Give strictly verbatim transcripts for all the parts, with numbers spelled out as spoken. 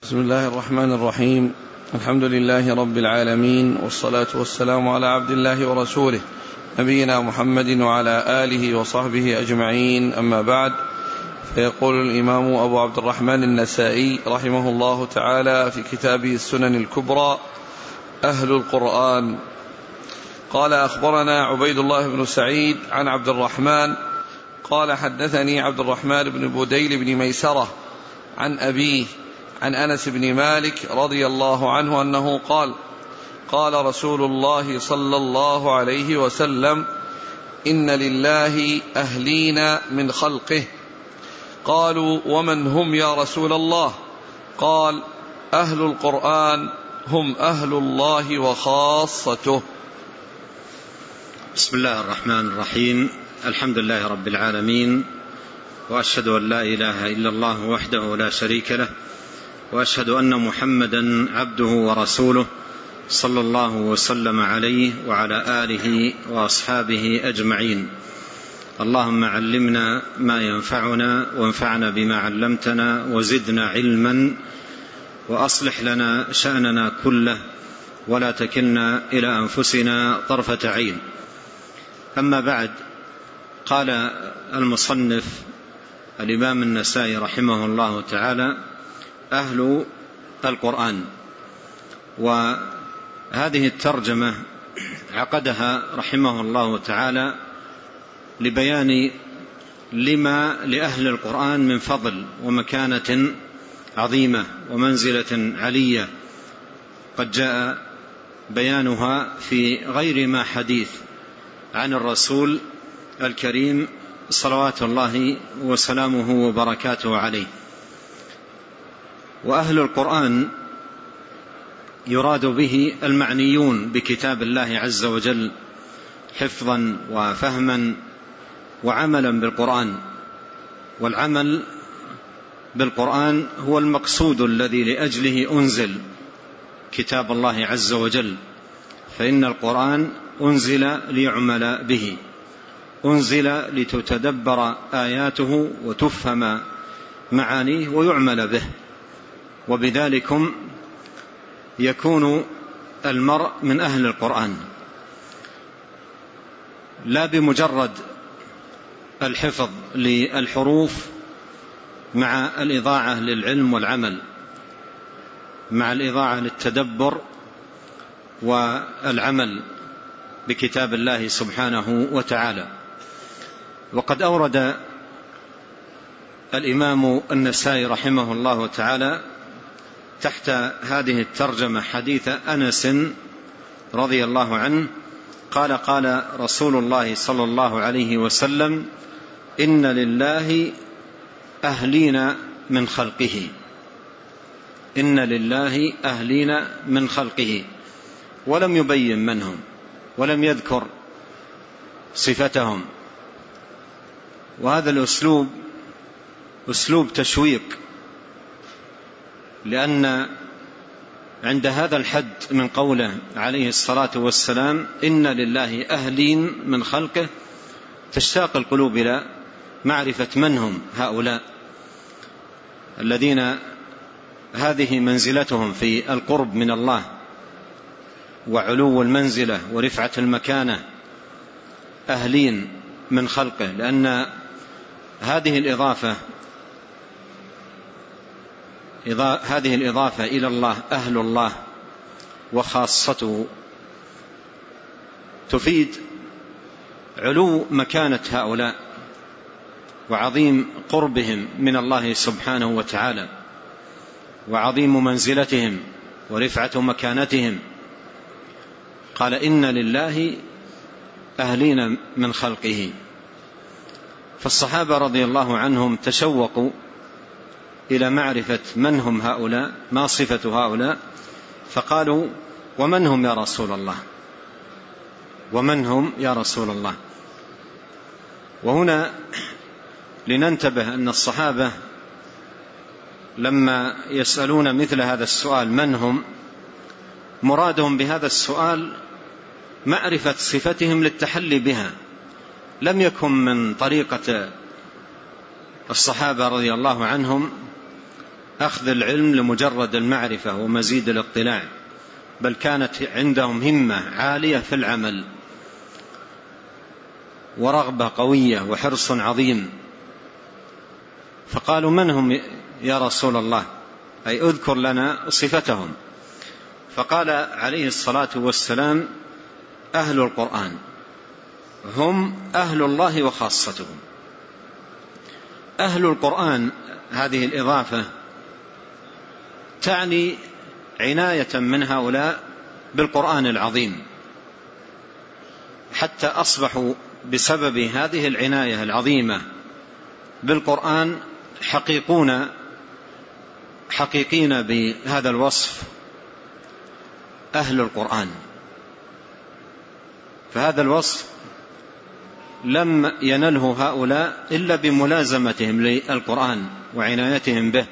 بسم الله الرحمن الرحيم. الحمد لله رب العالمين، والصلاة والسلام على عبد الله ورسوله نبينا محمد وعلى آله وصحبه أجمعين، أما بعد. فيقول الإمام أبو عبد الرحمن النسائي رحمه الله تعالى في كتابه السنن الكبرى: أهل القرآن. قال: أخبرنا عبيد الله بن سعيد عن عبد الرحمن قال: حدثني عبد الرحمن بن بديل بن ميسرة عن أبيه عن أنس بن مالك رضي الله عنه أنه قال: قال رسول الله صلى الله عليه وسلم: إن لله أهلين من خلقه. قالوا: ومن هم يا رسول الله؟ قال: أهل القرآن هم أهل الله وخاصته. بسم الله الرحمن الرحيم. الحمد لله رب العالمين، وأشهد أن لا إله إلا الله وحده لا شريك له، وأشهد أن محمدا عبده ورسوله صلى الله وسلم عليه وعلى آله وأصحابه أجمعين. اللهم علمنا ما ينفعنا، وانفعنا بما علمتنا، وزدنا علما، وأصلح لنا شأننا كله، ولا تكلنا إلى أنفسنا طرفة عين. أما بعد، قال المصنف الإمام النسائي رحمه الله تعالى: أهل القرآن. وهذه الترجمة عقدها رحمه الله تعالى لبيان لما لأهل القرآن من فضل ومكانة عظيمة ومنزلة علية، قد جاء بيانها في غير ما حديث عن الرسول الكريم صلوات الله وسلامه وبركاته عليه. وأهل القرآن يراد به المعنيون بكتاب الله عز وجل حفظا وفهما وعملا بالقرآن. والعمل بالقرآن هو المقصود الذي لأجله أنزل كتاب الله عز وجل، فإن القرآن أنزل ليعمل به، أنزل لتتدبر آياته وتفهم معانيه ويعمل به، وبذلكم يكون المرء من أهل القرآن، لا بمجرد الحفظ للحروف مع الإضاعة للعلم والعمل، مع الإضاعة للتدبر والعمل بكتاب الله سبحانه وتعالى. وقد أورد الإمام النسائي رحمه الله تعالى تحت هذه الترجمة حديث أنس رضي الله عنه قال: قال رسول الله صلى الله عليه وسلم: إن لله أهلين من خلقه. إن لله أهلين من خلقه، ولم يبين من هم، ولم يذكر صفتهم. وهذا الأسلوب أسلوب تشويق، لأن عند هذا الحد من قوله عليه الصلاة والسلام: إن لله أهلين من خلقه، تشتاق القلوب إلى معرفة من هم هؤلاء الذين هذه منزلتهم في القرب من الله وعلو المنزلة ورفعة المكانة، أهلين من خلقه، لأن هذه الإضافة هذه الإضافة إلى الله، أهل الله وخاصته، تفيد علو مكانة هؤلاء وعظيم قربهم من الله سبحانه وتعالى، وعظيم منزلتهم ورفعة مكانتهم. قال: إن لله أهلين من خلقه. فالصحابة رضي الله عنهم تشوقوا إلى معرفة من هم هؤلاء، ما صفة هؤلاء، فقالوا: ومن هم يا رسول الله؟ ومن هم يا رسول الله؟ وهنا لننتبه أن الصحابة لما يسألون مثل هذا السؤال من هم، مرادهم بهذا السؤال معرفة صفتهم للتحلي بها. لم يكن من طريقة الصحابة رضي الله عنهم أخذ العلم لمجرد المعرفة ومزيد الاطلاع، بل كانت عندهم همة عالية في العمل ورغبة قوية وحرص عظيم. فقالوا: من هم يا رسول الله؟ أي أذكر لنا صفتهم. فقال عليه الصلاة والسلام: أهل القرآن هم أهل الله وخاصتهم. أهل القرآن هذه الإضافة تعني عناية من هؤلاء بالقرآن العظيم، حتى أصبحوا بسبب هذه العناية العظيمة بالقرآن حقيقون حقيقين بهذا الوصف، أهل القرآن. فهذا الوصف لم ينله هؤلاء إلا بملازمتهم للقرآن وعنايتهم به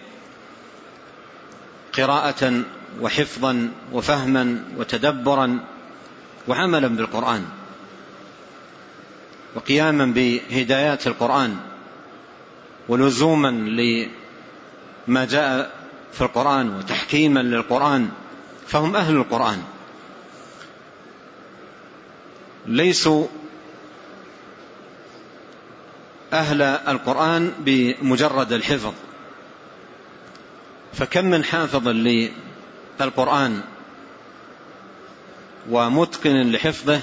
قراءة وحفظا وفهما وتدبرا وعملا بالقرآن وقياما بهدايات القرآن ولزوما لما جاء في القرآن وتحكيما للقرآن. فهم أهل القرآن، ليسوا أهل القرآن بمجرد الحفظ. فكم من حافظ للقرآن ومتقن لحفظه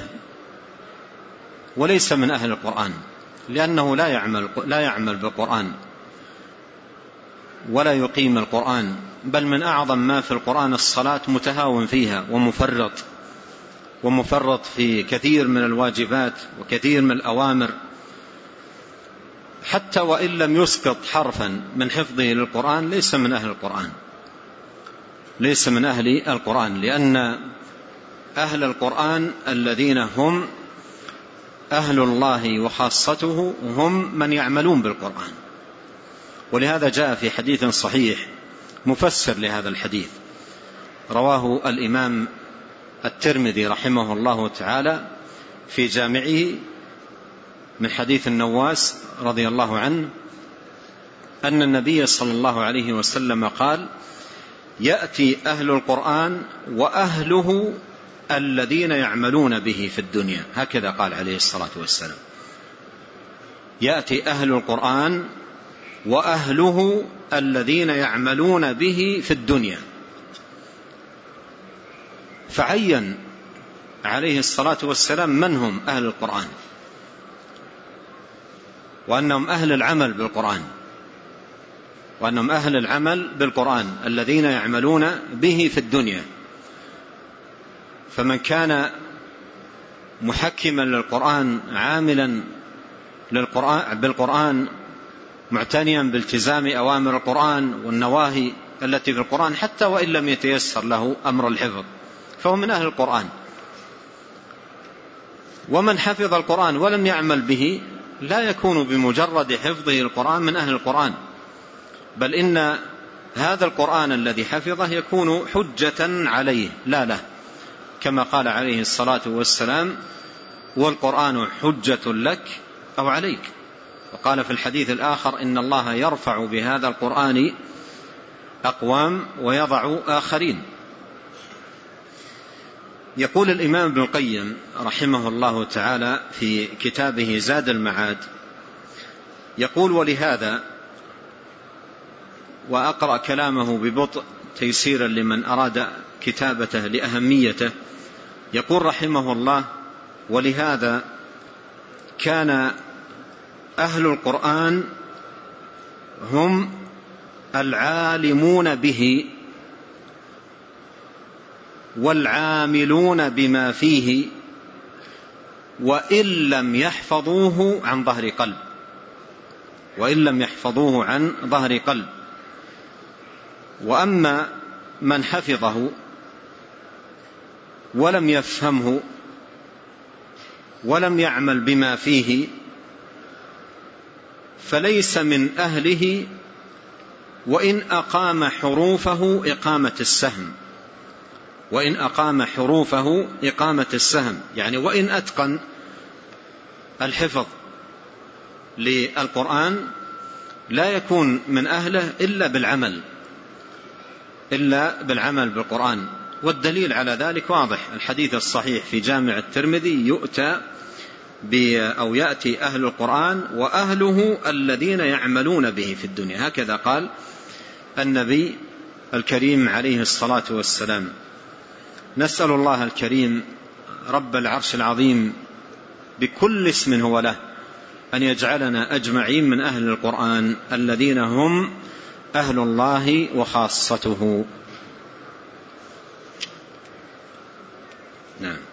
وليس من أهل القرآن، لأنه لا يعمل لا يعمل بالقرآن ولا يقيم القرآن، بل من أعظم ما في القرآن الصلاة متهاون فيها ومفرط ومفرط في كثير من الواجبات وكثير من الأوامر، حتى وإن لم يسقط حرفا من حفظه للقرآن ليس من أهل القرآن ليس من أهل القرآن لأن أهل القرآن الذين هم أهل الله وخاصته هم من يعملون بالقرآن. ولهذا جاء في حديث صحيح مفسر لهذا الحديث رواه الإمام الترمذي رحمه الله تعالى في جامعه من حديث النواس رضي الله عنه أن النبي صلى الله عليه وسلم قال: يأتي أهل القرآن وأهله الذين يعملون به في الدنيا. هكذا قال عليه الصلاة والسلام: يأتي أهل القرآن وأهله الذين يعملون به في الدنيا. فعين عليه الصلاة والسلام من هم أهل القرآن، وأنهم أهل العمل بالقرآن وأنهم أهل العمل بالقرآن الذين يعملون به في الدنيا. فمن كان محكما للقرآن عاملا للقرآن بالقرآن معتنيا بالتزام أوامر القرآن والنواهي التي في القرآن حتى وإن لم يتيسر له أمر الحفظ فهو من أهل القرآن. ومن حفظ القرآن ولم يعمل به لا يكون بمجرد حفظه القرآن من أهل القرآن، بل إن هذا القرآن الذي حفظه يكون حجة عليه لا له، كما قال عليه الصلاة والسلام: والقرآن حجة لك أو عليك. وقال في الحديث الآخر: إن الله يرفع بهذا القرآن أقوام ويضع آخرين. يقول الإمام ابن القيم رحمه الله تعالى في كتابه زاد المعاد، يقول: ولهذا، وأقرأ كلامه ببطء تيسيرا لمن أراد كتابته لأهميته، يقول رحمه الله: ولهذا كان أهل القرآن هم العالمون به والعاملون بما فيه وإن لم يحفظوه عن ظهر قلب وإن لم يحفظوه عن ظهر قلب. وأما من حفظه ولم يفهمه ولم يعمل بما فيه فليس من أهله، وإن أقام حروفه إقامة السهم وإن أقام حروفه إقامة السهم يعني وإن أتقن الحفظ للقرآن لا يكون من أهله إلا بالعمل إلا بالعمل بالقرآن. والدليل على ذلك واضح، الحديث الصحيح في جامع الترمذي يؤتى أو يأتي أهل القرآن وأهله الذين يعملون به في الدنيا، هكذا قال النبي الكريم عليه الصلاة والسلام. نسأل الله الكريم رب العرش العظيم بكل اسم هو له أن يجعلنا أجمعين من أهل القرآن الذين هم أهل الله وخاصته. نعم.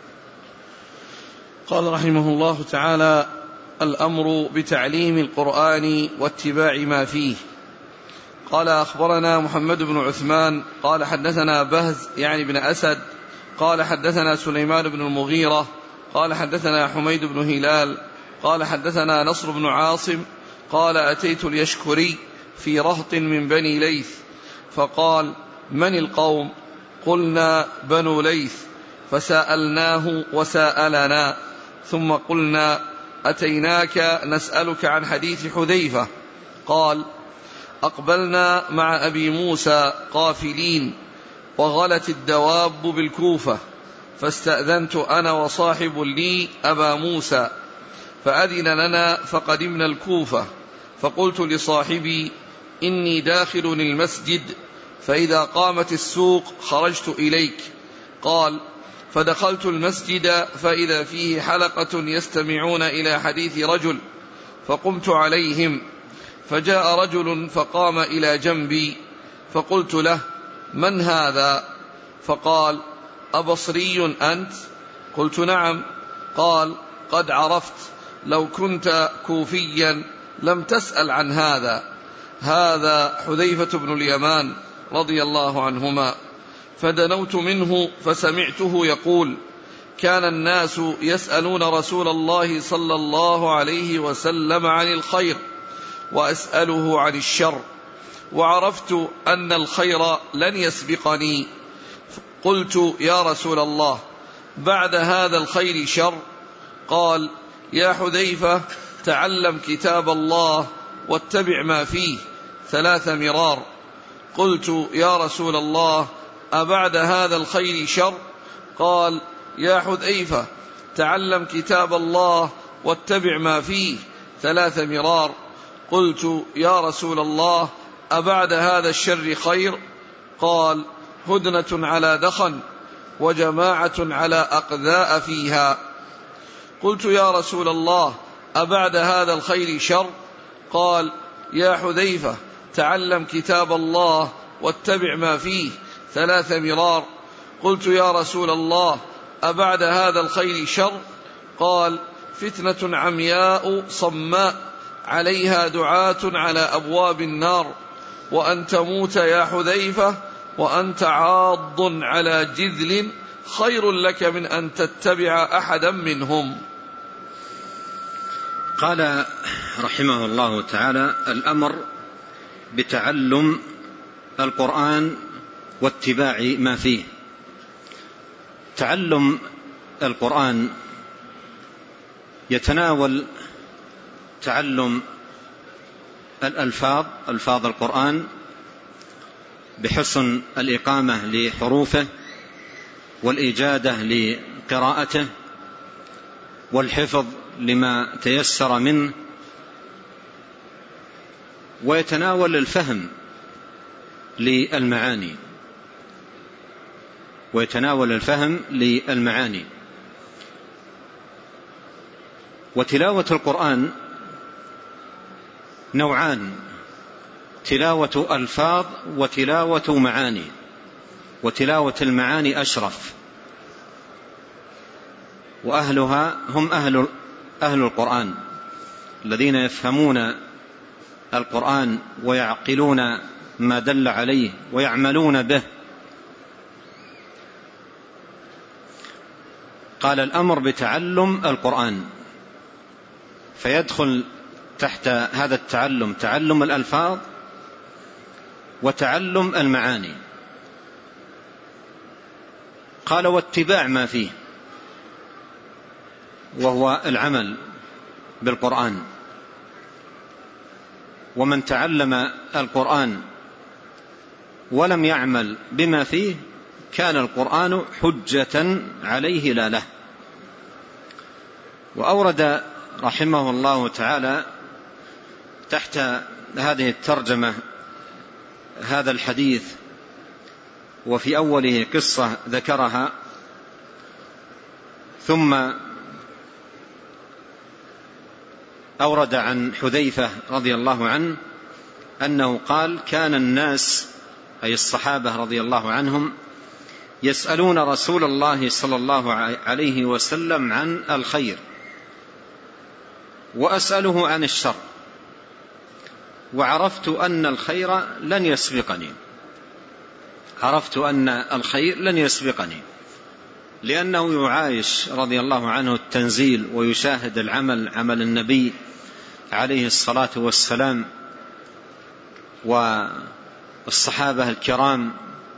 قال رحمه الله تعالى: الأمر بتعليم القرآن واتباع ما فيه. قال: أخبرنا محمد بن عثمان قال حدثنا بهز يعني بن أسد قال حدثنا سليمان بن المغيرة قال حدثنا حميد بن هلال قال حدثنا نصر بن عاصم قال: أتيت اليشكري في رهط من بني ليث فقال: من القوم؟ قلنا: بنو ليث. فسألناه وسألنا، ثم قلنا: أتيناك نسألك عن حديث حذيفة. قال: أقبلنا مع أبي موسى قافلين وغلت الدواب بالكوفة، فاستأذنت أنا وصاحب لي أبا موسى فأذن لنا فقدمنا الكوفة، فقلت لصاحبي: إني داخل المسجد، فإذا قامت السوق خرجت إليك. قال: فدخلت المسجد فإذا فيه حلقة يستمعون إلى حديث رجل، فقمت عليهم، فجاء رجل فقام إلى جنبي، فقلت له: من هذا؟ فقال: أبصري أنت؟ قلت: نعم. قال: قد عرفت، لو كنت كوفيا لم تسأل عن هذا. هذا حذيفة بن اليمان رضي الله عنهما. فدنوت منه فسمعته يقول: كان الناس يسألون رسول الله صلى الله عليه وسلم عن الخير وأسأله عن الشر، وعرفت أن الخير لن يسبقني. قلت: يا رسول الله، بعد هذا الخير شر؟ قال: يا حذيفة، تعلم كتاب الله واتبع ما فيه ثلاث مرار. قلت: يا رسول الله، أبعد هذا الخير شر؟ قال: يا حذيفة، تعلم كتاب الله واتبع ما فيه ثلاث مرار. قلت: يا رسول الله، أبعد هذا الشر خير؟ قال: هدنة على دخن وجماعة على أقذاء فيها. قلت: يا رسول الله، أبعد هذا الخير شر؟ قال: يا حذيفة، تعلم كتاب الله واتبع ما فيه ثلاث مرار. قلت: يا رسول الله، أبعد هذا الخير شر؟ قال: فتنة عمياء صماء عليها دعاة على أبواب النار، وأن تموت يا حذيفة وأنت عاض على جذل خير لك من أن تتبع أحدا منهم. قال رحمه الله تعالى: الأمر بتعلم القرآن واتباع ما فيه. تعلم القرآن يتناول تعلم الألفاظ، ألفاظ القرآن، بحسن الإقامة لحروفه والإجادة لقراءته والحفظ لما تيسر منه، ويتناول الفهم للمعاني ويتناول الفهم للمعاني. وتلاوة القرآن نوعان: تلاوة ألفاظ وتلاوة معاني، وتلاوة المعاني أشرف، وأهلها هم أهل, أهل القرآن الذين يفهمون القرآن ويعقلون ما دل عليه ويعملون به. قال: الأمر بتعلم القرآن، فيدخل تحت هذا التعلم تعلم الألفاظ وتعلم المعاني. قال: واتباع ما فيه، وهو العمل بالقرآن. ومن تعلم القرآن ولم يعمل بما فيه كان القرآن حجة عليه لا له. وأورد رحمه الله تعالى تحت هذه الترجمة هذا الحديث، وفي أوله قصة ذكرها، ثم أورد عن حذيفة رضي الله عنه أنه قال: كان الناس أي الصحابة رضي الله عنهم يسألون رسول الله صلى الله عليه وسلم عن الخير وأسأله عن الشر، وعرفت أن الخير لن يسبقني عرفت أن الخير لن يسبقني لأنه يعايش رضي الله عنه التنزيل ويشاهد العمل عمل النبي عليه الصلاة والسلام والصحابة الكرام،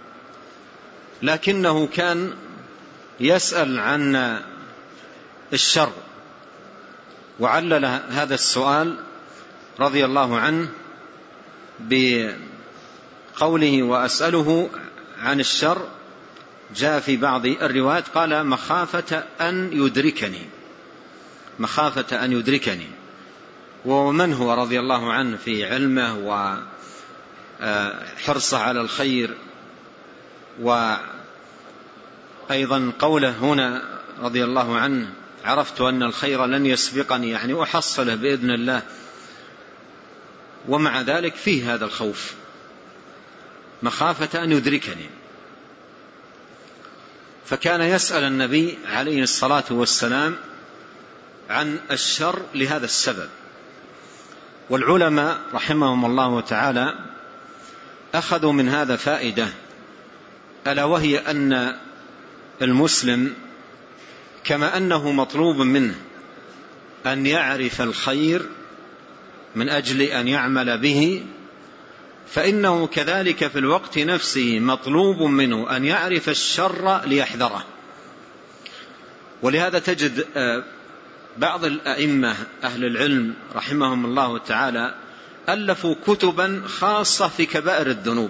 لكنه كان يسأل عن الشر، وعلل هذا السؤال رضي الله عنه بقوله: وأسأله عن الشر. جاء في بعض الروايات قال: مخافة أن يدركني مخافة أن يدركني ومن هو رضي الله عنه في علمه وحرصه على الخير، وأيضا قوله هنا رضي الله عنه: عرفت أن الخير لن يسبقني، يعني أحصله بإذن الله، ومع ذلك فيه هذا الخوف مخافة أن يدركني. فكان يسأل النبي عليه الصلاة والسلام عن الشر لهذا السبب. والعلماء رحمهم الله تعالى أخذوا من هذا فائدة، ألا وهي أن المسلم كما أنه مطلوب منه أن يعرف الخير من أجل أن يعمل به، فإنه كذلك في الوقت نفسه مطلوب منه أن يعرف الشر ليحذره. ولهذا تجد بعض الأئمة أهل العلم رحمهم الله تعالى ألفوا كتبا خاصة في كبائر الذنوب،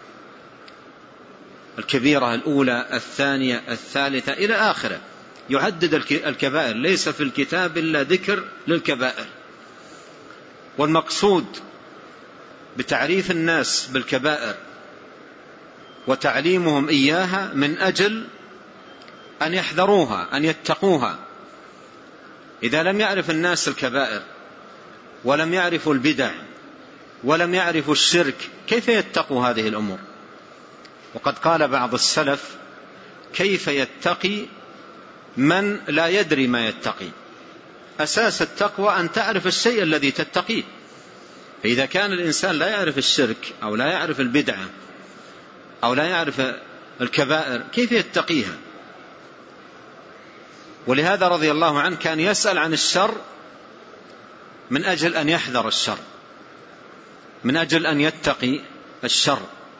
الكبيرة الأولى الثانية الثالثة إلى آخره، يعدد الكبائر، ليس في الكتاب إلا ذكر للكبائر. والمقصود بتعريف الناس بالكبائر وتعليمهم إياها من أجل أن يحذروها، أن يتقوها. إذا لم يعرف الناس الكبائر ولم يعرفوا البدع ولم يعرفوا الشرك، كيف يتقوا هذه الأمور؟ وقد قال بعض السلف: كيف يتقي من لا يدري ما يتقي؟ أساس التقوى أن تعرف الشيء الذي تتقيه. فإذا كان الإنسان لا يعرف الشرك أو لا يعرف البدعة أو لا يعرف الكبائر، كيف يتقيها؟ ولهذا رضي الله عنه كان يسأل عن الشر من أجل أن يحذر الشر، من أجل أن يتقي الشر.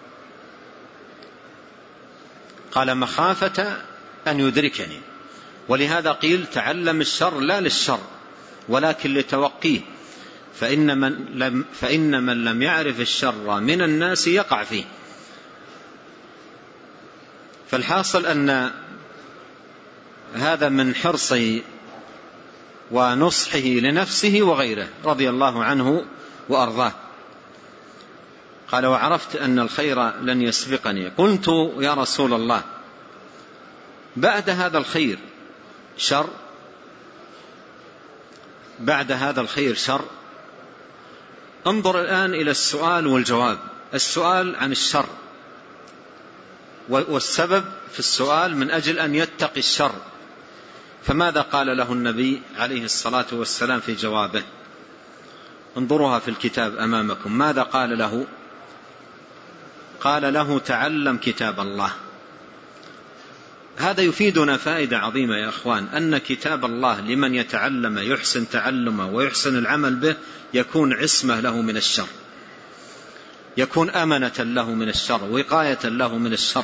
قال: مخافة أن يدركني. ولهذا قيل: تعلم الشر لا للشر ولكن لتوقيه، فإن من لم, فإن من لم يعرف الشر من الناس يقع فيه. فالحاصل أن هذا من حرصه ونصحه لنفسه وغيره رضي الله عنه وأرضاه. قال: وعرفت أن الخير لن يسبقني. قلت: يا رسول الله، بعد هذا الخير شر؟ بعد هذا الخير شر؟ انظر الآن إلى السؤال والجواب. السؤال عن الشر، والسبب في السؤال من أجل أن يتقي الشر. فماذا قال له النبي عليه الصلاة والسلام في جوابه؟ انظروها في الكتاب أمامكم. ماذا قال له؟ قال له: تعلم كتاب الله. هذا يفيدنا فائدة عظيمة يا أخوان، أن كتاب الله لمن يتعلم يحسن تعلمه ويحسن العمل به يكون عصمة له من الشر، يكون أمنة له من الشر، وقاية له من الشر.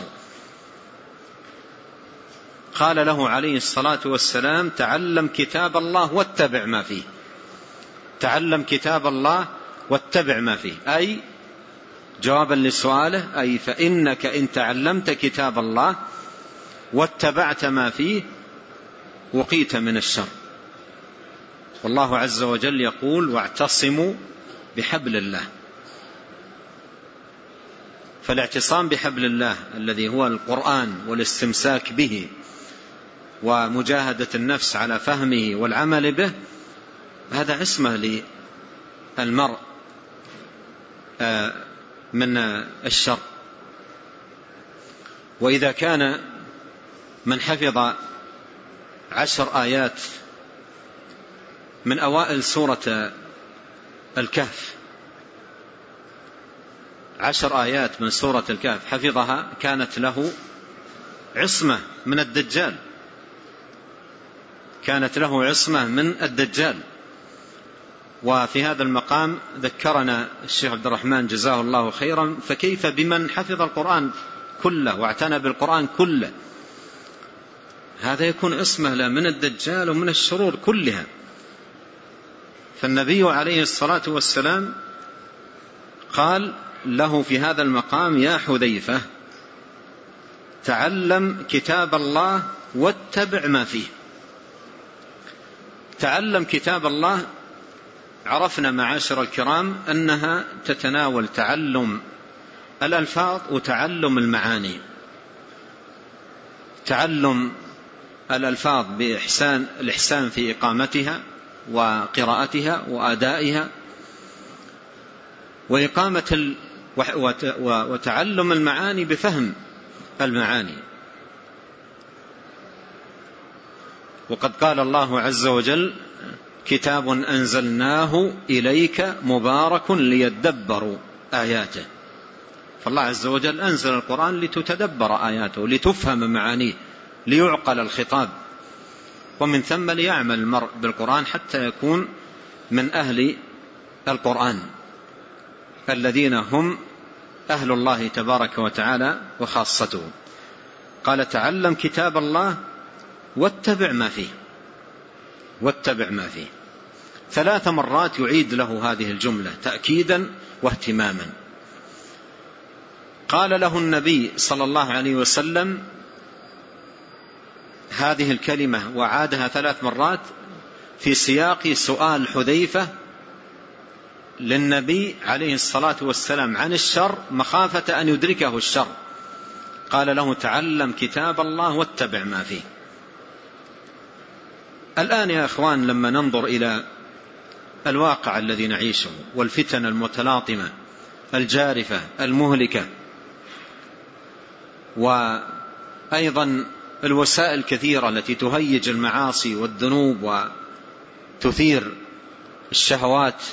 قال له عليه الصلاة والسلام: تعلم كتاب الله واتبع ما فيه. تعلم كتاب الله واتبع ما فيه، أي جوابا لسؤاله، أي فإنك إن تعلمت كتاب الله واتبعت ما فيه وقيت من الشر. والله عز وجل يقول واعتصموا بحبل الله. فالاعتصام بحبل الله الذي هو القرآن والاستمساك به ومجاهدة النفس على فهمه والعمل به، هذا عصمة للمرء من الشر. وإذا كان من حفظ عشر آيات من أوائل سورة الكهف، عشر آيات من سورة الكهف حفظها، كانت له عصمة من الدجال، كانت له عصمة من الدجال. وفي هذا المقام ذكرنا الشيخ عبد الرحمن جزاه الله خيرا، فكيف بمن حفظ القرآن كله واعتنى بالقرآن كله؟ هذا يكون عصمة له من الدجال ومن الشرور كلها. فالنبي عليه الصلاة والسلام قال له في هذا المقام: يا حذيفة تعلم كتاب الله واتبع ما فيه. تعلم كتاب الله، عرفنا معاشر الكرام أنها تتناول تعلم الألفاظ وتعلم المعاني. تعلم الألفاظ بإحسان الإحسان في إقامتها وقراءتها وأدائها، وإقامة ال... وتعلم المعاني بفهم المعاني. وقد قال الله عز وجل: كتاب أنزلناه إليك مبارك ليدبروا آياته. فالله عز وجل أنزل القرآن لتتدبر آياته، لتفهم معانيه، ليعقل الخطاب، ومن ثم ليعمل المرء بالقرآن حتى يكون من أهل القرآن الذين هم أهل الله تبارك وتعالى وخاصته. قال: تعلم كتاب الله واتبع ما فيه، واتبع ما فيه. ثلاث مرات يعيد له هذه الجملة تأكيدا واهتماما. قال له النبي صلى الله عليه وسلم هذه الكلمة وعادها ثلاث مرات في سياق سؤال حذيفة للنبي عليه الصلاة والسلام عن الشر، مخافة أن يدركه الشر. قال له: تعلم كتاب الله واتبع ما فيه. الآن يا أخوان، لما ننظر إلى الواقع الذي نعيشه والفتن المتلاطمة الجارفة المهلكة، وأيضا الوسائل الكثيرة التي تهيج المعاصي والذنوب وتثير الشهوات،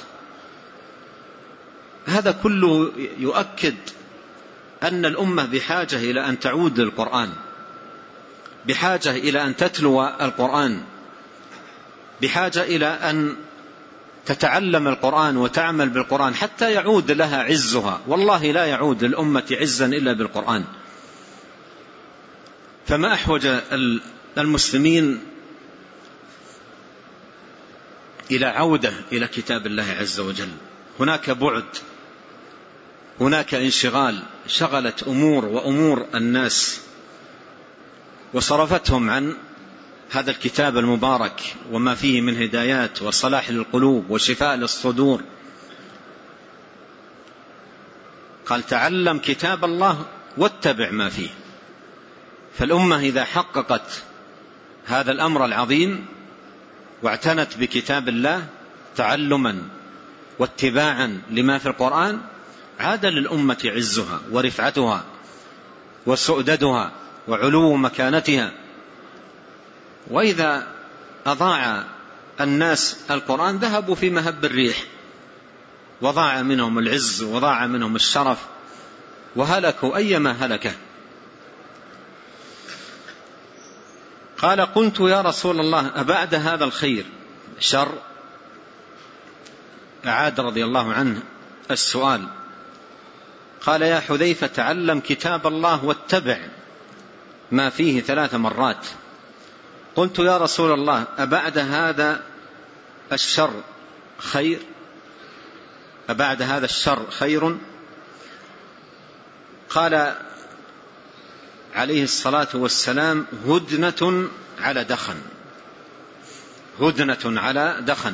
هذا كله يؤكد أن الأمة بحاجة إلى أن تعود للقرآن، بحاجة إلى أن تتلو القرآن، بحاجة إلى أن تتعلم القرآن وتعمل بالقرآن حتى يعود لها عزها. والله لا يعود للأمة عزا إلا بالقرآن. فما أحوج المسلمين إلى عودة إلى كتاب الله عز وجل. هناك بعد، هناك انشغال، شغلت أمور وأمور الناس وصرفتهم عن هذا الكتاب المبارك وما فيه من هدايات وصلاح للقلوب وشفاء للصدور. قال: تعلم كتاب الله واتبع ما فيه. فالأمة إذا حققت هذا الأمر العظيم واعتنت بكتاب الله تعلما واتباعا لما في القرآن، عاد للأمة عزها ورفعتها وسؤددها وعلو مكانتها. وإذا أضاع الناس القرآن ذهبوا في مهب الريح، وضاع منهم العز وضاع منهم الشرف وهلكوا أيما هلكه. قال: قلت يا رسول الله أبعد هذا الخير شر؟ أعاد رضي الله عنه السؤال. قال: يا حذيفة تعلم كتاب الله واتبع ما فيه ثلاث مرات. قلت يا رسول الله أبعد هذا الشر خير؟ أبعد هذا الشر خير؟ قال عليه الصلاة والسلام: هدنة على دخن، هدنة على دخن.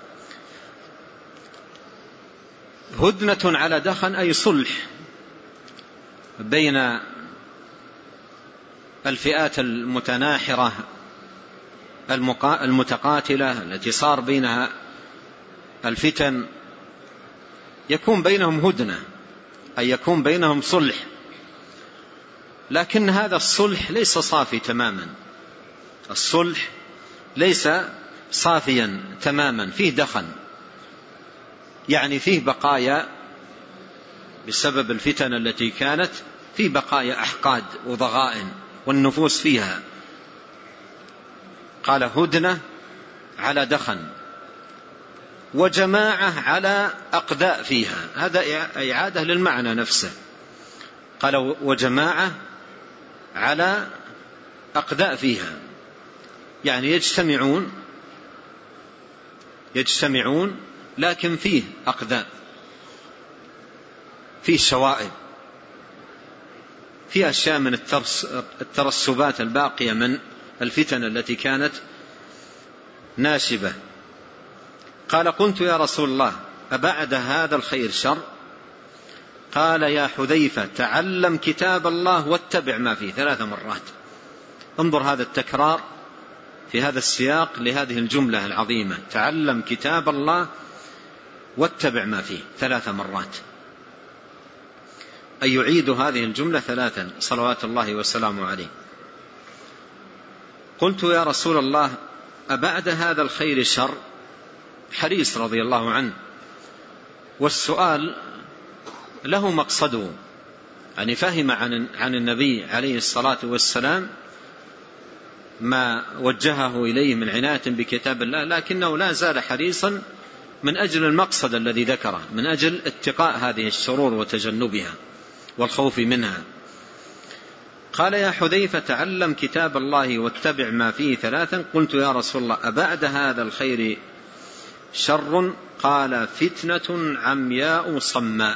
هدنة على دخن أي صلح بين الفئات المتناحرة المتقاتلة التي صار بينها الفتن، يكون بينهم هدنة أي يكون بينهم صلح، لكن هذا الصلح ليس صافي تماما، الصلح ليس صافيا تماما، فيه دخن، يعني فيه بقايا بسبب الفتن التي كانت، فيه بقايا أحقاد وضغائن والنفوس فيها. قال: هدنة على دخن، وجماعة على أقداء فيها، هذا إعادة للمعنى نفسه. قال: وجماعة على أقداء فيها، يعني يجتمعون يجتمعون لكن فيه أقداء، فيه شوائب، فيه أشياء من الترسبات الباقية من الفتن التي كانت ناشبة. قال: قلت يا رسول الله: أبعد هذا الخير شر؟ قال: يا حذيفة تعلم كتاب الله واتبع ما فيه، ثلاث مرات. انظر هذا التكرار في هذا السياق لهذه الجملة العظيمة: تعلم كتاب الله واتبع ما فيه، ثلاث مرات، أي يعيد هذه الجملة ثلاثا صلوات الله وسلامه عليه. قلت يا رسول الله: أبعد هذا الخير شر؟ حريص رضي الله عنه، والسؤال له مقصده، يعني فهم عن عن النبي عليه الصلاة والسلام ما وجهه إليه من عناية بكتاب الله، لكنه لا زال حريصا من أجل المقصد الذي ذكره، من أجل اتقاء هذه الشرور وتجنبها والخوف منها. قال: يا حذيفة تعلم كتاب الله واتبع ما فيه ثلاثا. قلت يا رسول الله: أبعد هذا الخير شر؟ قال: فتنة عمياء صماء،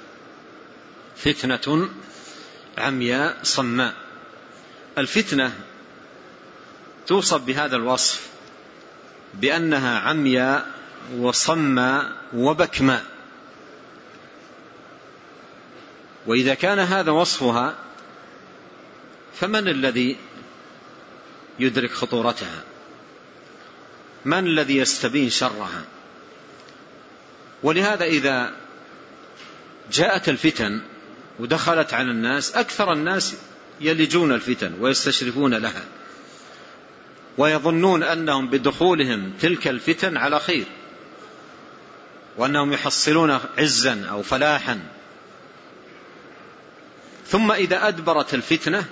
فتنة عمياء صماء. الفتنة توصف بهذا الوصف، بأنها عمياء وصماء وبكماء، وإذا كان هذا وصفها فمن الذي يدرك خطورتها؟ من الذي يستبين شرها؟ ولهذا إذا جاءت الفتن ودخلت على الناس، أكثر الناس يلجون الفتن ويستشرفون لها، ويظنون أنهم بدخولهم تلك الفتن على خير، وأنهم يحصلون عزا أو فلاحا. ثم إذا أدبرت الفتنة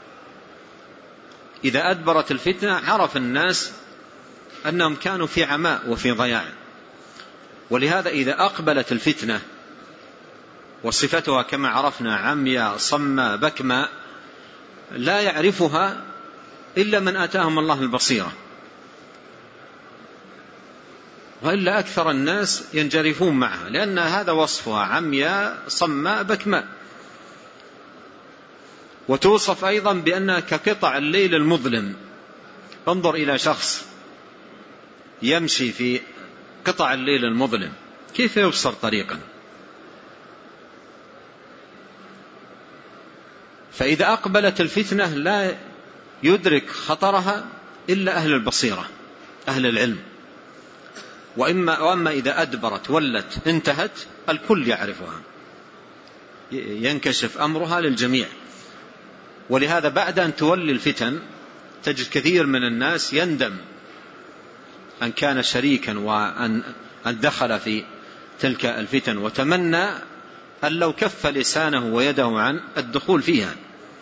إذا أدبرت الفتنة عرف الناس أنهم كانوا في عماء وفي ضياع. ولهذا إذا أقبلت الفتنة وصفتها كما عرفنا عمياء صماء بكماء، لا يعرفها إلا من آتاهم الله البصيرة، وإلا أكثر الناس ينجرفون معها، لأن هذا وصفها عمياء صماء بكماء. وتوصف أيضا بأنها كقطع الليل المظلم. انظر إلى شخص يمشي في قطع الليل المظلم، كيف يبصر طريقا؟ فإذا أقبلت الفتنة لا يدرك خطرها إلا أهل البصيرة أهل العلم. وإما وأما إذا أدبرت ولت انتهت، الكل يعرفها، ينكشف أمرها للجميع. ولهذا بعد أن تولي الفتن تجد كثير من الناس يندم أن كان شريكا وأن دخل في تلك الفتن، وتمنى أن لو كف لسانه ويده عن الدخول فيها.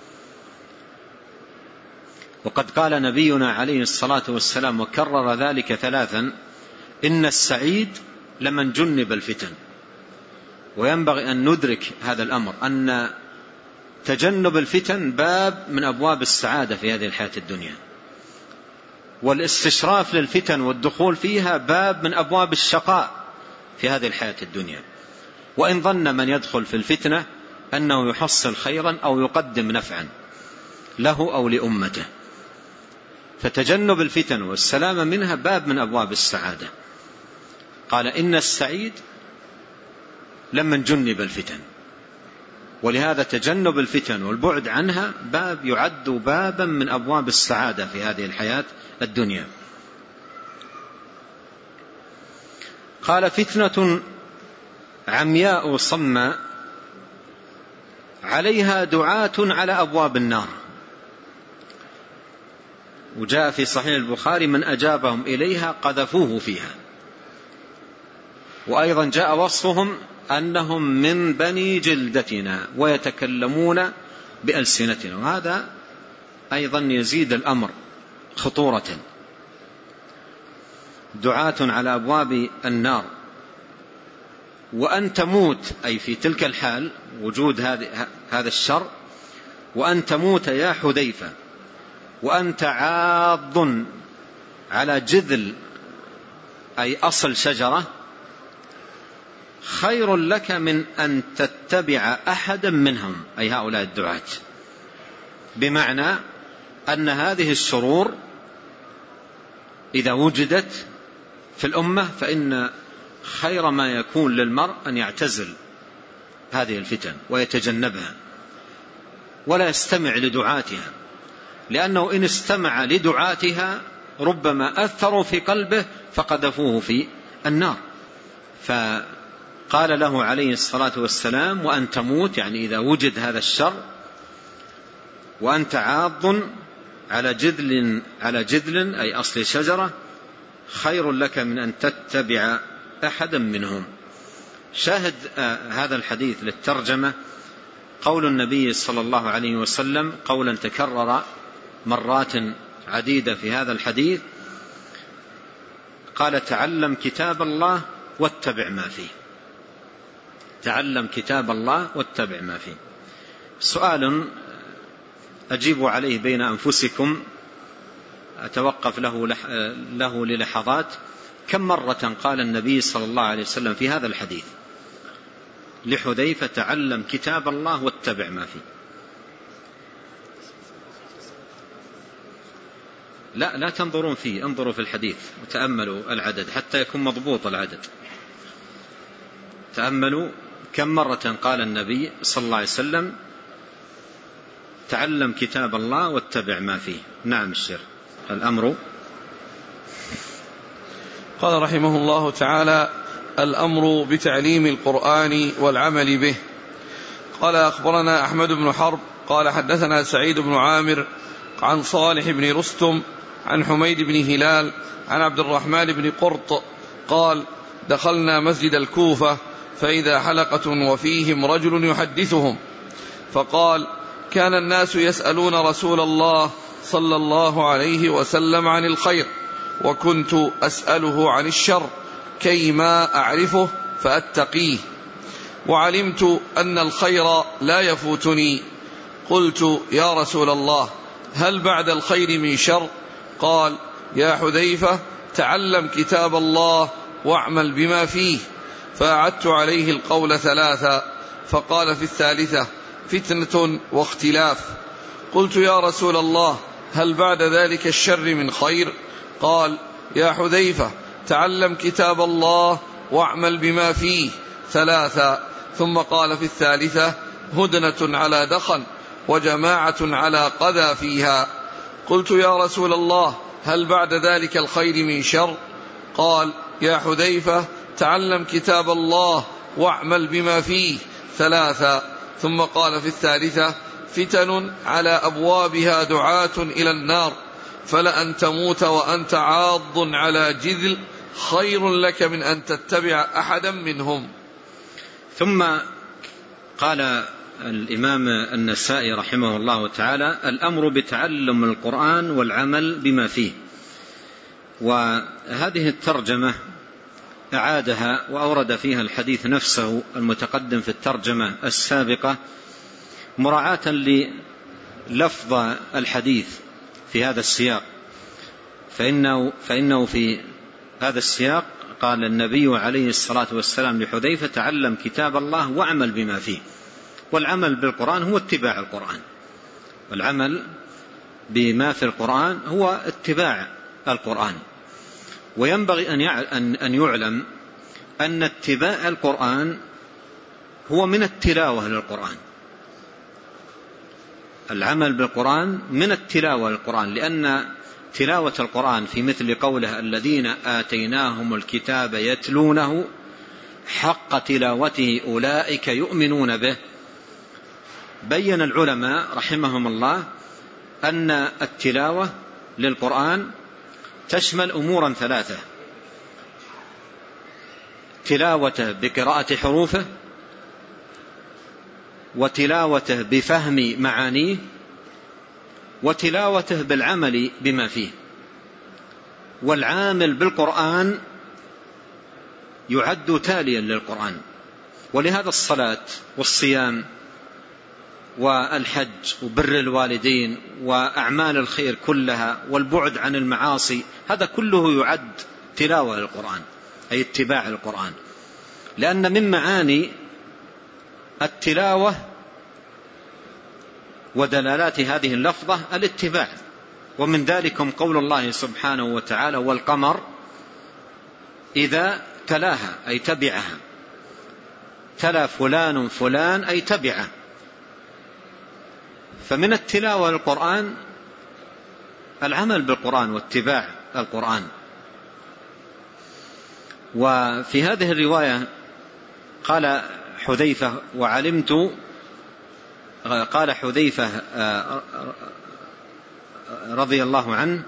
وقد قال نبينا عليه الصلاة والسلام وكرر ذلك ثلاثا: إن السعيد لمن جنب الفتن. وينبغي أن ندرك هذا الأمر، أن تجنب الفتن باب من أبواب السعادة في هذه الحياة الدنيا، والاستشراف للفتن والدخول فيها باب من أبواب الشقاء في هذه الحياة الدنيا. وإن ظن من يدخل في الفتنة أنه يحصل خيرا أو يقدم نفعا له أو لأمته. فتجنب الفتن والسلام منها باب من أبواب السعادة. قال إن السعيد لمن جنب الفتن، ولهذا تجنب الفتن والبعد عنها باب يعد بابا من أبواب السعادة في هذه الحياة الدنيا. قال فتنة عمياء صماء عليها دعاة على أبواب النار. وجاء في صحيح البخاري من أجابهم إليها قذفوه فيها. وأيضا جاء وصفهم أنهم من بني جلدتنا ويتكلمون بألسنتنا، وهذا أيضا يزيد الأمر خطورة. دعاة على أبواب النار، وأن تموت أي في تلك الحال وجود هذا الشر، وأن تموت يا حذيفة وأنت عاض على جذل أي أصل شجرة خير لك من أن تتبع أحدا منهم، أي هؤلاء الدعاة. بمعنى أن هذه الشرور إذا وجدت في الأمة فإن خير ما يكون للمرء أن يعتزل هذه الفتن ويتجنبها ولا يستمع لدعاتها، لأنه إن استمع لدعاتها ربما أثروا في قلبه فقذفوه في النار. فقال له عليه الصلاة والسلام وأن تموت، يعني إذا وجد هذا الشر، وأنت عاض على جذل على جذل أي أصل شجرة خير لك من أن تتبع أحدا منهم. شاهد هذا الحديث للترجمة قول النبي صلى الله عليه وسلم قولا تكرر مرات عديدة في هذا الحديث، قال تعلم كتاب الله واتبع ما فيه. تعلم كتاب الله واتبع ما فيه. سؤال أجيب عليه بين أنفسكم، أتوقف له, له للحظات. كم مرة قال النبي صلى الله عليه وسلم في هذا الحديث لحذيفة تعلم كتاب الله واتبع ما فيه؟ لا لا تنظرون فيه، انظروا في الحديث وتأملوا العدد حتى يكون مضبوط العدد. تأملوا كم مرة قال النبي صلى الله عليه وسلم تعلم كتاب الله واتبع ما فيه. نعم الشيخ. الأمر قال رحمه الله تعالى الأمر بتعليم القرآن والعمل به. قال أخبرنا أحمد بن حرب قال حدثنا سعيد بن عامر عن صالح بن رستم عن حميد بن هلال عن عبد الرحمن بن قرط قال دخلنا مسجد الكوفة فإذا حلقة وفيهم رجل يحدثهم، فقال كان الناس يسألون رسول الله صلى الله عليه وسلم عن الخير، وكنت أسأله عن الشر كيما أعرفه فأتقيه، وعلمت أن الخير لا يفوتني. قلت يا رسول الله هل بعد الخير من شر؟ قال يا حذيفة تعلم كتاب الله واعمل بما فيه. فأعدت عليه القول ثلاثا، فقال في الثالثة فتنة واختلاف. قلت يا رسول الله هل بعد ذلك الشر من خير؟ قال يا حذيفة تعلم كتاب الله واعمل بما فيه ثلاثا، ثم قال في الثالثة هدنة على دخن وجماعة على قذى فيها. قلت يا رسول الله هل بعد ذلك الخير من شر؟ قال يا حذيفة تعلم كتاب الله واعمل بما فيه ثلاثا، ثم قال في الثالثة فتن على أبوابها دعاة إلى النار، فلأن تموت وأنت عاض على جذل خير لك من أن تتبع أحدا منهم. ثم قال الإمام النسائي رحمه الله تعالى الأمر بتعلم القرآن والعمل بما فيه. وهذه الترجمة أعادها وأورد فيها الحديث نفسه المتقدم في الترجمة السابقة مراعاة للفظ الحديث في هذا السياق، فإنه, فإنه في هذا السياق قال النبي عليه الصلاة والسلام لحذيفة تعلم كتاب الله واعمل بما فيه. والعمل بالقرآن هو اتباع القرآن، والعمل بما في القرآن هو اتباع القرآن. وينبغي أن يعلم أن اتباع القرآن هو من التلاوة للقرآن، العمل بالقرآن من التلاوة للقرآن، لأن تلاوة القرآن في مثل قوله الذين آتيناهم الكتاب يتلونه حق تلاوته أولئك يؤمنون به. بين العلماء رحمهم الله أن التلاوة للقرآن تشمل أمورا ثلاثة: تلاوته بقراءة حروفه، وتلاوته بفهم معانيه، وتلاوته بالعمل بما فيه. والعامل بالقرآن يعد تاليا للقرآن. ولهذا الصلاة والصيام والحج وبر الوالدين وأعمال الخير كلها والبعد عن المعاصي، هذا كله يعد تلاوة للقرآن، أي اتباع القرآن، لأن من معاني التلاوة ودلالات هذه اللفظة الاتباع. ومن ذلكم قول الله سبحانه وتعالى: والقمر إذا تلاها، أي تبعها، تلا فلان فلان أي تبعه. فمن التلاوة للقرآن العمل بالقرآن واتباع القرآن. وفي هذه الرواية قال حذيفة وعلمت قال حذيفة رضي الله عنه: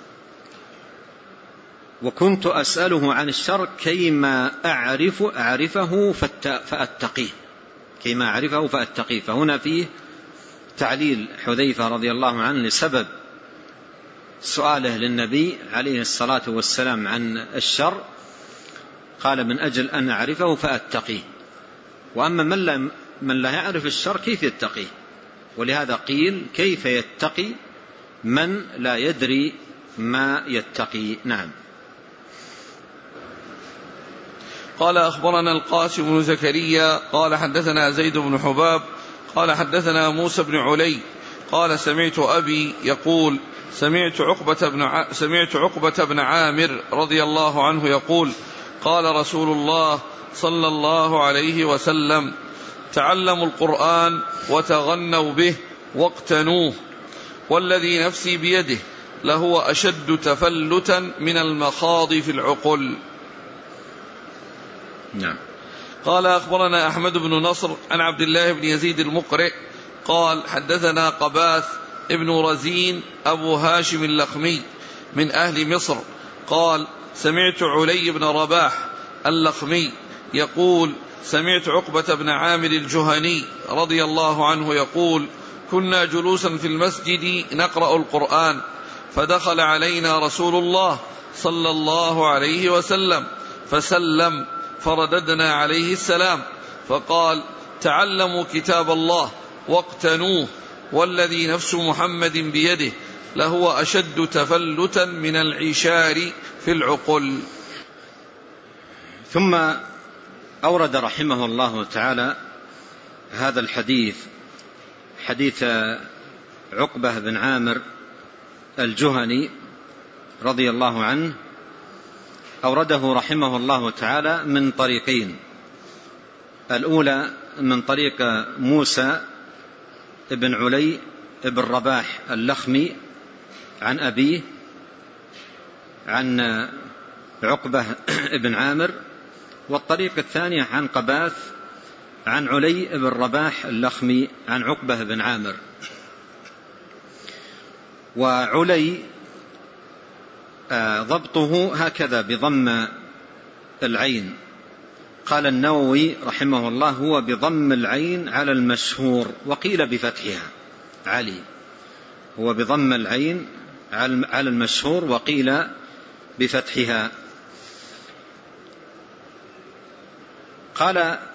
وكنت أسأله عن الشر كيما أعرف أعرفه فأتقيه، كيما أعرفه فأتقيه. فهنا فيه تعليل حذيفة رضي الله عنه لسبب سؤاله للنبي عليه الصلاة والسلام عن الشر، قال: من أجل أن أعرفه فأتقيه. وأما من لا, من لا يعرف الشر كيف يتقيه؟ ولهذا قيل: كيف يتقي من لا يدري ما يتقي. نعم. قال: أخبرنا القاسم بن زكريا قال حدثنا زيد بن حباب قال حدثنا موسى بن علي قال: سمعت أبي يقول: سمعت عقبة بن ع... سمعت عقبة بن عامر رضي الله عنه يقول: قال رسول الله صلى الله عليه وسلم: تعلموا القرآن وتغنوا به واقتنوه، والذي نفسي بيده لهو أشد تفلتا من المخاض في العقل. نعم. قال: أخبرنا أحمد بن نصر عن عبد الله بن يزيد المقرئ قال: حدثنا قباث ابن رزين أبو هاشم اللخمي من أهل مصر قال: سمعت علي بن رباح اللخمي يقول: سمعت عقبة بن عامر الجهني رضي الله عنه يقول: كنا جلوسا في المسجد نقرأ القرآن، فدخل علينا رسول الله صلى الله عليه وسلم فسلم، فرددنا عليه السلام، فقال: تعلموا كتاب الله واقتنوه، والذي نفس محمد بيده لهو أشد تفلتا من العشار في العقل. ثم أورد رحمه الله تعالى هذا الحديث، حديث عقبة بن عامر الجهني رضي الله عنه، أورده رحمه الله تعالى من طريقين: الأولى من طريق موسى بن علي بن رباح اللخمي عن أبيه عن عقبة بن عامر، والطريق الثانية عن قباث عن علي بن رباح اللخمي عن عقبة بن عامر. وعلي ضبطه هكذا بضم العين. قال النووي رحمه الله: هو بضم العين على المشهور، وقيل بفتحها. علي هو بضم العين على المشهور، وقيل بفتحها. قال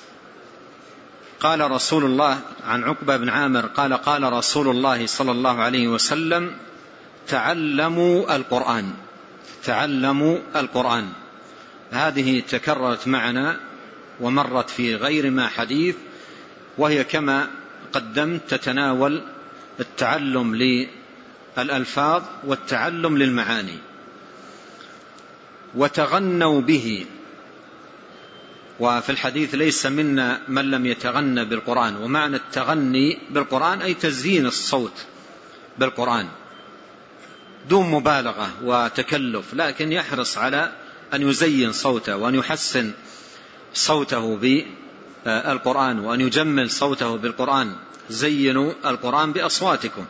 قال رسول الله عن عقبة بن عامر قال: قال رسول الله صلى الله عليه وسلم: تعلموا القرآن. تعلموا القرآن، هذه تكررت معنا ومرت في غير ما حديث وهي كما قدمت تتناول التعلم للألفاظ والتعلم للمعاني. وتغنوا به، وفي الحديث ليس منا من لم يتغنى بالقرآن، ومعنى التغني بالقرآن أي تزيين الصوت بالقرآن دون مبالغة وتكلف، لكن يحرص على أن يزين صوته وأن يحسن صوته بالقرآن وأن يجمل صوته بالقرآن. زينوا القرآن بأصواتكم.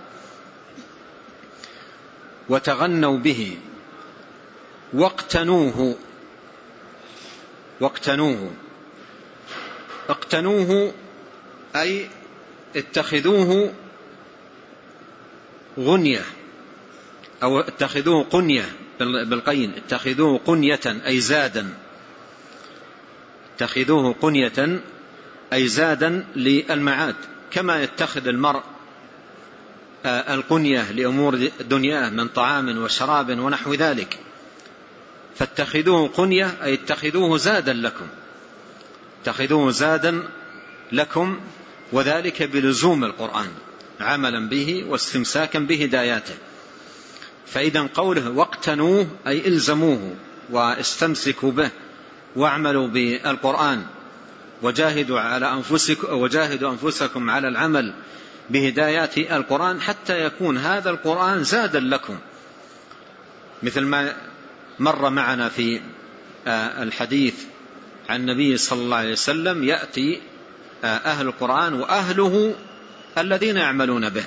وتغنوا به واقتنوه. واقتنوه اقتنوه أي اتخذوه غنية، أو اتخذوه قنية بالقين، اتخذوه قنية أي زادا، اتخذوه قنية أي زادا للمعاد، كما يتخذ المرء القنية لأمور دنياه من طعام وشراب ونحو ذلك. فاتخذوه قنية أي اتخذوه زادا لكم، اتخذوه زادا لكم، وذلك بلزوم القرآن عملا به واستمساكا بهداياته. فإذا قوله واقتنوه أي الزموه واستمسكوا به واعملوا بالقرآن وجاهدوا على أنفسكم وجاهدوا أنفسكم على العمل بهدايات القرآن حتى يكون هذا القرآن زادا لكم، مثل ما مر معنا في الحديث عن النبي صلى الله عليه وسلم: يأتي أهل القرآن وأهله الذين يعملون به،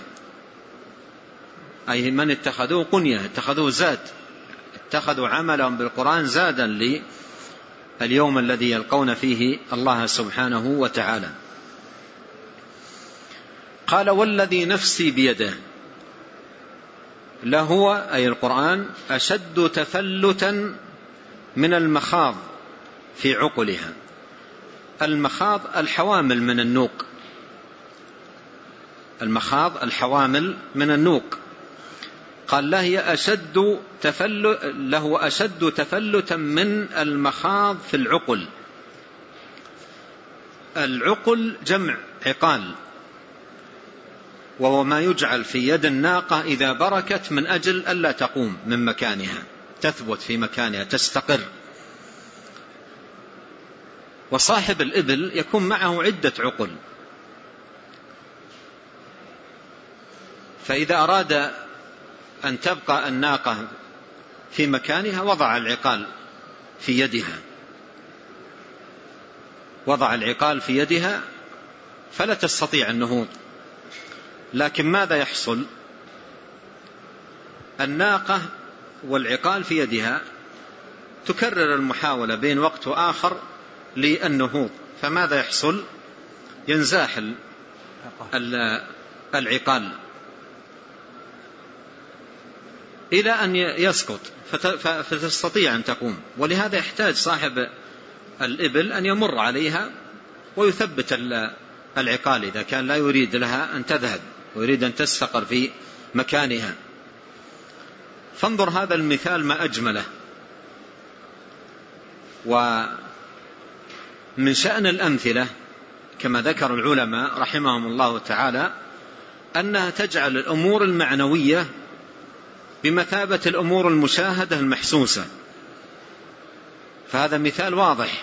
أي من اتخذوه قنية، اتخذوه زاد، اتخذوا عملهم بالقرآن زادا لليوم الذي يلقون فيه الله سبحانه وتعالى. قال: والذي نفسي بيده لهو أي القرآن أشد تفلتا من المخاض في عقلها. المخاض الحوامل من النوق، المخاض الحوامل من النوق. قال: له هي أشد تفلت له أشد تفلتا من المخاض في العقل. العقل جمع عقال، وهو ما يجعل في يد الناقة إذا بركت من أجل ألا تقوم من مكانها، تثبت في مكانها، تستقر. وصاحب الإبل يكون معه عدة عقل، فإذا أراد أن تبقى الناقة في مكانها وضع العقال في يدها، وضع العقال في يدها فلا تستطيع النهوض. لكن ماذا يحصل؟ الناقة والعقال في يدها تكرر المحاولة بين وقت وآخر للنهوض، فماذا يحصل؟ ينزاح العقال إلى أن يسقط فتستطيع أن تقوم. ولهذا يحتاج صاحب الإبل أن يمر عليها ويثبت العقال إذا كان لا يريد لها أن تذهب ويريد أن تستقر في مكانها. فانظر هذا المثال ما أجمله. ومن شأن الأمثلة كما ذكر العلماء رحمهم الله تعالى أنها تجعل الأمور المعنوية بمثابة الأمور المشاهدة المحسوسة. فهذا مثال واضح.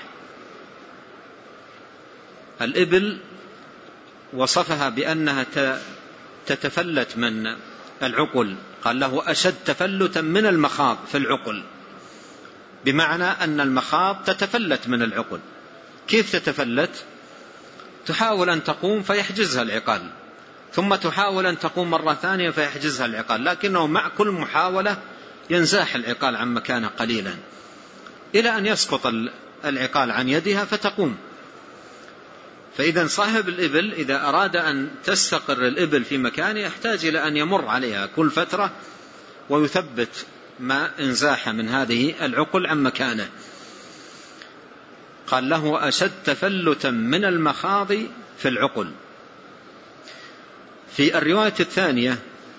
الإبل وصفها بأنها تتفلت من العقل، قال له أشد تفلتا من المخاض في العقل، بمعنى أن المخاض تتفلت من العقل. كيف تتفلت؟ تحاول أن تقوم فيحجزها العقال، ثم تحاول أن تقوم مرة ثانية فيحجزها العقال، لكنه مع كل محاولة ينزاح العقال عن مكانه قليلا إلى أن يسقط العقال عن يدها فتقوم. فإذا صاحب الإبل إذا أراد أن تستقر الإبل في مكانه يحتاج إلى أن يمر عليها كل فترة ويثبت ما انزاح من هذه العقل عن مكانه. قال: له أشد تفلتا من المخاض في العقل. في الرواية الثانية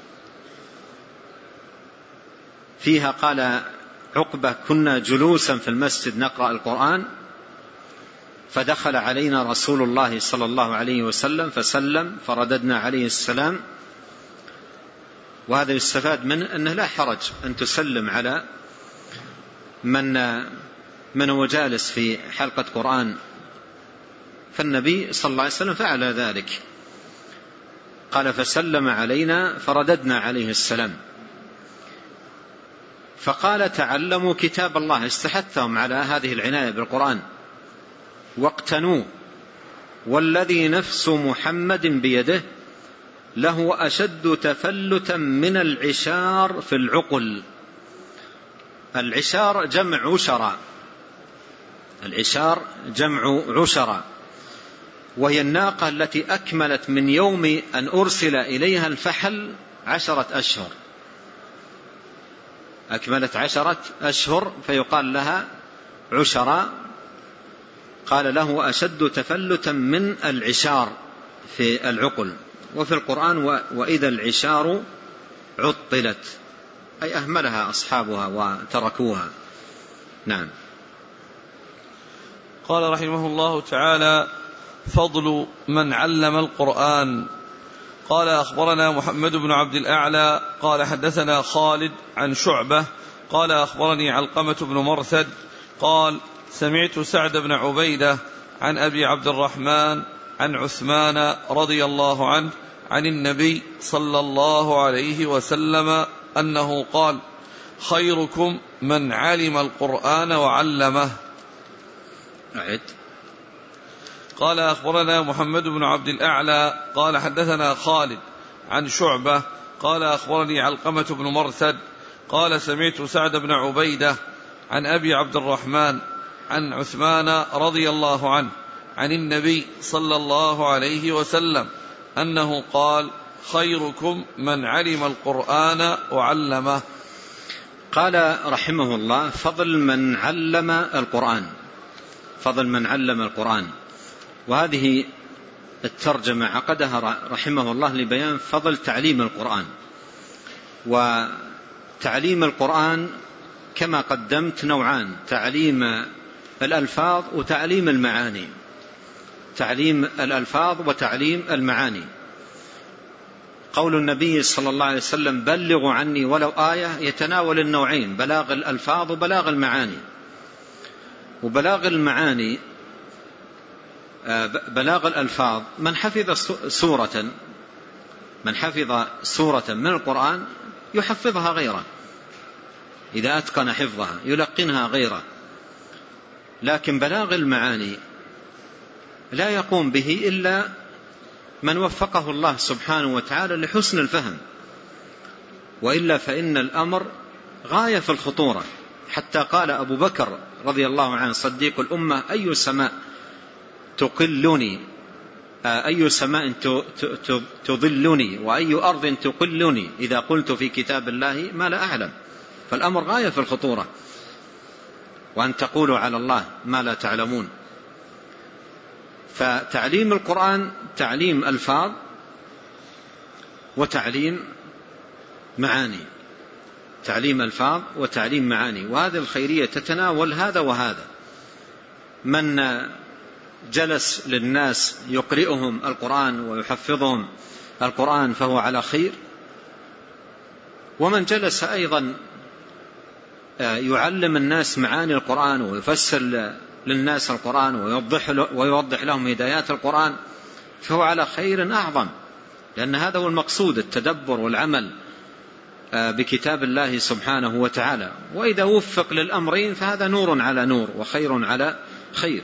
فيها قال عقبة: كنا جلوسا في المسجد نقرأ القرآن فدخل علينا رسول الله صلى الله عليه وسلم فسلم فرددنا عليه السلام. وهذا يستفاد منه أنه لا حرج أن تسلم على من من هو جالس في حلقة قرآن، فالنبي صلى الله عليه وسلم فعل ذلك. قال فسلم علينا فرددنا عليه السلام. فقال تعلموا كتاب الله، استحثهم على هذه العناية بالقرآن، واقتنوا والذي نفس محمد بيده له أشد تفلتا من العشار في العقل. العشار جمع عشرة، العشار جمع عشرة، وهي الناقة التي أكملت من يوم أن أرسل إليها الفحل عشرة أشهر، أكملت عشرة أشهر فيقال لها عشرة. قال له أشد تفلتا من العشار في العقل. وفي القرآن وإذا العشار عطلت، أي أهملها أصحابها وتركوها. نعم. قال رحمه الله تعالى: فضل من علم القرآن. قال أخبرنا محمد بن عبد الأعلى قال حدثنا خالد عن شعبة قال أخبرني علقمة بن مرثد قال سمعت سعد بن عبيدة عن أبي عبد الرحمن عن عثمان رضي الله عنه عن النبي صلى الله عليه وسلم أنه قال: خيركم من علم القرآن وعلمه. أعد. قال أخبرنا محمد بن عبد الأعلى قال حدثنا خالد عن شعبة قال أخبرني علقمة بن مرثد قال سمعت سعد بن عبيدة عن أبي عبد الرحمن عن عثمان رضي الله عنه عن النبي صلى الله عليه وسلم أنه قال: خيركم من علم القرآن وعلمه. قال رحمه الله: فضل من علم القرآن، فضل من علم القرآن. وهذه الترجمة عقدها رحمه الله لبيان فضل تعليم القرآن. وتعليم القرآن كما قدمت نوعان: تعليم الألفاظ وتعليم المعاني. تعليم الألفاظ وتعليم المعاني. قول النبي صلى الله عليه وسلم: بلغوا عني ولو آية، يتناول النوعين: بلاغ الألفاظ وبلاغ المعاني. وبلاغ المعاني بلاغ الألفاظ من حفظ سورة من حفظ سورة من القرآن يحفظها غيره، إذا أتقن حفظها يلقنها غيره. لكن بلاغ المعاني لا يقوم به إلا من وفقه الله سبحانه وتعالى لحسن الفهم، وإلا فإن الأمر غاية في الخطورة. حتى قال أبو بكر رضي الله عنه صديق الأمة: أي سماء تقلني، أي سماء تضلني، وأي أرض تقلني إذا قلت في كتاب الله ما لا أعلم. فالأمر غاية في الخطورة، وأن تقولوا على الله ما لا تعلمون. فتعليم القرآن تعليم ألفاظ وتعليم معاني، تعليم ألفاظ وتعليم معاني. وهذه الخيرية تتناول هذا وهذا. من جلس للناس يقرئهم القرآن ويحفظهم القرآن فهو على خير، ومن جلس أيضا يعلم الناس معاني القرآن ويفسر للناس القرآن ويوضح, ويوضح لهم هدايات القرآن فهو على خير أعظم، لأن هذا هو المقصود: التدبر والعمل بكتاب الله سبحانه وتعالى. وإذا وفق للأمرين فهذا نور على نور وخير على خير.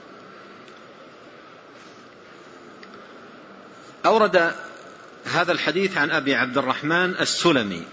أورد هذا الحديث عن أبي عبد الرحمن السلمي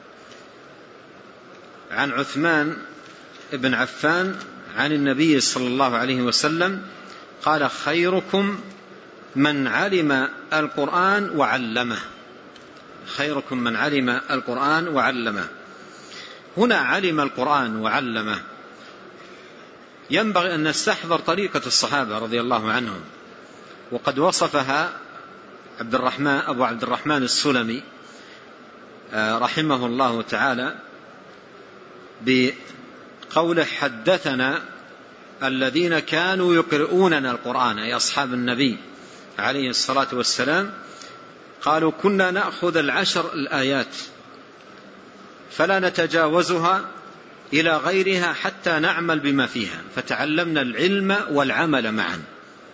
عن عثمان بن عفان عن النبي صلى الله عليه وسلم قال: خيركم من علم القرآن وعلمه. خيركم من علم القرآن وعلمه. هنا علم القرآن وعلمه ينبغي أن نستحضر طريقة الصحابة رضي الله عنهم، وقد وصفها عبد الرحمن أبو عبد الرحمن السلمي رحمه الله تعالى بقوله: حدثنا الذين كانوا يقرؤوننا القرآن، أي أصحاب النبي عليه الصلاة والسلام، قالوا كنا نأخذ العشر الآيات فلا نتجاوزها إلى غيرها حتى نعمل بما فيها، فتعلمنا العلم والعمل معا.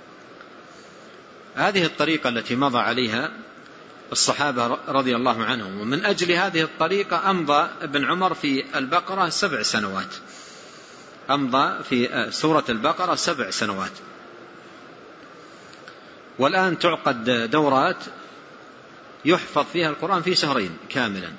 هذه الطريقة التي مضى عليها الصحابة رضي الله عنهم، ومن أجل هذه الطريقة أمضى ابن عمر في البقرة سبع سنوات، أمضى في سورة البقرة سبع سنوات. والآن تعقد دورات يحفظ فيها القرآن في شهرين كاملا،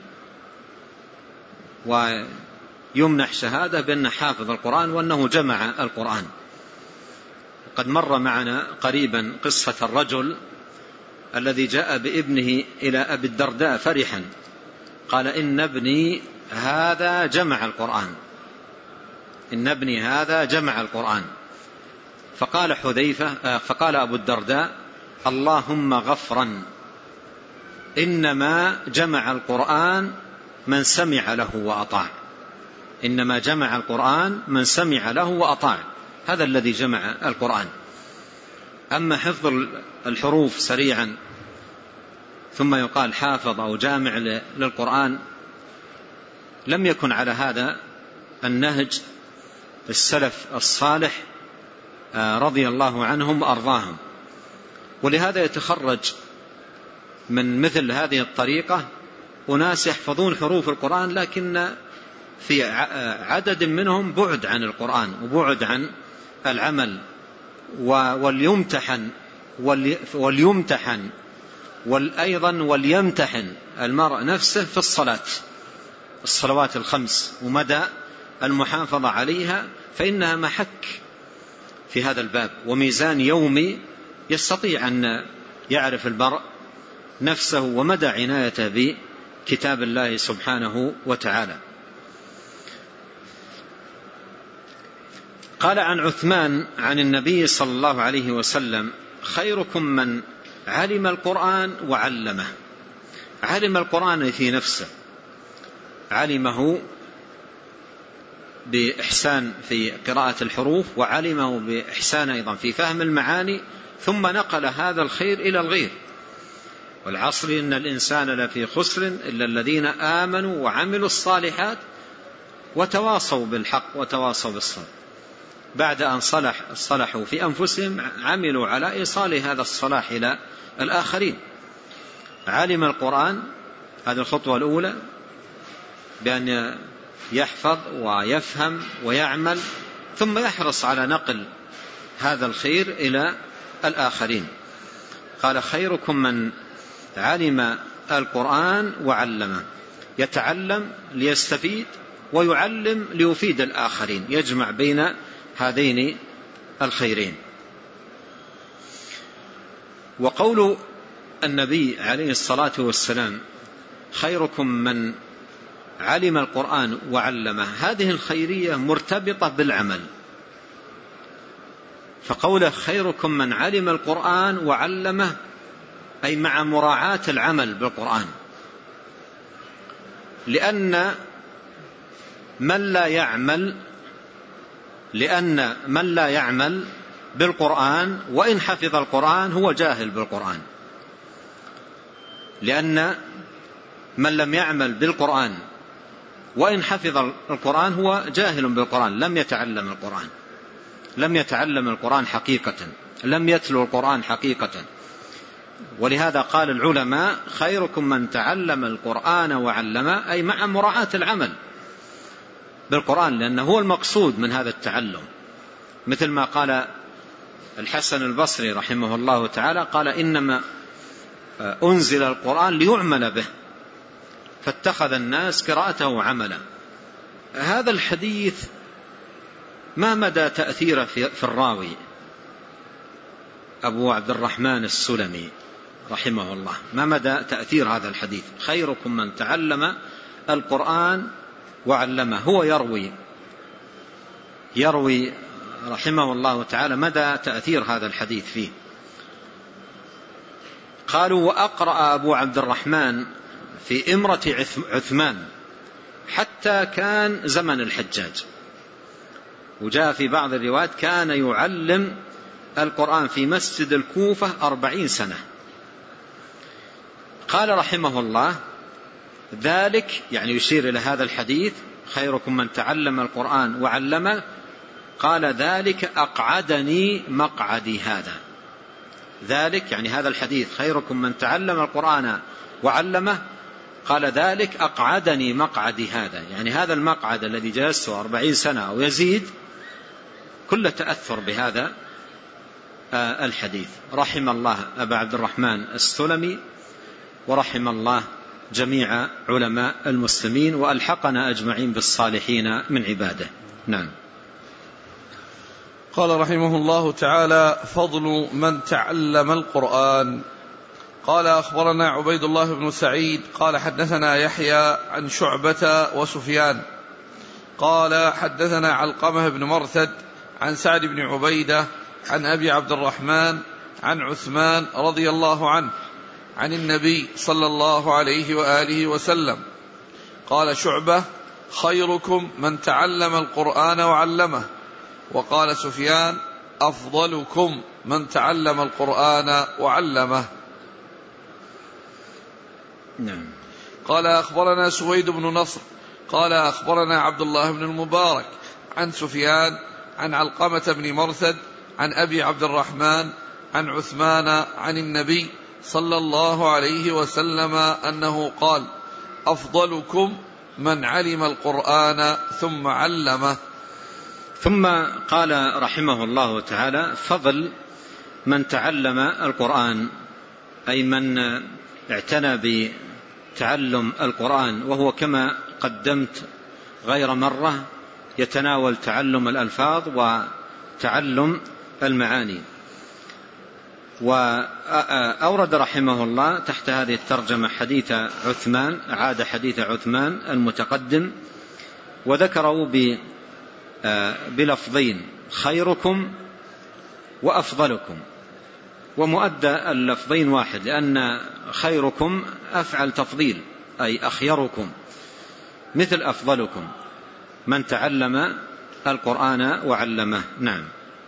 ويمنح شهادة بأنه حافظ القرآن وأنه جمع القرآن. قد مر معنا قريبا قصة الرجل الذي جاء بابنه إلى أبي الدرداء فرحا، قال إن ابني هذا جمع القرآن، إن ابني هذا جمع القرآن. فقال حذيفة فقال أبو الدرداء اللهم غفرا، إنما جمع القرآن من سمع له وأطاع، إنما جمع القرآن من سمع له وأطاع، هذا الذي جمع القرآن. أما حفظ الحروف سريعا ثم يقال حافظ أو جامع للقرآن، لم يكن على هذا النهج السلف الصالح رضي الله عنهم وأرضاهم. ولهذا يتخرج من مثل هذه الطريقة أناس يحفظون حروف القرآن، لكن في عدد منهم بعد عن القرآن وبعد عن العمل، وليمتحن وليمتحن والأيضا وليمتحن المرء نفسه في الصلاة، الصلوات الخمس ومدى المحافظة عليها، فإنها محك في هذا الباب وميزان يومي يستطيع أن يعرف المرء نفسه ومدى عنايته بكتاب الله سبحانه وتعالى. قال عن عثمان عن النبي صلى الله عليه وسلم خيركم من علم القرآن وعلمه. علم القرآن في نفسه، علمه بإحسان في قراءة الحروف، وعلمه بإحسان أيضا في فهم المعاني، ثم نقل هذا الخير إلى الغير. والعصر إن الإنسان لفي خسر إلا الذين آمنوا وعملوا الصالحات وتواصوا بالحق وتواصوا بالصبر. بعد أن صلح صلحوا في أنفسهم عملوا على إيصال هذا الصلاح إلى الآخرين. علم القرآن، هذه الخطوة الأولى، بأن يحفظ ويفهم ويعمل، ثم يحرص على نقل هذا الخير إلى الآخرين. قال خيركم من علم القرآن وعلمه، يتعلم ليستفيد ويعلم ليفيد الآخرين، يجمع بين هذين الخيرين. وقول النبي عليه الصلاة والسلام خيركم من علم القرآن وعلمه، هذه الخيرية مرتبطة بالعمل. فقوله خيركم من علم القرآن وعلمه أي مع مراعاة العمل بالقرآن، لأن من لا يعمل لأن من لا يعمل بالقرآن وإن حفظ القرآن هو جاهل بالقرآن، لأن من لم يعمل بالقرآن وإن حفظ القرآن هو جاهل بالقرآن، لم يتعلم القرآن، لم يتعلم القرآن حقيقة، لم يتلو القرآن حقيقة. ولهذا قال العلماء خيركم من تعلم القرآن وعلمه، أي مع مراعاة العمل بالقرآن، لأنه هو المقصود من هذا التعلم. مثل ما قال الحسن البصري رحمه الله تعالى، قال إنما أنزل القرآن ليعمل به، فاتخذ الناس قراءته عملا. هذا الحديث ما مدى تأثيره في الراوي أبو عبد الرحمن السلمي رحمه الله، ما مدى تأثير هذا الحديث خيركم من تعلم القرآن وعلمه؟ هو يروي يروي رحمه الله تعالى مدى تأثير هذا الحديث فيه. قالوا وأقرأ أبو عبد الرحمن في إمرة عثمان حتى كان زمن الحجاج، وجاء في بعض الروايات كان يعلم القرآن في مسجد الكوفة أربعين سنة. قال رحمه الله: ذلك يعني يشير إلى هذا الحديث: خيركم من تعلم القرآن وعلمه. قال: ذلك أقعدني مقعدي هذا. ذلك يعني هذا الحديث: خيركم من تعلم القرآن وعلمه. قال: ذلك أقعدني مقعدي هذا، يعني هذا المقعد الذي جلسته أربعين سنة أو يزيد كل تأثر بهذا الحديث. رحم الله أبا عبد الرحمن السلمي، ورحم الله جميع علماء المسلمين، وألحقنا أجمعين بالصالحين من عباده. نعم. قال رحمه الله تعالى: فضل من تعلم القرآن. قال: أخبرنا عبيد الله بن سعيد قال حدثنا يحيى عن شعبة وسفيان قال حدثنا علقمة بن مرثد عن سعد بن عبيدة عن أبي عبد الرحمن عن عثمان رضي الله عنه عن النبي صلى الله عليه وآله وسلم قال شعبة: خيركم من تعلم القرآن وعلمه. وقال سفيان: أفضلكم من تعلم القرآن وعلمه. نعم. قال: أخبرنا سويد بن نصر قال أخبرنا عبد الله بن المبارك عن سفيان عن علقمة بن مرثد عن أبي عبد الرحمن عن عثمان عن النبي صلى الله عليه وسلم أنه قال: أفضلكم من علم القرآن ثم علمه. ثم قال رحمه الله تعالى: فضل من تعلم القرآن، أي من اعتنى بتعلم القرآن، وهو كما قدمت غير مرة يتناول تعلم الألفاظ وتعلم المعاني. وأورد رحمه الله تحت هذه الترجمة حديث عثمان، عاد حديث عثمان المتقدم، وذكره بلفظين: خيركم وأفضلكم، ومؤدى اللفظين واحد، لأن خيركم أفعل تفضيل أي أخيركم، مثل أفضلكم من تعلم القرآن وعلمه. نعم.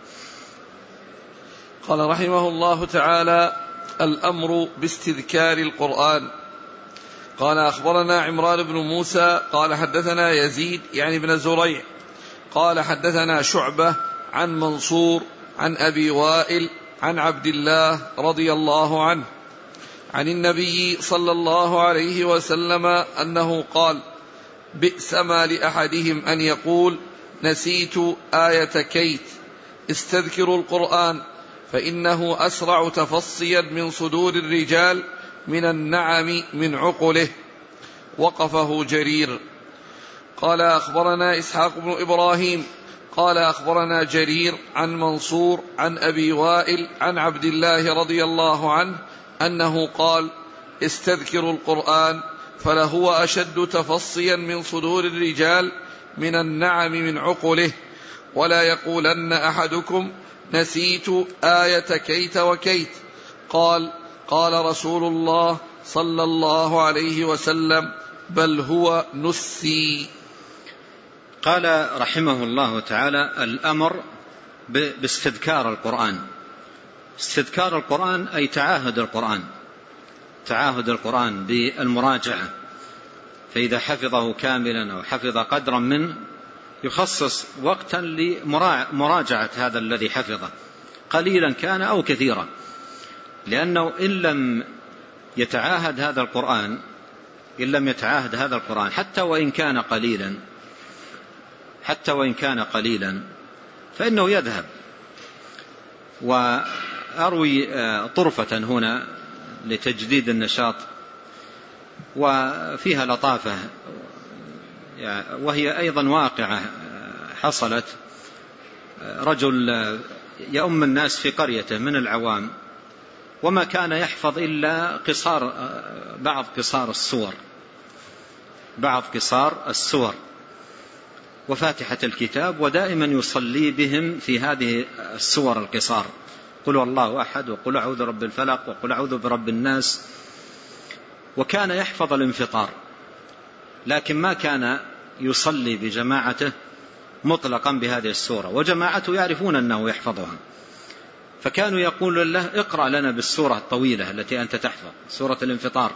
قال رحمه الله تعالى: الأمر باستذكار القرآن. قال: أخبرنا عمران بن موسى قال حدثنا يزيد يعني بن زريع قال حدثنا شعبة عن منصور عن أبي وائل عن عبد الله رضي الله عنه عن النبي صلى الله عليه وسلم أنه قال: بئس ما لأحدهم أن يقول نسيت آية كيت، استذكروا القرآن فإنه أسرع تفصيا من صدور الرجال من النعم من عقله. وقفه جرير. قال: أخبرنا إسحاق بن إبراهيم قال أخبرنا جرير عن منصور عن أبي وائل عن عبد الله رضي الله عنه أنه قال: استذكروا القرآن فلهو أشد تفصيا من صدور الرجال من النعم من عقله، ولا يقولن أحدكم نسيت آية كيت وكيت. قال: قال رسول الله صلى الله عليه وسلم: بل هو نسي. قال رحمه الله تعالى: الأمر باستذكار القرآن. استذكار القرآن أي تعاهد القرآن، تعاهد القرآن بالمراجعة، فإذا حفظه كاملا أو حفظ قدرا منه يخصص وقتا لمراجعة هذا الذي حفظه، قليلا كان أو كثيرا، لأنه إن لم يتعاهد هذا القرآن إن لم يتعاهد هذا القرآن حتى وإن كان قليلا حتى وإن كان قليلا فإنه يذهب. وأروي طرفة هنا لتجديد النشاط وفيها لطافة، وهي أيضا واقعة حصلت. رجل يؤم الناس في قريته من العوام، وما كان يحفظ إلا قصار بعض قصار السور بعض قصار السور وفاتحة الكتاب، ودائما يصلي بهم في هذه السور القصار: قل والله أحد، وقل أعوذ برب الفلق، وقل أعوذ برب الناس. وكان يحفظ الانفطار، لكن ما كان يصلي بجماعته مطلقا بهذه السورة، وجماعته يعرفون أنه يحفظها، فكانوا يقول له اقرأ لنا بالسورة الطويلة التي أنت تحفظ، سورة الانفطار،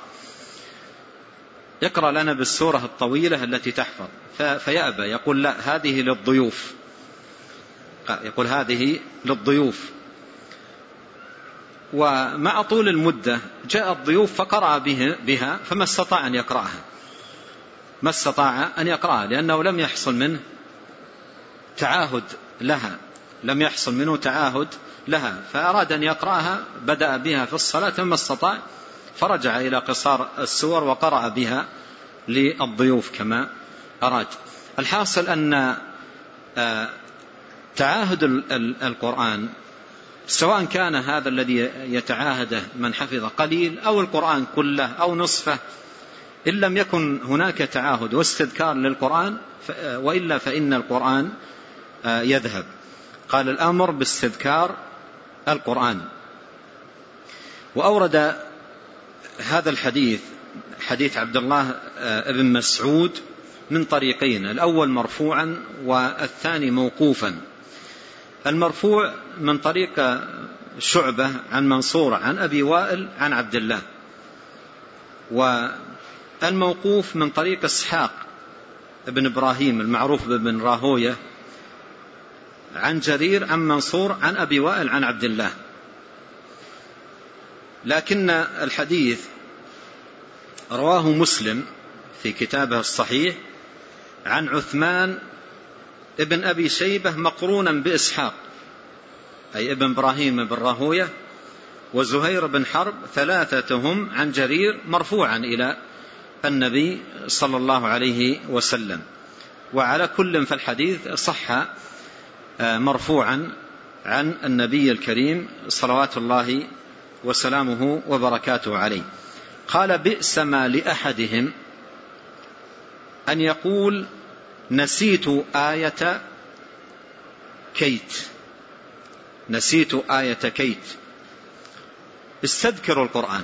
اقرأ لنا بالسورة الطويلة التي تحفظ، فيأبى، يقول لا هذه للضيوف، يقول هذه للضيوف. ومع طول المدة جاء الضيوف فقرأ بها فما استطاع أن يقرأها، ما استطاع أن يقرأها لأنه لم يحصل منه تعاهد لها، لم يحصل منه تعاهد لها، فأراد أن يقرأها، بدأ بها في الصلاة فما استطاع، فرجع إلى قصار السور وقرأ بها للضيوف كما أراد. الحاصل أن تعاهد القرآن سواء كان هذا الذي يتعاهده من حفظ قليل أو القرآن كله أو نصفه، إن لم يكن هناك تعاهد واستذكار للقرآن وإلا فإن القرآن يذهب. قال الأمر باستذكار القرآن. وأورد هذا الحديث حديث عبد الله بن مسعود من طريقين، الأول مرفوعا والثاني موقوفا. المرفوع من طريق شعبة عن منصور عن أبي وائل عن عبد الله، والموقوف من طريق إسحاق ابن إبراهيم المعروف بن راهوية عن جرير عن منصور عن أبي وائل عن عبد الله. لكن الحديث رواه مسلم في كتابه الصحيح عن عثمان ابن أبي شيبة مقرونا بإسحاق أي ابن إبراهيم بن راهوية وزهير بن حرب، ثلاثتهم عن جرير مرفوعا إلى النبي صلى الله عليه وسلم. وعلى كل فالحديث صح مرفوعا عن النبي الكريم صلوات الله وسلامه وبركاته عليه. قال بئس ما لأحدهم أن يقول نسيت آية كيت، نسيت آية كيت. استذكروا القرآن.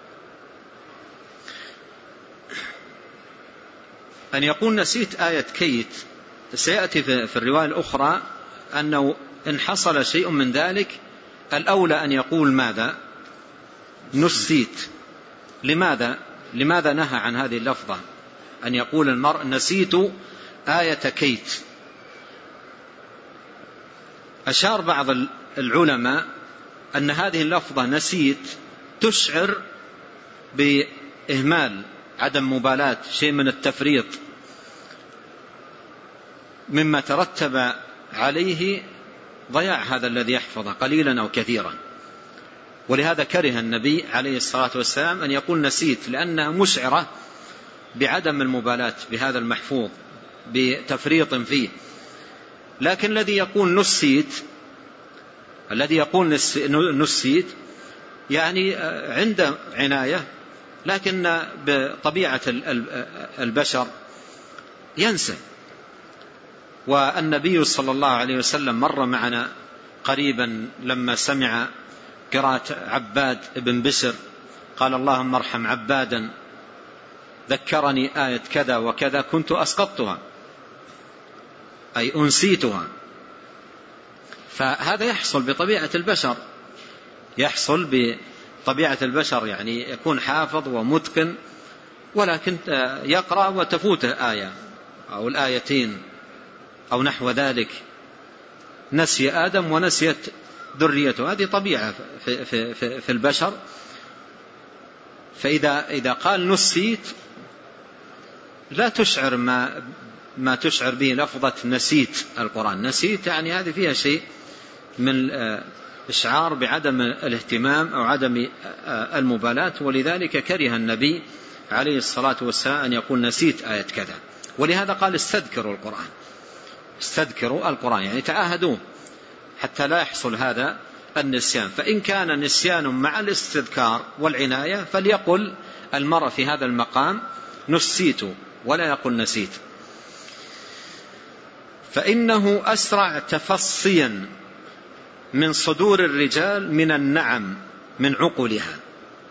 أن يقول نسيت آية كيت سيأتي في الرواية الأخرى أنه إن حصل شيء من ذلك الأولى أن يقول ماذا؟ نسيت. لماذا؟ لماذا نهى عن هذه اللفظة أن يقول المرء نسيت آية كيت؟ أشار بعض العلماء أن هذه اللفظة نسيت تشعر بإهمال، عدم مبالاة، شيء من التفريط مما ترتب عليه ضياع هذا الذي يحفظه قليلا أو كثيرا. ولهذا كره النبي عليه الصلاة والسلام أن يقول نسيت، لأنها مشعرة بعدم المبالاة بهذا المحفوظ، بتفريط فيه. لكن الذي يقول نسيت، الذي يقول نسيت يعني عنده عناية، لكن بطبيعة البشر ينسى. والنبي صلى الله عليه وسلم مر معنا قريبا لما سمع قراءة عباد بن بشر قال اللهم ارحم عبادا ذكرني آية كذا وكذا كنت أسقطتها أي أنسيتها. فهذا يحصل بطبيعة البشر، يحصل بطبيعة البشر، يعني يكون حافظ ومتقن ولكن يقرأ وتفوته آية أو الآيتين أو نحو ذلك، نسي آدم ونسيت ذريته، هذه طبيعة في, في, في, في البشر. فإذا إذا قال نسيت لا تشعر ما ما تشعر به لفظة نسيت القرآن. نسيت يعني هذه فيها شيء من إشعار بعدم الاهتمام أو عدم المبالاة. ولذلك كره النبي عليه الصلاة والسلام أن يقول نسيت آية كذا. ولهذا قال استذكروا القرآن، استذكروا القرآن يعني تعاهدوه حتى لا يحصل هذا النسيان. فإن كان نسيان مع الاستذكار والعناية فليقل المرء في هذا المقام نسيت ولا يقول نسيت. فإنه أسرع تفصيا من صدور الرجال من النعم من عقلها.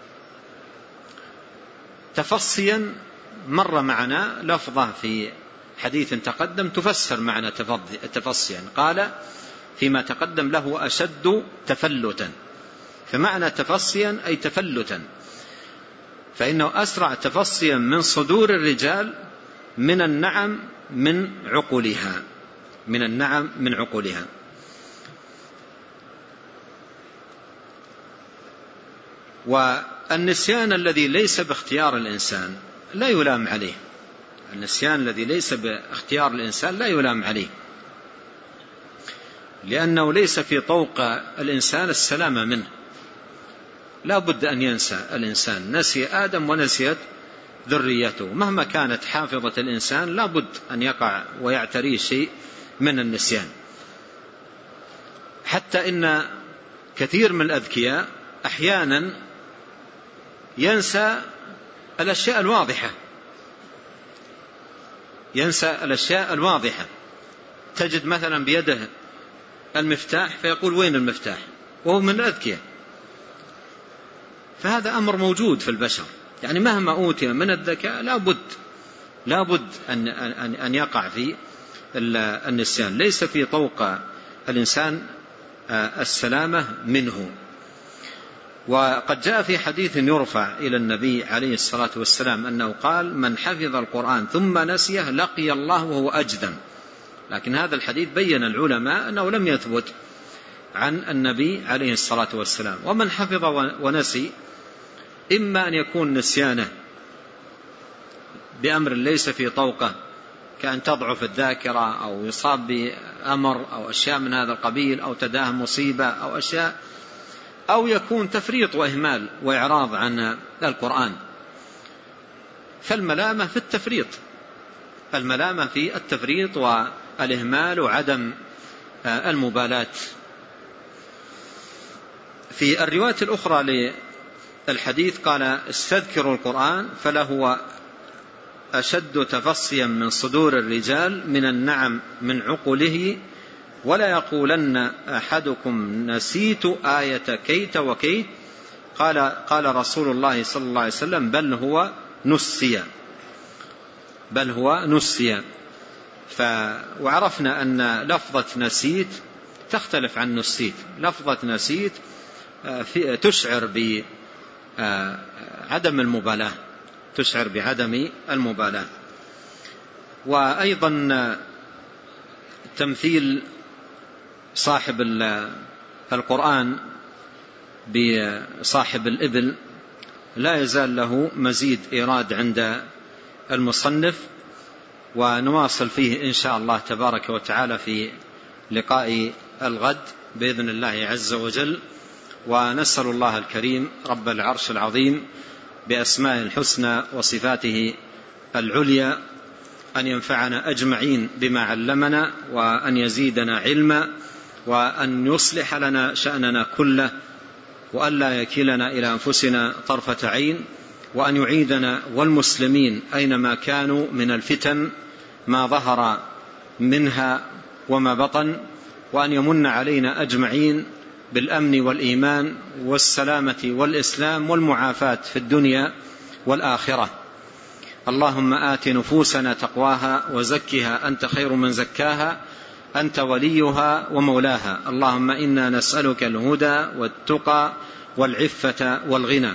تفصيا مر معنا لفظة في حديث تقدم تفسر معنى تفصيا. قال فيما تقدم له أشد تفلتا، فمعنى تفصيا أي تفلتا، فإنه أسرع تفصيا من صدور الرجال من النعم من عقولها، من النعم من عقولها. والنسيان الذي ليس باختيار الإنسان لا يلام عليه، النسيان الذي ليس باختيار الإنسان لا يلام عليه، لأنه ليس في طوق الإنسان السلامة منه، لا بد أن ينسى الإنسان. نسي آدم ونسيت ذريته، مهما كانت حافظة الإنسان لا بد أن يقع ويعتريه شيء من النسيان. حتى إن كثير من الأذكياء أحيانا ينسى الأشياء الواضحة، ينسى الأشياء الواضحة. تجد مثلا بيده المفتاح فيقول وين المفتاح، وهو من الأذكياء. فهذا أمر موجود في البشر، يعني مهما أوتي من الذكاء لا بد لا بد أن أن يقع في النسيان، ليس في طوق الإنسان السلامة منه. وقد جاء في حديث يرفع إلى النبي عليه الصلاة والسلام أنه قال من حفظ القرآن ثم نسيه لقي الله وهو أجذم، لكن هذا الحديث بين العلماء أنه لم يثبت عن النبي عليه الصلاة والسلام. ومن حفظ ونسي إما أن يكون نسيانه بأمر ليس في طوقه، كأن تضعف الذاكرة أو يصاب بأمر أو أشياء من هذا القبيل، أو تداه مصيبة أو أشياء، أو يكون تفريط وإهمال وإعراض عن القرآن. فالملامة في التفريط، الملامة في التفريط والإهمال وعدم المبالاة. في الرواية الأخرى للحديث قال استذكروا القرآن فله أشد تفصيا من صدور الرجال من النعم من عقله، ولا يقولن أحدكم نسيت آية كيت وكيت، قال قال رسول الله صلى الله عليه وسلم بل هو نسي، بل هو نسي. ف وعرفنا أن لفظة نسيت تختلف عن نسيت. لفظة نسيت تشعر بعدم المبالاة، تشعر بعدم المبالاة. وأيضا تمثيل صاحب القرآن بصاحب الإبل لا يزال له مزيد إيراد عند المصنف، ونواصل فيه إن شاء الله تبارك وتعالى في لقاء الغد بإذن الله عز وجل. ونسأل الله الكريم رب العرش العظيم بأسماء الحسنى وصفاته العليا أن ينفعنا أجمعين بما علمنا، وأن يزيدنا علما، وأن يصلح لنا شأننا كله، وأن لا يكلنا إلى أنفسنا طرفة عين، وأن يعيدنا والمسلمين أينما كانوا من الفتن ما ظهر منها وما بطن، وأن يمن علينا أجمعين بالأمن والإيمان والسلامة والإسلام والمعافاة في الدنيا والآخرة. اللهم آت نفوسنا تقواها وزكها أنت خير من زكاها أنت وليها ومولاها. اللهم إنا نسألك الهدى والتقى والعفة والغنى.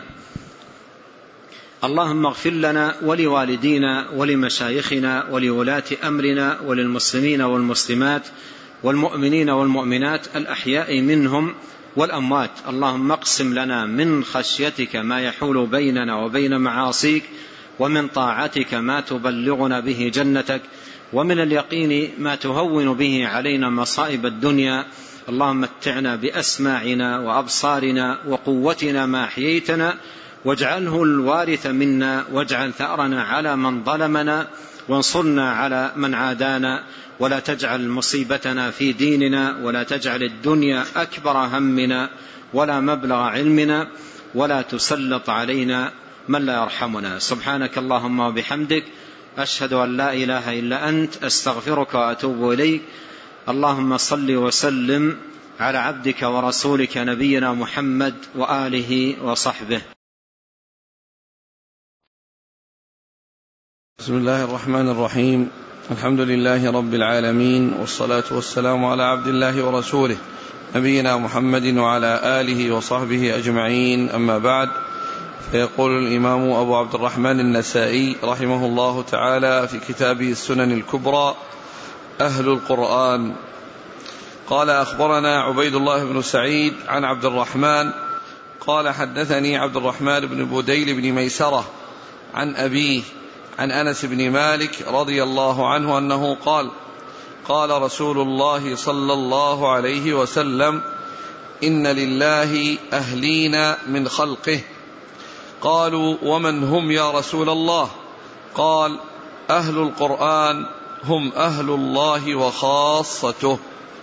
اللهم اغفر لنا ولوالدينا ولمشايخنا ولولاة أمرنا وللمسلمين والمسلمات والمؤمنين والمؤمنات الأحياء منهم والأموات. اللهم اقسم لنا من خشيتك ما يحول بيننا وبين معاصيك، ومن طاعتك ما تبلغنا به جنتك، ومن اليقين ما تهون به علينا مصائب الدنيا. اللهم متعنا بأسماعنا وأبصارنا وقوتنا ما أحييتنا، واجعله الوارث منا، واجعل ثأرنا على من ظلمنا، وانصرنا على من عادانا، ولا تجعل مصيبتنا في ديننا، ولا تجعل الدنيا أكبر همنا ولا مبلغ علمنا، ولا تسلط علينا من لا يرحمنا. سبحانك اللهم وبحمدك، أشهد أن لا إله إلا أنت، أستغفرك وأتوب إليك. اللهم صل وسلم على عبدك ورسولك نبينا محمد وآله وصحبه. بسم الله الرحمن الرحيم. الحمد لله رب العالمين، والصلاة والسلام على عبد الله ورسوله نبينا محمد وعلى آله وصحبه أجمعين، أما بعد. فيقول الإمام أبو عبد الرحمن النسائي رحمه الله تعالى في كتابه السنن الكبرى: أهل القرآن. قال: أخبرنا عبيد الله بن سعيد عن عبد الرحمن قال: حدثني عبد الرحمن بن بديل بن ميسرة عن أبيه عن أنس بن مالك رضي الله عنه أنه قال: قال رسول الله صلى الله عليه وسلم: إن لله أهلين من خلقه. قالوا: ومن هم يا رسول الله؟ قال: أهل القرآن هم أهل الله وخاصته.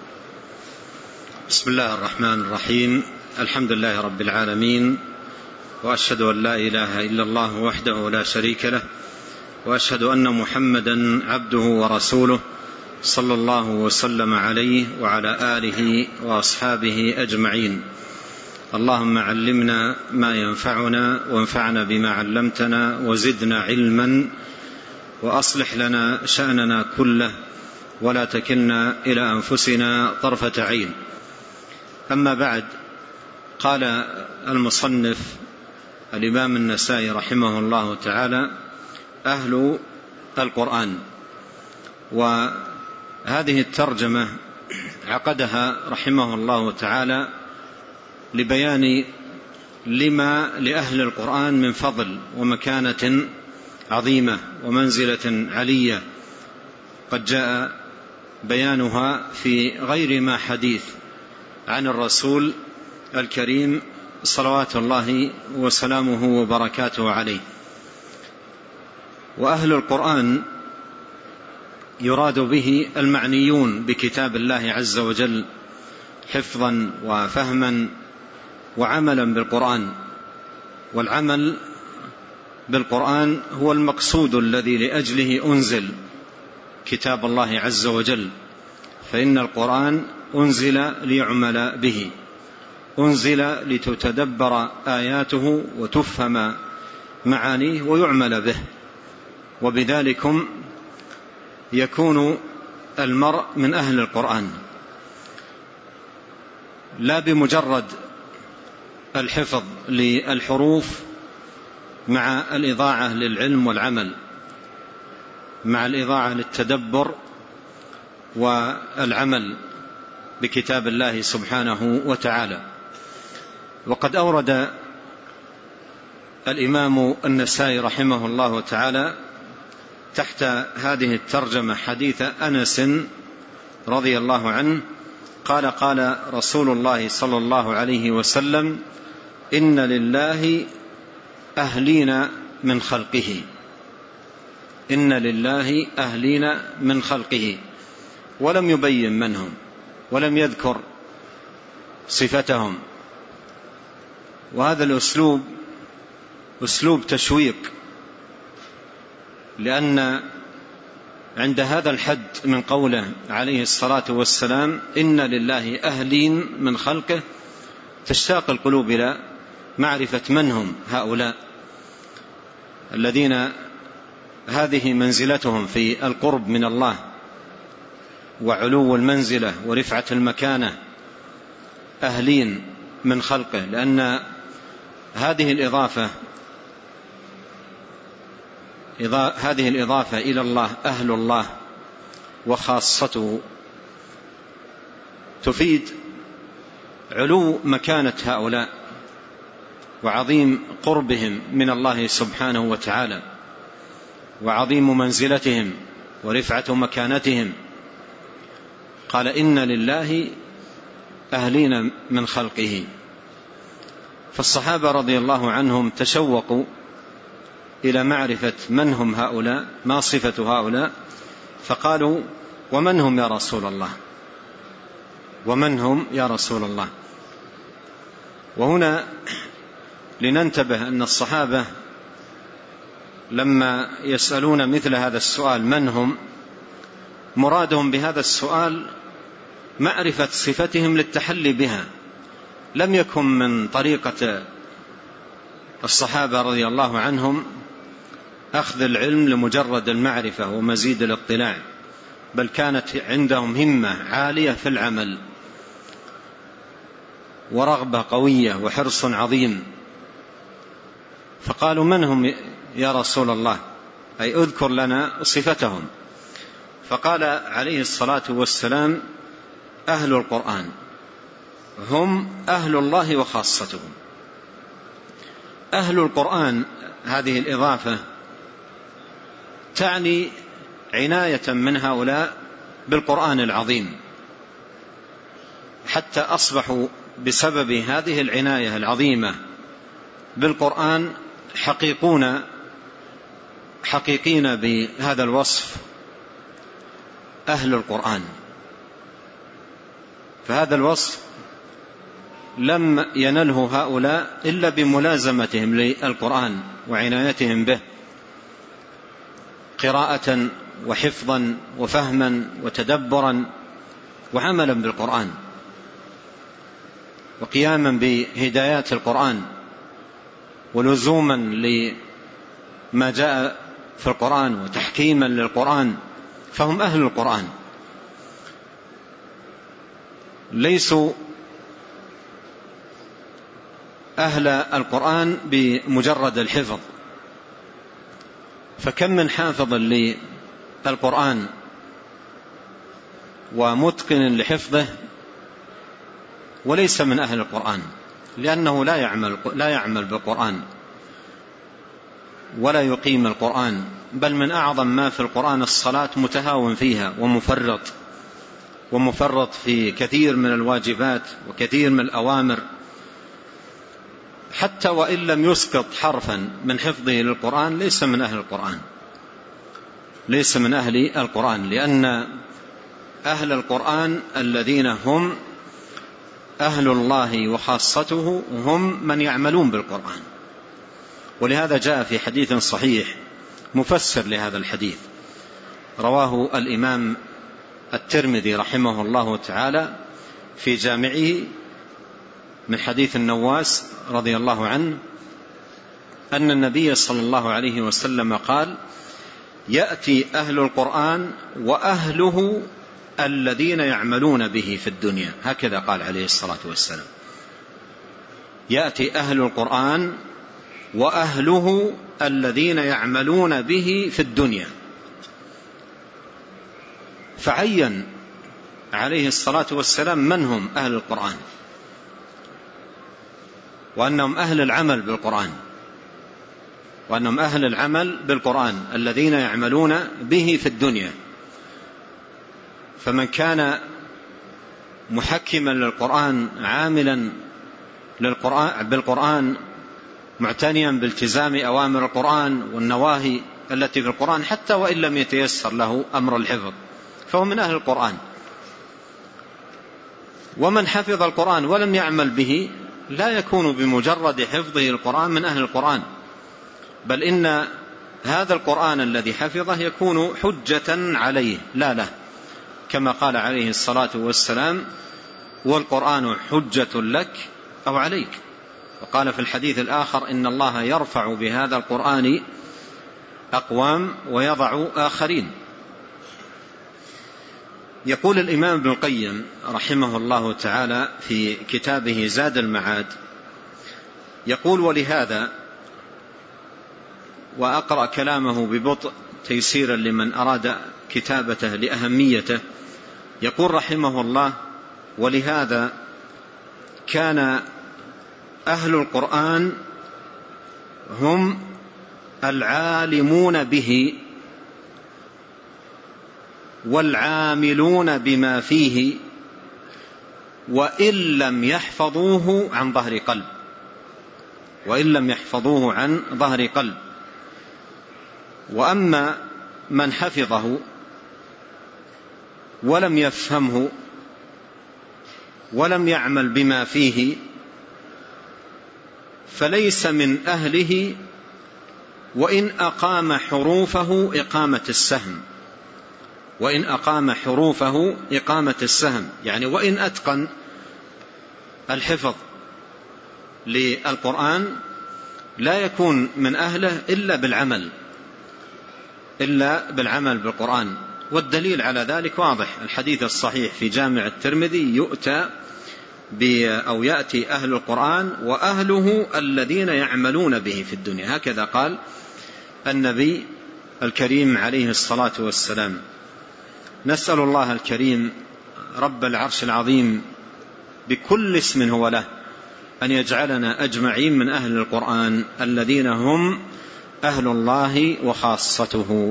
بسم الله الرحمن الرحيم. الحمد لله رب العالمين، وأشهد أن لا إله إلا الله وحده لا شريك له، وأشهد أن محمدا عبده ورسوله صلى الله وسلم عليه وعلى آله وأصحابه أجمعين. اللهم علمنا ما ينفعنا، وانفعنا بما علمتنا، وزدنا علما، وأصلح لنا شأننا كله، ولا تكلنا إلى أنفسنا طرفة عين. أما بعد، قال المصنف الإمام النسائي رحمه الله تعالى: أهل القرآن. وهذه الترجمة عقدها رحمه الله تعالى لبيان لما لأهل القرآن من فضل ومكانة عظيمة ومنزلة علية، قد جاء بيانها في غير ما حديث عن الرسول الكريم صلوات الله وسلامه وبركاته عليه. وأهل القرآن يراد به المعنيون بكتاب الله عز وجل حفظا وفهما وعملا بالقرآن. والعمل بالقرآن هو المقصود الذي لأجله أنزل كتاب الله عز وجل، فإن القرآن أنزل ليعمل به، أنزل لتتدبر آياته وتفهم معانيه ويعمل به، وبذلكم يكون المرء من أهل القرآن، لا بمجرد الحفظ للحروف مع الإضاعة للعلم والعمل، مع الإضاعة للتدبر والعمل بكتاب الله سبحانه وتعالى. وقد أورد الإمام النسائي رحمه الله تعالى تحت هذه الترجمة حديث أنس رضي الله عنه قال: قال رسول الله صلى الله عليه وسلم: إن لله أهلين من خلقه. إن لله أهلين من خلقه، ولم يبين من هم، ولم يذكر صفتهم. وهذا الأسلوب أسلوب تشويق، لأن عند هذا الحد من قوله عليه الصلاة والسلام: إن لله أهلين من خلقه، تشتاق القلوب إلى معرفة من هم هؤلاء الذين هذه منزلتهم في القرب من الله وعلو المنزلة ورفعة المكانة، أهلين من خلقه، لأن هذه الإضافة هذه الإضافة إلى الله، أهل الله وخاصته، تفيد علو مكانة هؤلاء وعظيم قربهم من الله سبحانه وتعالى، وعظيم منزلتهم ورفعة مكانتهم. قال: إن لله أهلين من خلقه. فالصحابة رضي الله عنهم تشوقوا إلى معرفة من هم هؤلاء، ما صفة هؤلاء، فقالوا: ومن هم يا رسول الله؟ ومن هم يا رسول الله؟ وهنا لننتبه أن الصحابة لما يسألون مثل هذا السؤال من هم، مرادهم بهذا السؤال معرفة صفتهم للتحلي بها، لم يكن من طريقة الصحابة رضي الله عنهم أخذ العلم لمجرد المعرفة ومزيد الاطلاع، بل كانت عندهم همة عالية في العمل ورغبة قوية وحرص عظيم. فقالوا: من هم يا رسول الله؟ أي اذكر لنا صفتهم. فقال عليه الصلاة والسلام: أهل القرآن هم أهل الله وخاصته. أهل القرآن هذه الإضافة تعني عناية من هؤلاء بالقرآن العظيم، حتى أصبحوا بسبب هذه العناية العظيمة بالقرآن حقيقون حقيقين بهذا الوصف، أهل القرآن. فهذا الوصف لم ينله هؤلاء إلا بملازمتهم للقرآن وعنايتهم به قراءة وحفظا وفهما وتدبرا وعملا بالقرآن وقياما بهدايات القرآن ولزوما لما جاء في القرآن وتحكيما للقرآن. فهم أهل القرآن، ليسوا أهل القرآن بمجرد الحفظ. فكم من حافظ للقرآن ومتقن لحفظه وليس من أهل القرآن، لأنه لا يعمل لا يعمل بالقرآن ولا يقيم القرآن، بل من أعظم ما في القرآن الصلاة متهاون فيها ومفرط ومفرط في كثير من الواجبات وكثير من الأوامر، حتى وإن لم يسقط حرفا من حفظه للقرآن ليس من أهل القرآن ليس من أهل القرآن لأن أهل القرآن الذين هم أهل الله وخاصته هم من يعملون بالقرآن. ولهذا جاء في حديث صحيح مفسر لهذا الحديث رواه الإمام الترمذي رحمه الله تعالى في جامعه من حديث النواس رضي الله عنه أن النبي صلى الله عليه وسلم قال: يأتي أهل القرآن وأهله الذين يعملون به في الدنيا. هكذا قال عليه الصلاة والسلام: يأتي أهل القرآن وأهله الذين يعملون به في الدنيا. فعين عليه الصلاة والسلام من هم أهل القرآن، وأنهم أهل العمل بالقرآن وأنهم أهل العمل بالقرآن الذين يعملون به في الدنيا. فمن كان محكما للقرآن عاملا للقرآن بالقرآن معتنيا بالتزام أوامر القرآن والنواهي التي في القرآن حتى وإن لم يتيسر له أمر الحفظ فهو من أهل القرآن. ومن حفظ القرآن ولم يعمل به لا يكون بمجرد حفظه القرآن من أهل القرآن، بل إن هذا القرآن الذي حفظه يكون حجة عليه لا له، كما قال عليه الصلاة والسلام: والقرآن حجة لك أو عليك. وقال في الحديث الآخر: إن الله يرفع بهذا القرآن أقوام ويضع آخرين. يقول الإمام ابن القيم رحمه الله تعالى في كتابه زاد المعاد، يقول: ولهذا، وأقرأ كلامه ببطء تيسيرا لمن أراد كتابته لأهميته، يقول رحمه الله: ولهذا كان أهل القرآن هم العالمون به والعاملون بما فيه وإن لم يحفظوه عن ظهر قلب وإن لم يحفظوه عن ظهر قلب. وأما من حفظه ولم يفهمه ولم يعمل بما فيه فليس من أهله وإن أقام حروفه إقامة السهم وإن أقام حروفه إقامة السهم يعني وإن أتقن الحفظ للقرآن لا يكون من أهله إلا بالعمل إلا بالعمل بالقرآن والدليل على ذلك واضح، الحديث الصحيح في جامع الترمذي: يؤتى أو يأتي أهل القرآن وأهله الذين يعملون به في الدنيا. هكذا قال النبي الكريم عليه الصلاة والسلام. نسأل الله الكريم رب العرش العظيم بكل اسم هو له أن يجعلنا أجمعين من أهل القرآن الذين هم أهل الله وخاصته.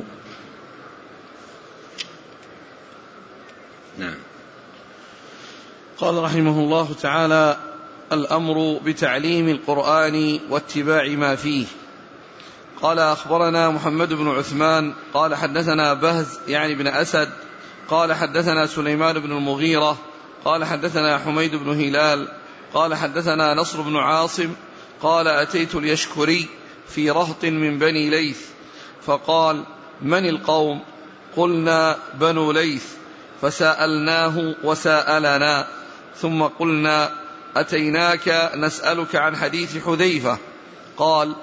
نعم. قال رحمه الله تعالى: الأمر بتعليم القرآن واتباع ما فيه. قال: أخبرنا محمد بن عثمان قال حدثنا بهز يعني بن أسد قال حدثنا سليمان بن المغيرة قال حدثنا حميد بن هلال قال حدثنا نصر بن عاصم قال: أتيت اليشكري في رهط من بني ليث فقال: من القوم؟ قلنا: بنو ليث. فسألناه وسألنا، ثم قلنا: أتيناك نسألك عن حديث حذيفة. قال: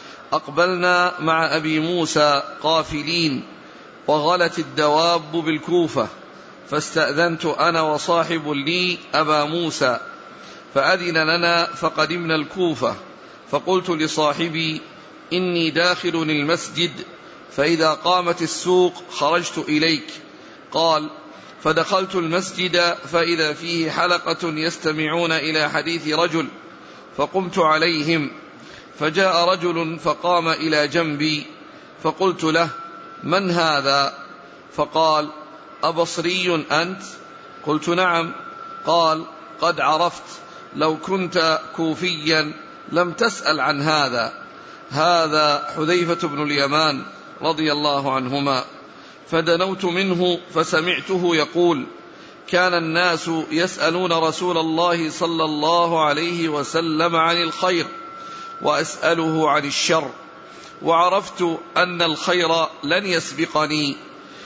أقبلنا مع أبي موسى قافلين وغلت الدواب بالكوفة، فاستأذنت أنا وصاحب لي أبا موسى فأذن لنا فقدمنا الكوفة، فقلت لصاحبي: إني داخل المسجد، فإذا قامت السوق خرجت إليك. قال: فدخلت المسجد فإذا فيه حلقة يستمعون إلى حديث رجل، فقمت عليهم، فجاء رجل فقام إلى جنبي، فقلت له: من هذا؟ فقال: أبصري أنت؟ قلت: نعم. قال: قد عرفت، لو كنت كوفيا لم تسأل عن هذا. هذا حذيفة بن اليمان رضي الله عنهما. فدنوت منه فسمعته يقول: كان الناس يسألون رسول الله صلى الله عليه وسلم عن الخير وأسأله عن الشر، وعرفت أن الخير لن يسبقني.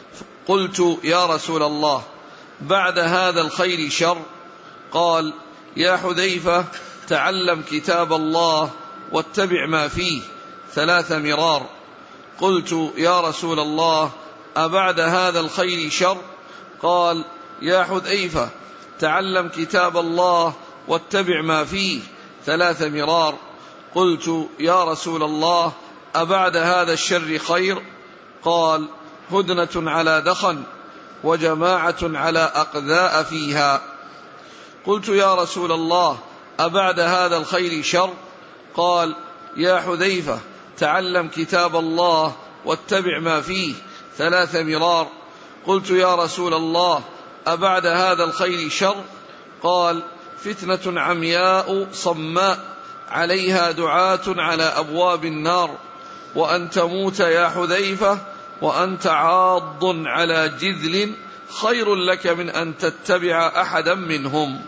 قلت: يا رسول الله، بعد هذا الخير شر؟ قال: يا حذيفة، تعلم كتاب الله واتبع ما فيه ثلاث مرار. قلت: يا رسول الله، أبعد هذا الخير شر؟ قال: يا حذيفة، تعلم كتاب الله واتبع ما فيه ثلاث مرار. قلت: يا رسول الله، أبعد هذا الشر خير؟ قال: هدنة على دخن وجماعة على أقذاء فيها. قلت: يا رسول الله، أبعد هذا الخير شر؟ قال: يا حذيفة، تعلم كتاب الله واتبع ما فيه ثلاث مرار. قلت: يا رسول الله، أبعد هذا الخير شر؟ قال: فتنة عمياء صماء عليها دعاة على أبواب النار، وأن تموت يا حذيفة وأنت عاض على جذل خير لك من أن تتبع أحدا منهم.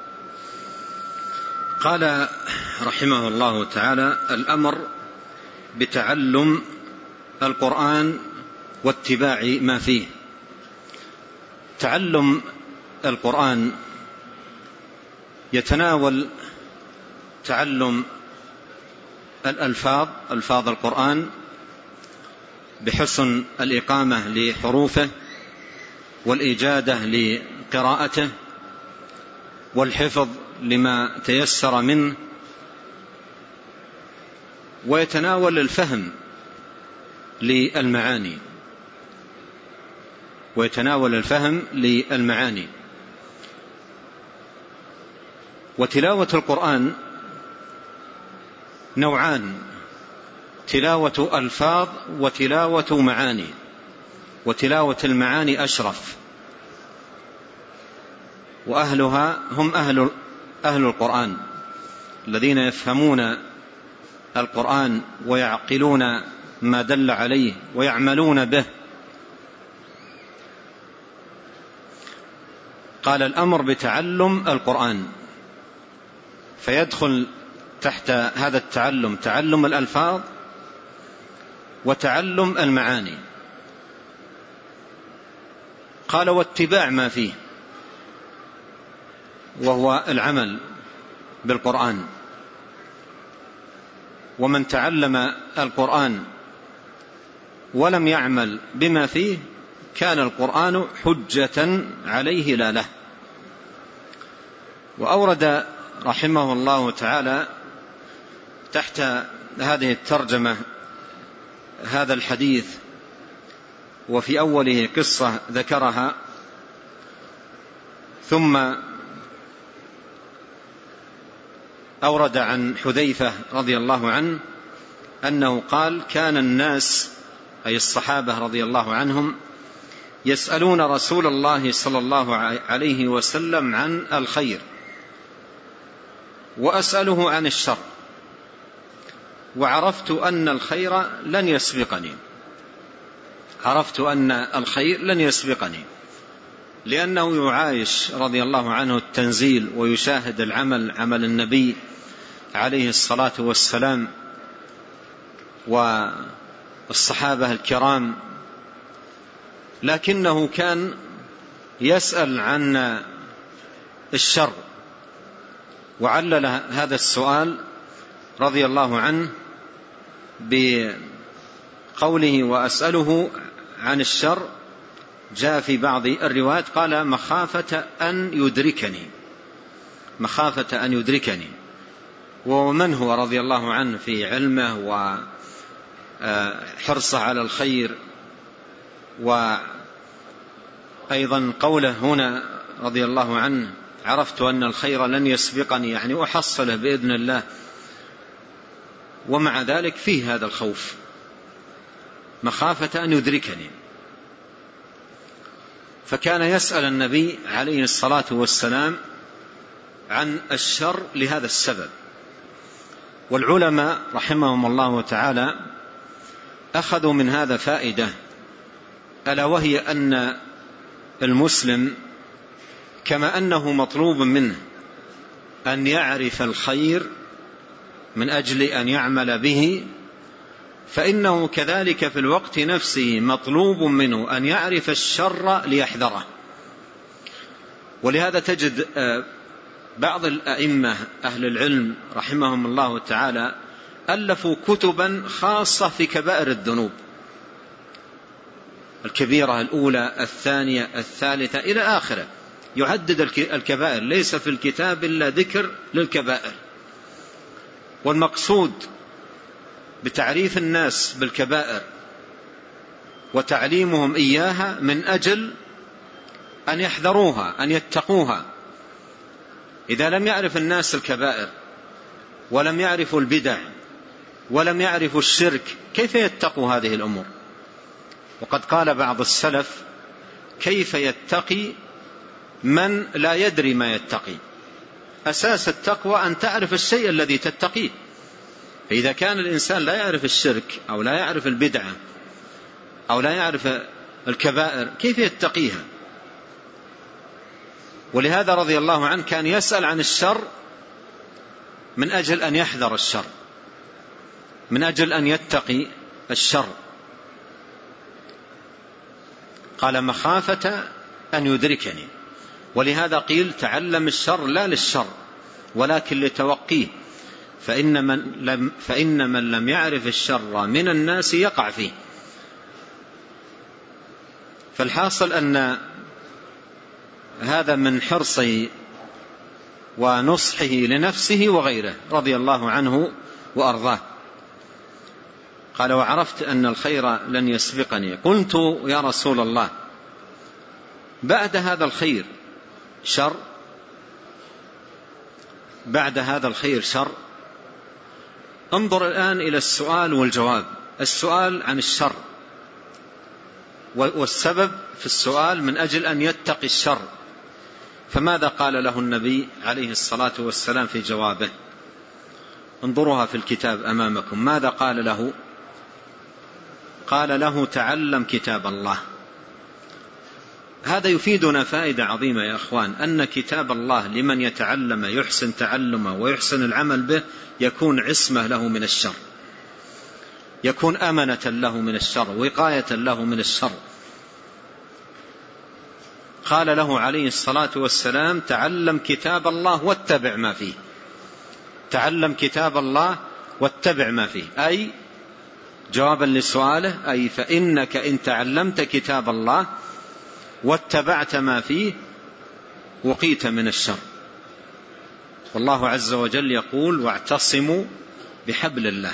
قال رحمه الله تعالى: الأمر بتعلم القرآن واتباع ما فيه. تعلم القرآن يتناول تعلم الألفاظ، ألفاظ القرآن، بحسن الإقامة لحروفه والإجادة لقراءته والحفظ لما تيسر منه، ويتناول الفهم للمعاني ويتناول الفهم للمعاني. وتلاوة القرآن نوعان: تلاوة ألفاظ وتلاوة معاني، وتلاوة المعاني أشرف، وأهلها هم أهل, أهل القرآن الذين يفهمون القرآن ويعقلون ما دل عليه ويعملون به. قال: الأمر بتعلم القرآن، فيدخل تحت هذا التعلم تعلم الألفاظ وتعلم المعاني. قال: واتباع ما فيه، وهو العمل بالقرآن. ومن تعلم القرآن ولم يعمل بما فيه كان القرآن حجة عليه لا له. وأورد رحمه الله تعالى تحت هذه الترجمة هذا الحديث، وفي أوله قصة ذكرها، ثم أورد عن حذيفة رضي الله عنه أنه قال: كان الناس، أي الصحابة رضي الله عنهم، يسألون رسول الله صلى الله عليه وسلم عن الخير وأسأله عن الشر، وعرفت أن الخير لن يسبقني عرفت أن الخير لن يسبقني لأنه يعايش رضي الله عنه التنزيل ويشاهد العمل عمل النبي عليه الصلاة والسلام والصحابة الكرام، لكنه كان يسأل عن الشر. وعلل هذا السؤال رضي الله عنه بقوله: وأسأله عن الشر، جاء في بعض الروايات قال: مخافة أن يدركني مخافة أن يدركني ومن هو رضي الله عنه في علمه وحرصه على الخير. وأيضا قوله هنا رضي الله عنه: عرفت أن الخير لن يسبقني، يعني أحصله بإذن الله. ومع ذلك فيه هذا الخوف، مخافة أن يدركني. فكان يسأل النبي عليه الصلاة والسلام عن الشر لهذا السبب. والعلماء رحمهم الله تعالى أخذوا من هذا فائدة، ألا وهي أن المسلم كما أنه مطلوب منه أن يعرف الخير من أجل أن يعمل به، فإنه كذلك في الوقت نفسه مطلوب منه أن يعرف الشر ليحذره. ولهذا تجد بعض الأئمة أهل العلم رحمهم الله تعالى ألفوا كتبا خاصة في كبائر الذنوب، الكبيرة الأولى الثانية الثالثة إلى آخره، يعدد الكبائر، ليس في الكتاب إلا ذكر للكبائر. والمقصود بتعريف الناس بالكبائر وتعليمهم إياها من أجل أن يحذروها، أن يتقوها. إذا لم يعرف الناس الكبائر ولم يعرفوا البدع ولم يعرفوا الشرك، كيف يتقوا هذه الأمور؟ وقد قال بعض السلف: كيف يتقي من لا يدري ما يتقي؟ أساس التقوى أن تعرف الشيء الذي تتقيه. فإذا كان الإنسان لا يعرف الشرك أو لا يعرف البدعة أو لا يعرف الكبائر، كيف يتقيها؟ ولهذا رضي الله عنه كان يسأل عن الشر من أجل أن يحذر الشر، من أجل أن يتقي الشر. قال: مخافة أن يدركني. ولهذا قيل: تعلم الشر لا للشر ولكن لتوقيه، فإن من لم, فإن من لم يعرف الشر من الناس يقع فيه. فالحاصل أن هذا من حرصه ونصحه لنفسه وغيره رضي الله عنه وأرضاه. قال: وعرفت أن الخير لن يسبقني. قلت: يا رسول الله، بعد هذا الخير شر؟ بعد هذا الخير شر؟ انظر الآن إلى السؤال والجواب. السؤال عن الشر، والسبب في السؤال من أجل أن يتقي الشر. فماذا قال له النبي عليه الصلاة والسلام في جوابه؟ انظروها في الكتاب أمامكم. ماذا قال له؟ قال له: تعلم كتاب الله. هذا يفيدنا فائدة عظيمة يا أخوان، أن كتاب الله لمن يتعلم يحسن تعلمه ويحسن العمل به يكون عصمة له من الشر، يكون أمنة له من الشر، وقاية له من الشر. قال له عليه الصلاة والسلام: تعلم كتاب الله واتبع ما فيه. تعلم كتاب الله واتبع ما فيه، أي جوابا لسؤاله، أي فإنك إن تعلمت كتاب الله واتبعت ما فيه وقيت من الشر. والله عز وجل يقول واعتصموا بحبل الله.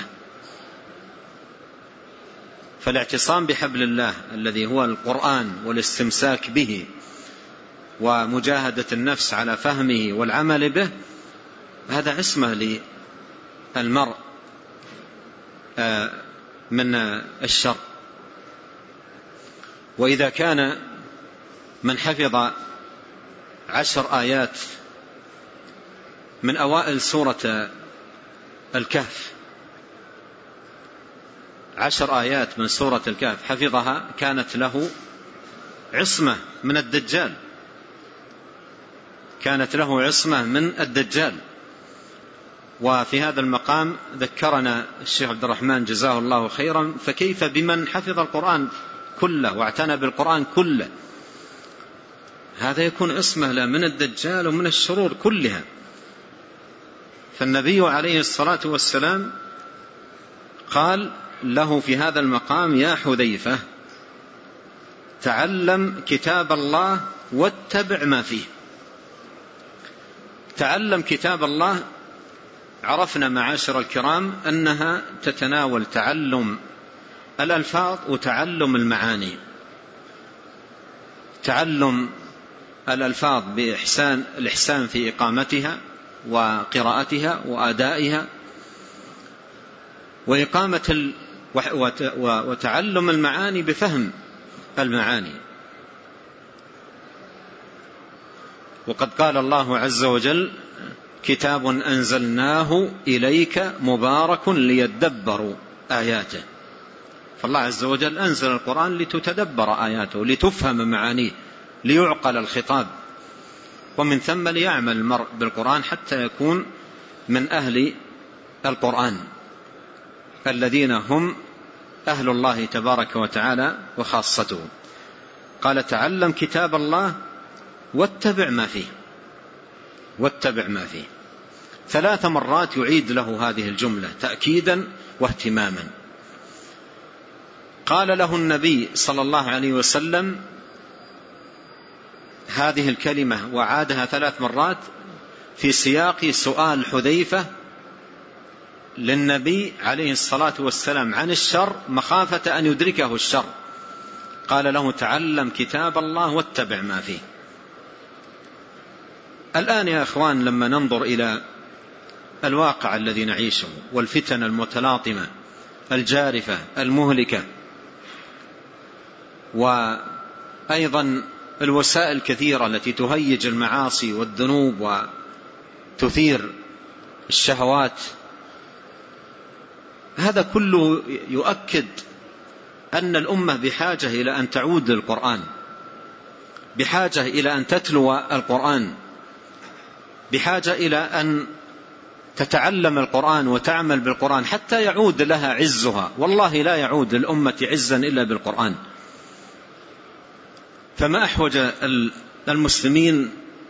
فالاعتصام بحبل الله الذي هو القرآن والاستمساك به ومجاهدة النفس على فهمه والعمل به، هذا عصمة للمرء من الشر. وإذا كان من حفظ عشر آيات من أوائل سورة الكهف، عشر آيات من سورة الكهف حفظها، كانت له عصمة من الدجال، كانت له عصمة من الدجال. وفي هذا المقام ذكرنا الشيخ عبد الرحمن جزاه الله خيرا، فكيف بمن حفظ القرآن كله واعتنى بالقرآن كله؟ هذا يكون عصمة له من الدجال ومن الشرور كلها. فالنبي عليه الصلاة والسلام قال له في هذا المقام: يا حذيفة تعلم كتاب الله واتبع ما فيه. تعلم كتاب الله، عرفنا معاشر الكرام أنها تتناول تعلم الألفاظ وتعلم المعاني. تعلم الألفاظ بإحسان الإحسان في إقامتها وقراءتها وأدائها، وإقامة ال... وتعلم المعاني بفهم المعاني. وقد قال الله عز وجل: كتاب أنزلناه إليك مبارك ليدبروا آياته. فالله عز وجل أنزل القرآن لتتدبر آياته، لتفهم معانيه، ليعقل الخطاب، ومن ثم ليعمل المرء بالقرآن حتى يكون من أهل القرآن الذين هم أهل الله تبارك وتعالى وخاصته. قال: تعلم كتاب الله واتبع ما فيه، واتبع ما فيه. ثلاث مرات يعيد له هذه الجملة تأكيدا واهتماما. قال له النبي صلى الله عليه وسلم هذه الكلمة وعادها ثلاث مرات في سياق سؤال حذيفة للنبي عليه الصلاة والسلام عن الشر، مخافة أن يدركه الشر. قال له: تعلم كتاب الله واتبع ما فيه. الآن يا أخوان، لما ننظر إلى الواقع الذي نعيشه والفتن المتلاطمة الجارفة المهلكة، وأيضا الوسائل الكثيرة التي تهيج المعاصي والذنوب وتثير الشهوات، هذا كله يؤكد أن الأمة بحاجة إلى أن تعود للقرآن، بحاجة إلى أن تتلو القرآن، بحاجة إلى أن تتعلم القرآن وتعمل بالقرآن حتى يعود لها عزها. والله لا يعود للأمة عزا إلا بالقرآن. فما أحوج المسلمين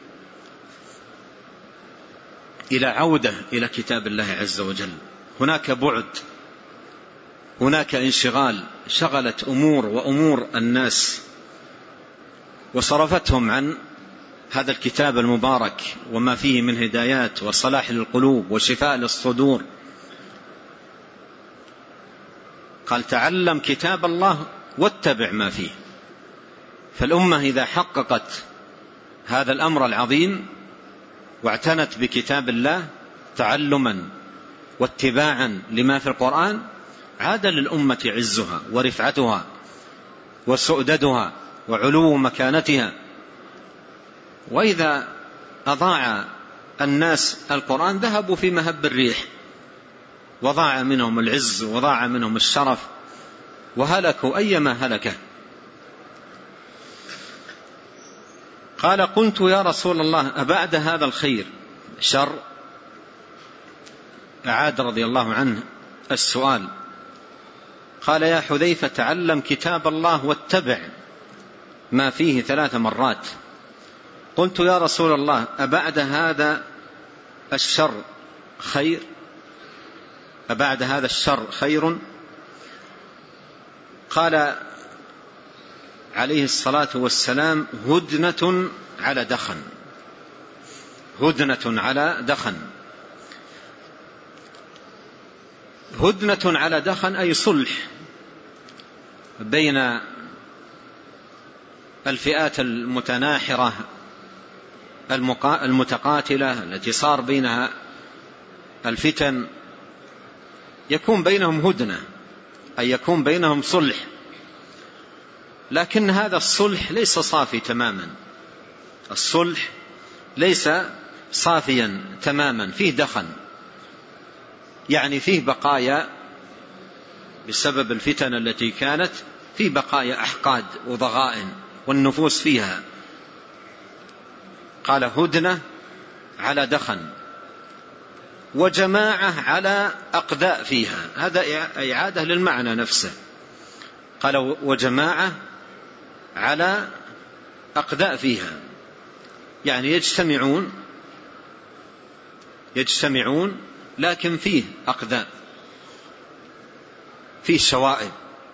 إلى عودة إلى كتاب الله عز وجل. هناك بعد، هناك انشغال، شغلت أمور وأمور الناس وصرفتهم عن هذا الكتاب المبارك وما فيه من هدايات وصلاح للقلوب وشفاء للصدور. قال: تعلم كتاب الله واتبع ما فيه. فالأمة إذا حققت هذا الأمر العظيم واعتنت بكتاب الله تعلما واتباعا لما في القرآن، عاد للأمة عزها ورفعتها وسؤددها وعلو مكانتها. وإذا أضاع الناس القرآن ذهبوا في مهب الريح، وضاع منهم العز وضاع منهم الشرف، وهلكوا أيما هلكه. قال: قلت يا رسول الله أبعد هذا الخير شر؟ أعاد رضي الله عنه السؤال. قال: يا حذيفة تعلم كتاب الله واتبع ما فيه ثلاث مرات. قلت يا رسول الله أبعد هذا الشر خير؟ أبعد هذا الشر خير؟ قال عليه الصلاة والسلام: هدنة على دخن. هدنة على دخن. هدنة على دخن أي صلح بين الفئات المتناحرة المتقاتلة التي صار بينها الفتن، يكون بينهم هدنة أي يكون بينهم صلح، لكن هذا الصلح ليس صافي تماما. الصلح ليس صافيا تماما، فيه دخن، يعني فيه بقايا بسبب الفتن التي كانت، فيه بقايا أحقاد وضغائن والنفوس فيها. قال: هدنة على دخن، وجماعة على أقداء فيها. هذا إعادة للمعنى نفسه. قال: وجماعة على أقداء فيها، يعني يجتمعون يجتمعون لكن فيه أقداء، فيه شوائب،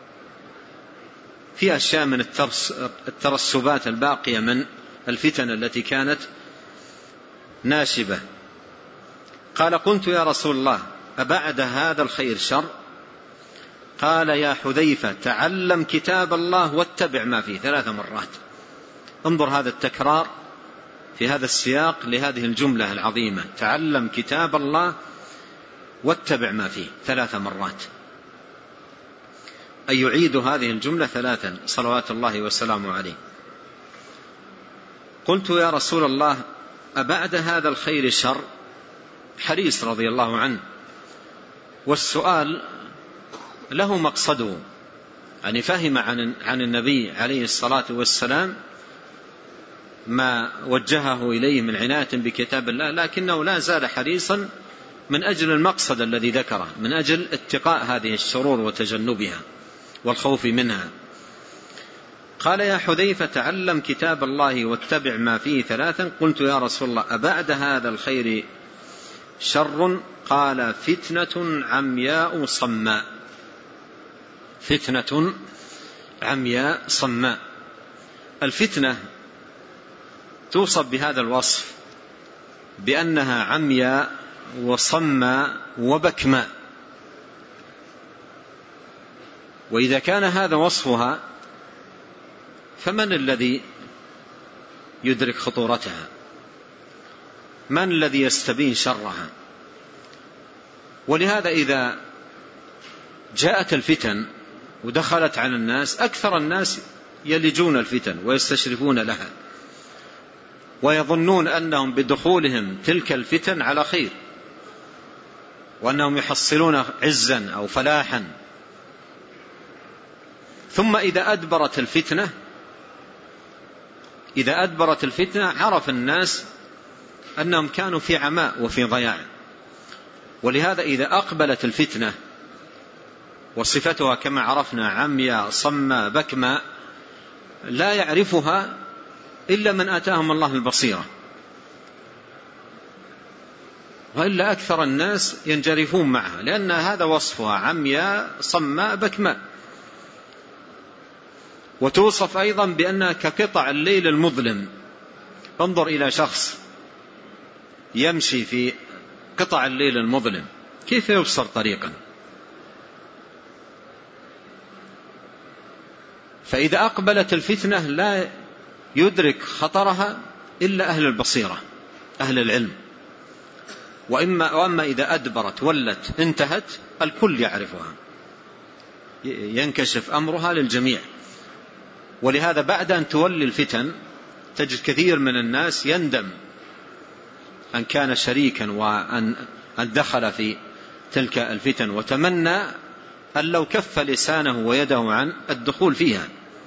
فيه أشياء من الترسبات الباقية من الفتن التي كانت ناشبة. قال: قلت يا رسول الله: أبعد هذا الخير شر؟ قال: يا حذيفة، تعلم كتاب الله واتبع ما فيه. ثلاث مرات. انظر هذا التكرار في هذا السياق لهذه الجملة العظيمة: تعلم كتاب الله واتبع ما فيه، ثلاث مرات. أي يعيد هذه الجملة ثلاثا صلوات الله وسلامه عليه. قلت يا رسول الله: أبعد هذا الخير شر؟ حريص رضي الله عنه، والسؤال له مقصده، يعني فهم عن عن النبي عليه الصلاة والسلام ما وجهه إليه من عناية بكتاب الله، لكنه لا زال حريصا من أجل المقصد الذي ذكره، من أجل اتقاء هذه الشرور وتجنبها والخوف منها. قال: يا حذيفة، تعلم كتاب الله واتبع ما فيه ثلاثا. قلت يا رسول الله: أبعد هذا الخير شر؟ قال: فتنة عمياء صماء. فتنة عمياء صماء. الفتنة توصف بهذا الوصف، بأنها عمياء وصماء وبكماء. وإذا كان هذا وصفها، فمن الذي يدرك خطورتها؟ من الذي يستبين شرها؟ ولهذا إذا جاءت الفتن ودخلت على الناس، أكثر الناس يلجون الفتن ويستشرفون لها، ويظنون أنهم بدخولهم تلك الفتن على خير، وأنهم يحصلون عزا أو فلاحا. ثم إذا أدبرت الفتنة إذا أدبرت الفتنة عرف الناس أنهم كانوا في عماء وفي ضياع. ولهذا إذا أقبلت الفتنة وصفتها كما عرفنا عمياء صماء بكماء، لا يعرفها إلا من آتاهم الله البصيرة، وإلا أكثر الناس ينجرفون معها، لأن هذا وصفها عمياء صماء بكماء. وتوصف أيضا بأنها كقطع الليل المظلم. انظر إلى شخص يمشي في قطع الليل المظلم، كيف يبصر طريقا؟ فإذا أقبلت الفتنة لا يدرك خطرها إلا أهل البصيرة، أهل العلم. وإما وأما إذا أدبرت ولت انتهت، الكل يعرفها، ينكشف أمرها للجميع. ولهذا بعد أن تولي الفتن تجد كثير من الناس يندم أن كان شريكا وأن دخل في تلك الفتن، وتمنى أن لو كف لسانه ويده عن الدخول فيها.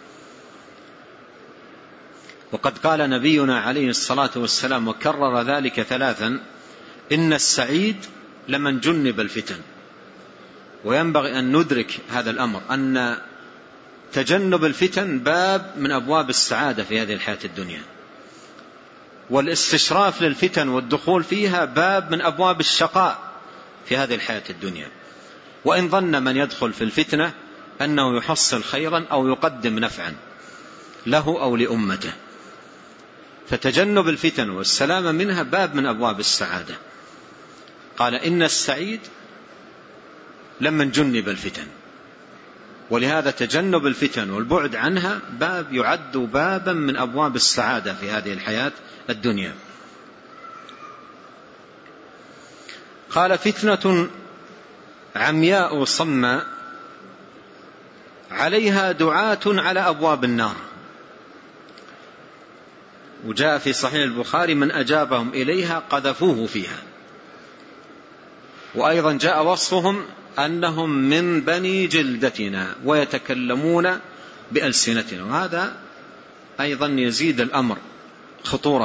وقد قال نبينا عليه الصلاة والسلام وكرر ذلك ثلاثا: إن السعيد لمن جنب الفتن. وينبغي أن ندرك هذا الأمر، أن تجنب الفتن باب من أبواب السعادة في هذه الحياة الدنيا، والاستشراف للفتن والدخول فيها باب من أبواب الشقاء في هذه الحياة الدنيا. وإن ظن من يدخل في الفتنة أنه يحصل خيرا أو يقدم نفعا له أو لأمته. فتجنب الفتن والسلامة منها باب من أبواب السعادة. قال إن السعيد لمن جنب الفتن، ولهذا تجنب الفتن والبعد عنها باب يعد بابا من أبواب السعادة في هذه الحياة الدنيا. قال فتنة عمياء صماء عليها دعاة على أبواب النار. وجاء في صحيح البخاري من أجابهم إليها قذفوه فيها. وأيضا جاء وصفهم أنهم من بني جلدتنا ويتكلمون بألسنتنا، وهذا أيضا يزيد الأمر خطورة.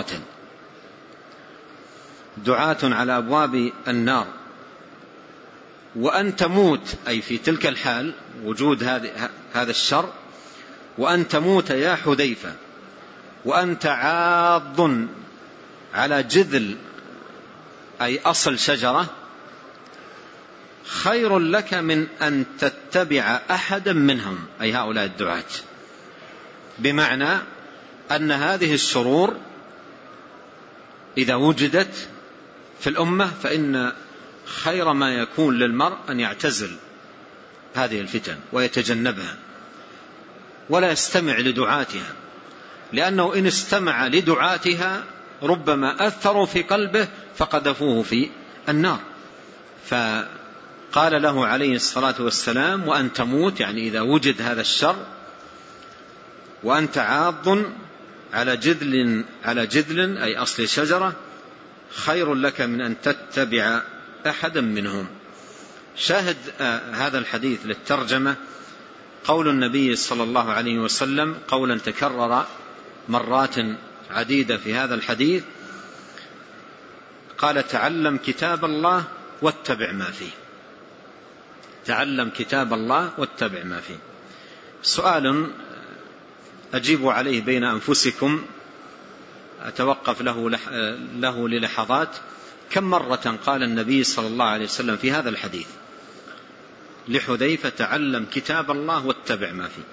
دعاة على أبواب النار، وأن تموت أي في تلك الحال وجود هذا الشر، وأن تموت يا حذيفة وأنت عاض على جذل أي أصل شجرة خير لك من أن تتبع أحدا منهم، أي هؤلاء الدعاة. بمعنى أن هذه الشرور إذا وجدت في الأمة فإن خير ما يكون للمرء أن يعتزل هذه الفتن ويتجنبها ولا يستمع لدعاتها، لأنه إن استمع لدعاتها ربما أثروا في قلبه فقذفوه في النار. فقال له عليه الصلاة والسلام وأن تموت، يعني إذا وجد هذا الشر، وأنت عاض على جذل على جذل أي أصل شجرة خير لك من أن تتبع أحدا منهم. شاهد هذا الحديث للترجمة قول النبي صلى الله عليه وسلم قولا تكرر مرات عديدة في هذا الحديث، قال تعلم كتاب الله واتبع ما فيه. تعلم كتاب الله واتبع ما فيه. سؤال أجيب عليه بين أنفسكم، أتوقف له, له للحظات. كم مرة قال النبي صلى الله عليه وسلم في هذا الحديث لحذيفة تعلم كتاب الله واتبع ما فيه؟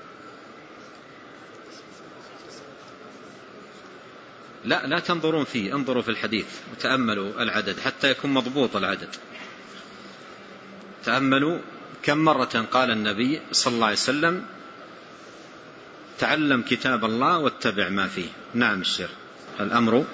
لا لا تنظرون فيه، انظروا في الحديث وتأملوا العدد حتى يكون مضبوط العدد. تأملوا كم مرة قال النبي صلى الله عليه وسلم تعلم كتاب الله واتبع ما فيه. نعم الشيخ. الأمر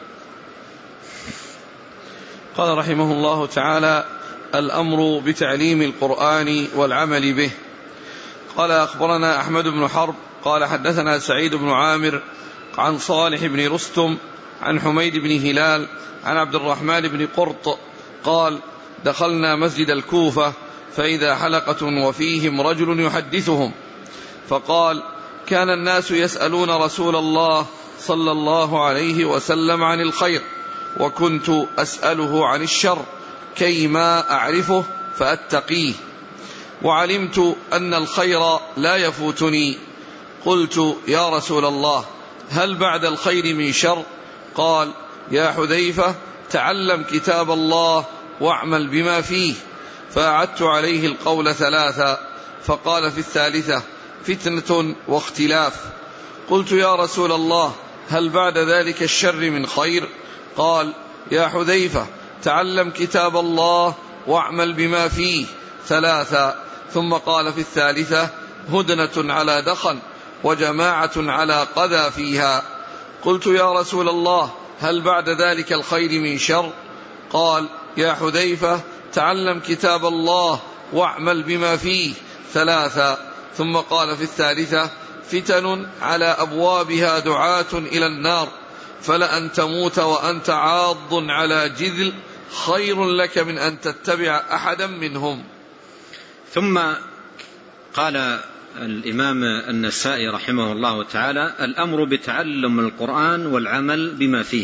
قال رحمه الله تعالى الأمر بتعليم القرآن والعمل به. قال أخبرنا أحمد بن حرب قال حدثنا سعيد بن عامر عن صالح بن رستم عن حميد بن هلال عن عبد الرحمن بن قرط قال دخلنا مسجد الكوفة فإذا حلقة وفيهم رجل يحدثهم، فقال كان الناس يسألون رسول الله صلى الله عليه وسلم عن الخير، وكنت أسأله عن الشر كيما أعرفه فأتقيه، وعلمت أن الخير لا يفوتني. قلت يا رسول الله هل بعد الخير من شر؟ قال يا حذيفة تعلم كتاب الله واعمل بما فيه. فأعدت عليه القول ثلاثا، فقال في الثالثة فتنة واختلاف. قلت يا رسول الله هل بعد ذلك الشر من خير؟ قال يا حذيفة تعلم كتاب الله واعمل بما فيه ثلاثا، ثم قال في الثالثة هدنة على دخن وجماعة على قذى فيها. قلت يا رسول الله هل بعد ذلك الخير من شر؟ قال يا حذيفة تعلم كتاب الله واعمل بما فيه ثلاثا، ثم قال في الثالثة فتن على أبوابها دعاة إلى النار، فلأن تموت وأنت عاض على جذل خير لك من أن تتبع أحدا منهم. ثم قال الإمام النسائي رحمه الله تعالى الأمر بتعلم القرآن والعمل بما فيه.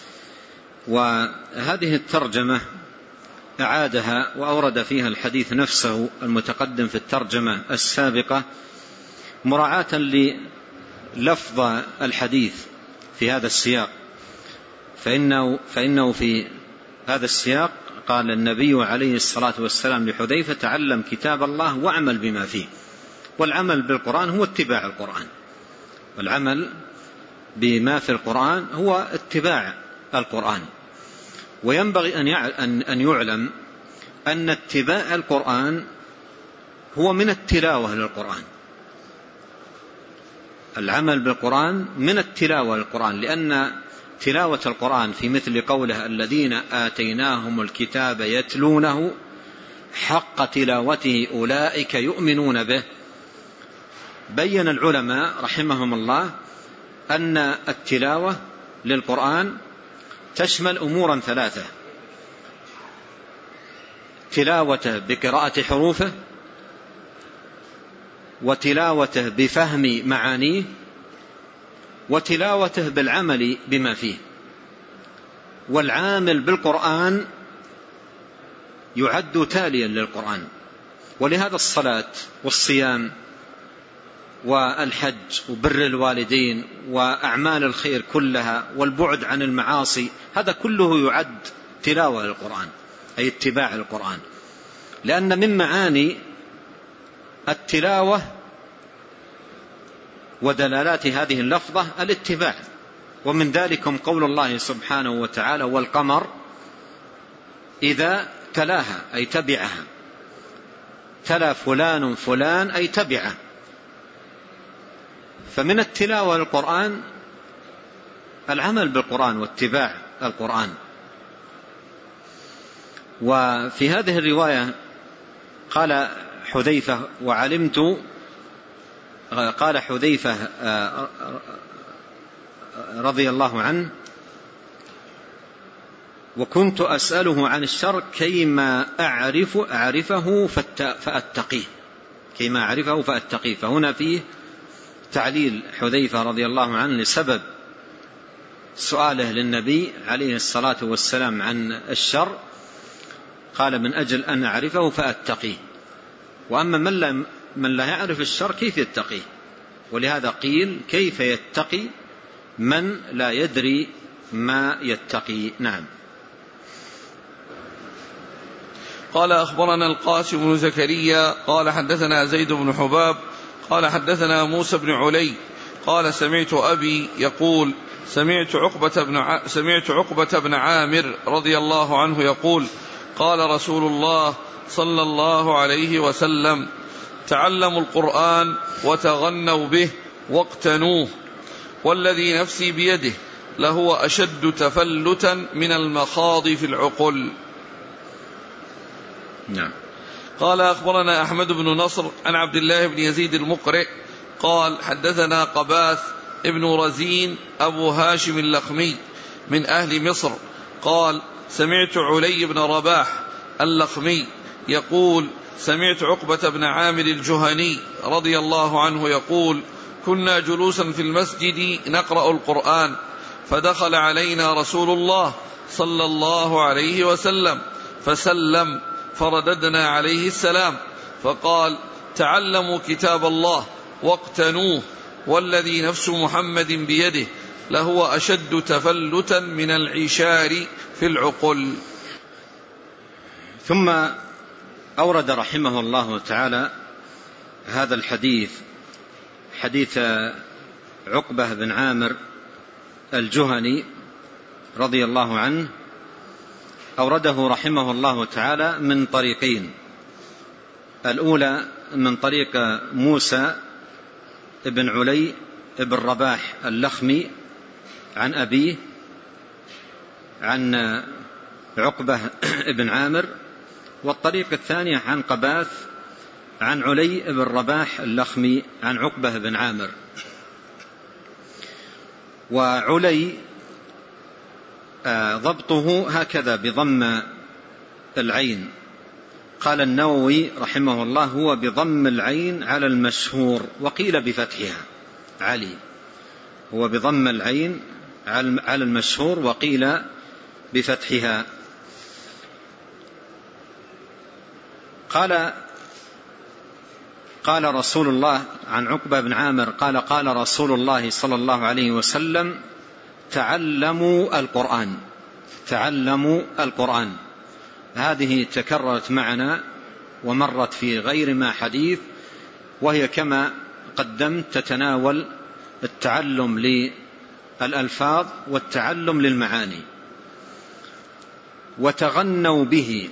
وهذه الترجمة أعادها وأورد فيها الحديث نفسه المتقدم في الترجمة السابقة مراعاة للفظ الحديث في هذا السياق، فإنه, فإنه في هذا السياق قال النبي عليه الصلاة والسلام لحذيفة تعلم كتاب الله واعمل بما فيه، والعمل بالقرآن هو اتباع القرآن، والعمل بما في القرآن هو اتباع القرآن. وينبغي أن يعلم أن اتباع القرآن هو من التلاوة للقرآن، العمل بالقرآن من التلاوة للقرآن، لأن تلاوة القرآن في مثل قوله الذين آتيناهم الكتاب يتلونه حق تلاوته أولئك يؤمنون به. بين العلماء رحمهم الله أن التلاوة للقرآن تشمل أمورا ثلاثة: تلاوته بقراءة حروفه، وتلاوته بفهم معانيه، وتلاوته بالعمل بما فيه. والعامل بالقرآن يعد تاليا للقرآن. ولهذا الصلاة والصيام والحج وبر الوالدين وأعمال الخير كلها والبعد عن المعاصي، هذا كله يعد تلاوة للقرآن، أي اتباع القرآن، لأن من معاني التلاوة ودلالات هذه اللفظة الاتباع. ومن ذلكم قول الله سبحانه وتعالى: والقمر إذا تلاها، أي تبعها، تلا فلان فلان أي تبعه. فمن التلاوة للقرآن العمل بالقرآن واتباع القرآن. وفي هذه الرواية قال حذيفة وعلمت قال حذيفة رضي الله عنه: وكنت أسأله عن الشر كيما أعرف أعرفه فأتقيه، كيما أعرفه فأتقيه. فهنا فيه تعليل حذيفة رضي الله عنه لسبب سؤاله للنبي عليه الصلاة والسلام عن الشر، قال: من أجل أن أعرفه فأتقيه. وأما من لا, من لا يعرف الشر كيف يتقيه؟ ولهذا قيل: كيف يتقي من لا يدري ما يتقي. نعم. قال: أخبرنا القاسم بن زكريا قال حدثنا زيد بن حباب قال حدثنا موسى بن علي قال: سمعت أبي يقول: سمعت عقبة بن ع... سمعت عقبة بن عامر رضي الله عنه يقول: قال رسول الله صلى الله عليه وسلم: تعلموا القرآن وتغنوا به واقتنوه، والذي نفسي بيده لهو أشد تفلتا من المخاض في العقل. نعم. قال: أخبرنا أحمد بن نصر عن عبد الله بن يزيد المقرئ قال: حدثنا قباث ابن رزين أبو هاشم اللخمي من أهل مصر قال: سمعت علي بن رباح اللخمي يقول: سمعت عقبة بن عامر الجهني رضي الله عنه يقول: كنا جلوسا في المسجد نقرأ القرآن، فدخل علينا رسول الله صلى الله عليه وسلم فسلم، فرددنا عليه السلام، فقال: تعلموا كتاب الله واقتنوه، والذي نفس محمد بيده لهو أشد تفلتا من العشار في العقل. ثم أورد رحمه الله تعالى هذا الحديث، حديث عقبة بن عامر الجهني رضي الله عنه، أورده رحمه الله تعالى من طريقين: الأولى من طريق موسى بن علي بن رباح اللخمي عن أبيه عن عقبة بن عامر، والطريق الثانية عن قباث عن علي بن رباح اللخمي عن عقبة بن عامر. وعلي ضبطه هكذا بضم العين. قال النووي رحمه الله: هو بضم العين على المشهور، وقيل بفتحها. علي هو بضم العين على المشهور، وقيل بفتحها. قال قال رسول الله عن عقبة بن عامر قال: قال رسول الله صلى الله عليه وسلم: تعلموا القرآن. تعلموا القرآن، هذه تكررت معنا ومرت في غير ما حديث وهي كما قدمت تتناول التعلم للألفاظ والتعلم للمعاني. وتغنوا به،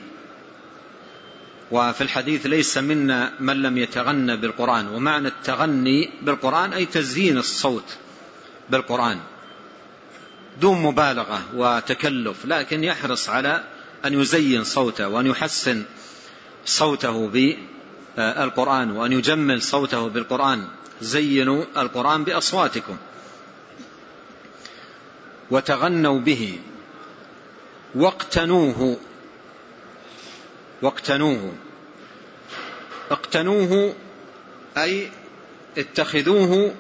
وفي الحديث ليس منا من لم يتغنى بالقرآن، ومعنى التغني بالقرآن أي تزيين الصوت بالقرآن دون مبالغة وتكلف، لكن يحرص على أن يزين صوته وأن يحسن صوته بالقرآن وأن يجمل صوته بالقرآن. زينوا القرآن بأصواتكم. وتغنوا به واقتنوه. واقتنوه اقتنوه أي اتخذوه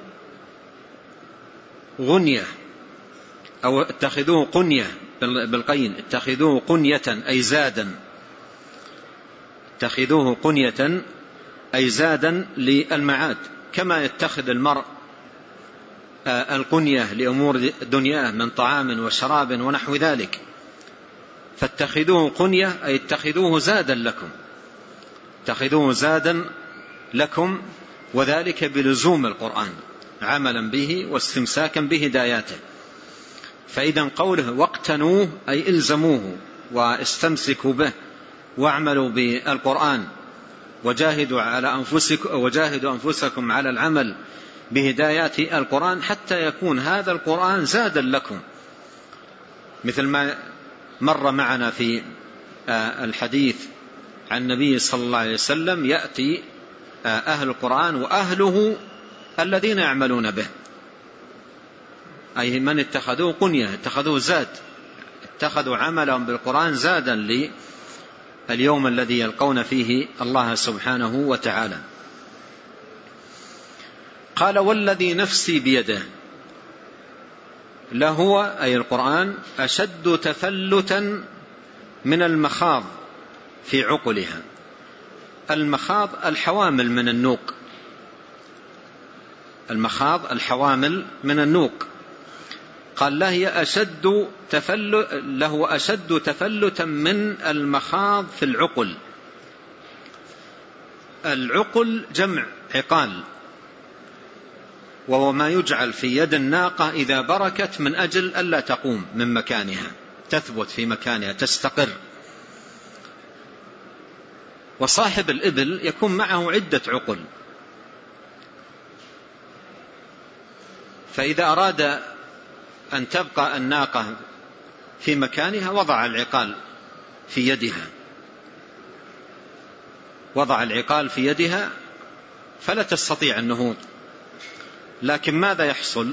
غنية، أو اتخذوه قنية بالقين، اتخذوه قنية أي زادا، اتخذوه قنية أي زادا للمعاد، كما يتخذ المرء القنية لأمور دنياه من طعام وشراب ونحو ذلك. فاتخذوه قنية أي اتخذوه زادا لكم، اتخذوه زادا لكم، وذلك بلزوم القرآن عملا به واستمساكا بهداياته. فإذا قوله واقتنوه أي الزموه واستمسكوا به واعملوا بالقرآن وجاهدوا على أنفسكم وجاهدوا أنفسكم على العمل بهدايات القرآن حتى يكون هذا القرآن زادا لكم، مثل ما مر معنا في الحديث عن النبي صلى الله عليه وسلم: يأتي أهل القرآن وأهله الذين يعملون به، أي من اتخذوه قنية، اتخذوه زاد، اتخذوا عملهم بالقرآن زادا لليوم الذي يلقون فيه الله سبحانه وتعالى. قال: والذي نفسي بيده لهو أي القرآن أشد تفلتا من المخاض في عقلها. المخاض الحوامل من النوق، المخاض الحوامل من النوق. قال: له أشد تفلت له أشد تفلتا من المخاض في العقل. العقل جمع عقال، وهو ما يجعل في يد الناقة إذا بركت من أجل ألا تقوم من مكانها، تثبت في مكانها، تستقر. وصاحب الإبل يكون معه عدة عقل، فإذا أراد أن تبقى الناقة في مكانها وضع العقال في يدها، وضع العقال في يدها فلا تستطيع النهوض. لكن ماذا يحصل؟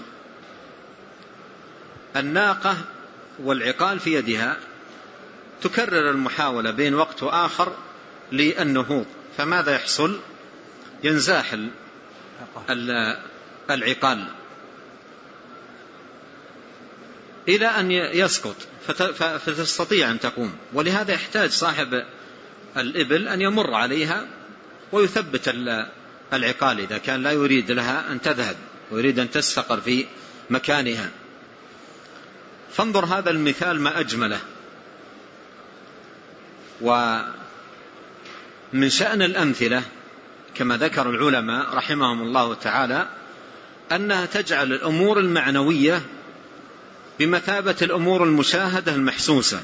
الناقة والعقال في يدها تكرر المحاولة بين وقت وآخر للنهوض، فماذا يحصل؟ ينزاح العقال إلى أن يسقط فتستطيع أن تقوم. ولهذا يحتاج صاحب الإبل أن يمر عليها ويثبت العقال إذا كان لا يريد لها أن تذهب ويريد أن تستقر في مكانها. فانظر هذا المثال ما أجمله. ومن شأن الأمثلة كما ذكر العلماء رحمهم الله تعالى أنها تجعل الأمور المعنوية بمثابة الأمور المشاهدة المحسوسة.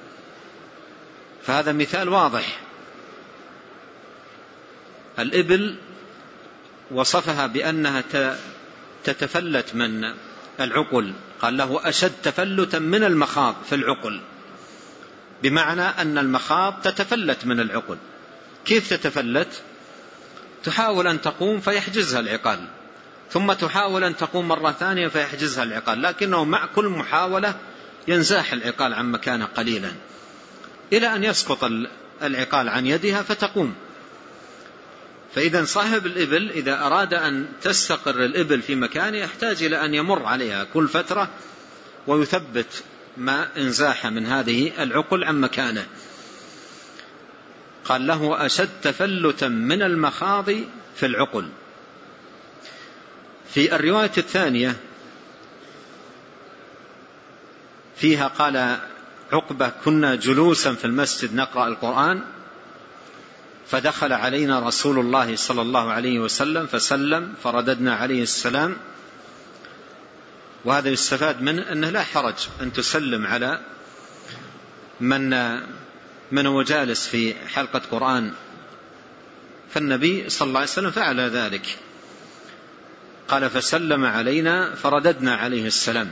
فهذا مثال واضح. الإبل وصفها بأنها تتفلت من العقل، قال له أشد تفلتا من المخاض في العقل، بمعنى أن المخاض تتفلت من العقل. كيف تتفلت؟ تحاول أن تقوم فيحجزها العقال، ثم تحاول أن تقوم مرة ثانية فيحجزها العقال، لكنه مع كل محاولة ينزاح العقال عن مكانه قليلا إلى أن يسقط العقال عن يدها فتقوم. فإذا صاحب الإبل إذا أراد أن تستقر الإبل في مكانه يحتاج إلى أن يمر عليها كل فترة ويثبت ما انزاح من هذه العقل عن مكانه. قال: له أشد تفلتا من المخاض في العقل. في الرواية الثانية فيها قال عقبة: كنا جلوسا في المسجد نقرأ القرآن فدخل علينا رسول الله صلى الله عليه وسلم فسلم فرددنا عليه السلام. وهذا يستفاد منه أنه لا حرج أن تسلم على من من هو جالس في حلقة قرآن، فالنبي صلى الله عليه وسلم فعل ذلك، قال فسلم علينا فرددنا عليه السلام.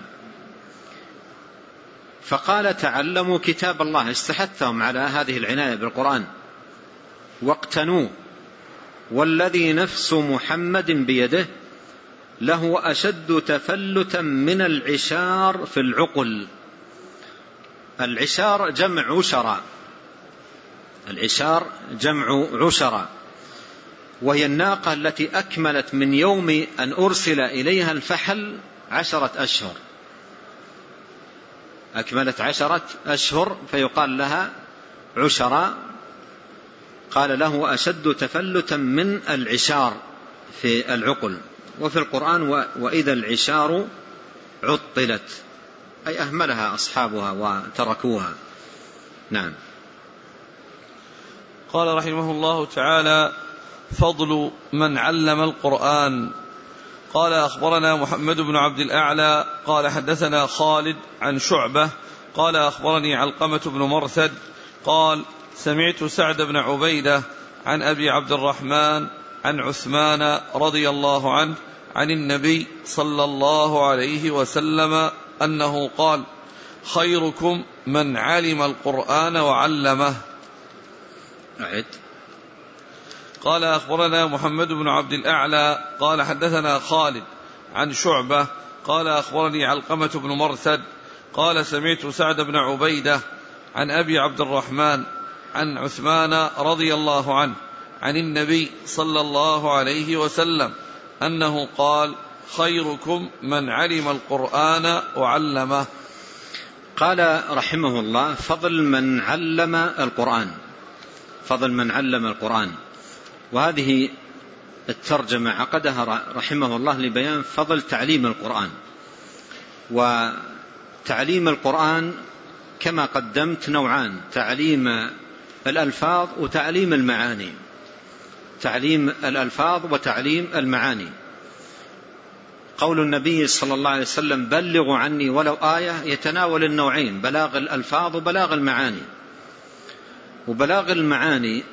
فقال تعلموا كتاب الله، استحثهم على هذه العناية بالقرآن، واقتنوا والذي نفس محمد بيده له أشد تفلتا من العشار في العقل. العشار جمع عشرة، العشار جمع عشرة، وهي الناقة التي أكملت من يوم أن أرسل إليها الفحل عشرة أشهر، أكملت عشرة أشهر فيقال لها عشرة. قال له أشد تفلتا من العشار في العقل. وفي القرآن وإذا العشار عطلت، أي أهملها أصحابها وتركوها. نعم. قال رحمه الله تعالى: فضل من علم القرآن. قال أخبرنا محمد بن عبد الأعلى قال حدثنا خالد عن شعبة قال أخبرني علقمة بن مرثد قال سمعت سعد بن عبيدة عن أبي عبد الرحمن عن عثمان رضي الله عنه عن النبي صلى الله عليه وسلم أنه قال: خيركم من علم القرآن وعلمه. أعد. قال أخبرنا محمد بن عبد الأعلى قال حدثنا خالد عن شعبة قال أخبرني علقمة بن مرثد قال سمعت سعد بن عبيدة عن أبي عبد الرحمن عن عثمان رضي الله عنه عن النبي صلى الله عليه وسلم أنه قال: خيركم من علم القرآن وعلمه. قال رحمه الله: فضل من علم القرآن، فضل من علم القرآن. وهذه الترجمة عقدها رحمه الله لبيان فضل تعليم القرآن. وتعليم القرآن كما قدمت نوعان: تعليم الألفاظ وتعليم المعاني. تعليم الألفاظ وتعليم المعاني. قول النبي صلى الله عليه وسلم: بلغوا عني ولو آية، يتناول النوعين: بلاغ الألفاظ وبلاغ المعاني. وبلاغ المعاني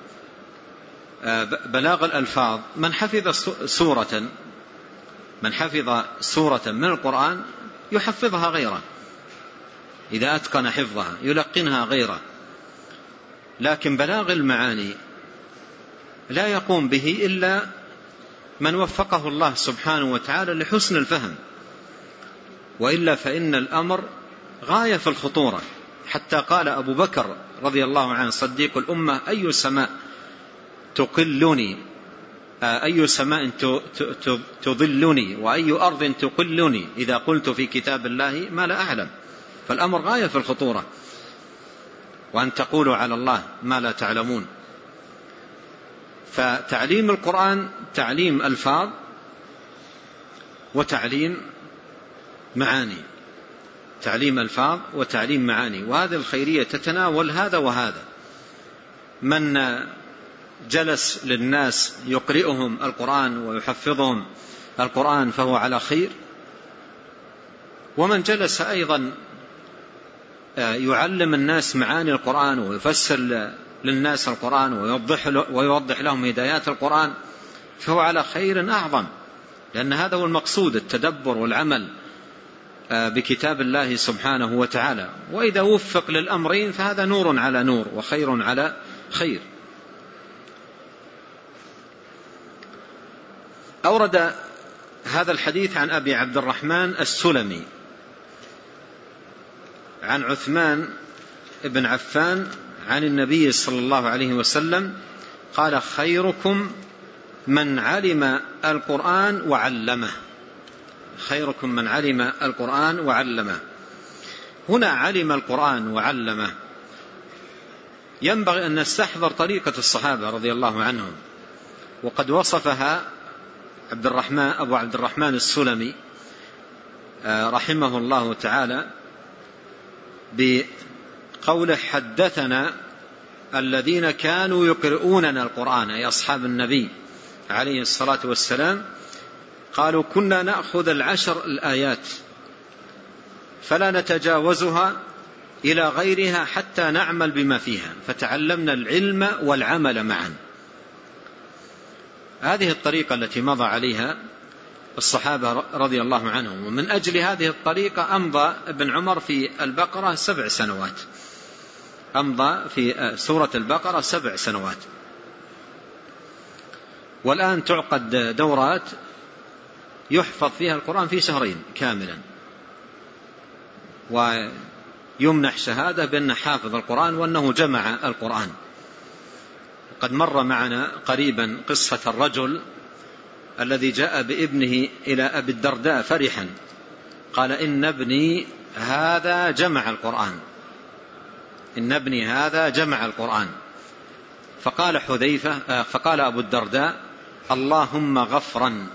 بلاغ الألفاظ من حفظ سورة من حفظ سورة من القرآن يحفظها غيره، إذا أتقن حفظها يلقنها غيره. لكن بلاغ المعاني لا يقوم به إلا من وفقه الله سبحانه وتعالى لحسن الفهم، وإلا فإن الأمر غاية في الخطورة. حتى قال أبو بكر رضي الله عنه صديق الأمة: أي سماء تقلني، أي سماء تضلني، وأي أرض تقلني إذا قلت في كتاب الله ما لا أعلم. فالأمر غاية في الخطورة، وأن تقولوا على الله ما لا تعلمون. فتعليم القرآن تعليم ألفاظ وتعليم معاني، تعليم ألفاظ وتعليم معاني. وهذه الخيرية تتناول هذا وهذا. من جلس للناس يقرئهم القرآن ويحفظهم القرآن فهو على خير، ومن جلس أيضا يعلم الناس معاني القرآن ويفسر للناس القرآن ويوضح, ويوضح لهم هدايات القرآن فهو على خير أعظم، لأن هذا هو المقصود: التدبر والعمل بكتاب الله سبحانه وتعالى. وإذا وفق للأمرين فهذا نور على نور وخير على خير. أورد هذا الحديث عن أبي عبد الرحمن السلمي عن عثمان بن عفان عن النبي صلى الله عليه وسلم قال: خيركم من علم القرآن وعلمه. خيركم من علم القرآن وعلمه. هنا علم القرآن وعلمه ينبغي أن نستحضر طريقة الصحابة رضي الله عنهم، وقد وصفها عبد الرحمن أبو عبد الرحمن السلمي رحمه الله تعالى بقوله: حدثنا الذين كانوا يقرؤوننا القرآن أي أصحاب النبي عليه الصلاة والسلام قالوا كنا نأخذ العشر الآيات فلا نتجاوزها إلى غيرها حتى نعمل بما فيها، فتعلمنا العلم والعمل معا. هذه الطريقة التي مضى عليها الصحابة رضي الله عنهم، ومن أجل هذه الطريقة أمضى ابن عمر في البقرة سبع سنوات، أمضى في سورة البقرة سبع سنوات. والآن تعقد دورات يحفظ فيها القرآن في شهرين كاملا، ويمنح شهادة بأنه حافظ القرآن وأنه جمع القرآن. قد مر معنا قريبا قصة الرجل الذي جاء بابنه إلى أبي الدرداء فرحا، قال إن ابني هذا جمع القرآن، إن ابني هذا جمع القرآن. فقال حذيفة فقال أبو الدرداء اللهم غفرا،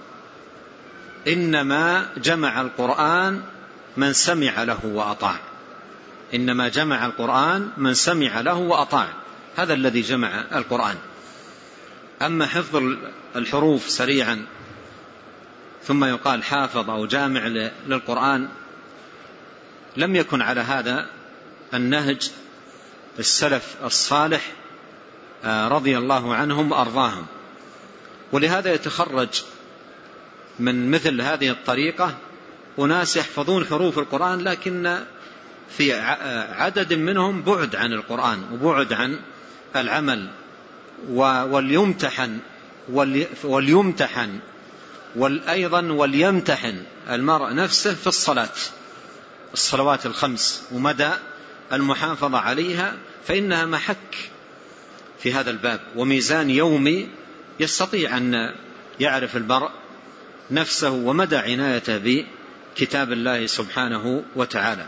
إنما جمع القرآن من سمع له وأطاع، إنما جمع القرآن من سمع له وأطاع، هذا الذي جمع القرآن. أما حفظ الحروف سريعا ثم يقال حافظ أو جامع للقرآن، لم يكن على هذا النهج السلف الصالح رضي الله عنهم وأرضاهم. ولهذا يتخرج من مثل هذه الطريقة أناس يحفظون حروف القرآن لكن في عدد منهم بعد عن القرآن وبعد عن العمل، وليمتحن وليمتحن وأيضا وليمتحن المرء نفسه في الصلاة، الصلوات الخمس ومدى المحافظة عليها، فإنها محك في هذا الباب وميزان يومي يستطيع أن يعرف المرء نفسه ومدى عنايته بكتاب الله سبحانه وتعالى.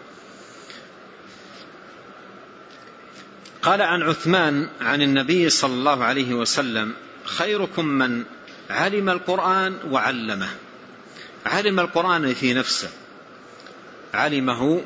قال عن عثمان عن النبي صلى الله عليه وسلم خيركم من علم القرآن وعلمه. علم القرآن في نفسه، علمه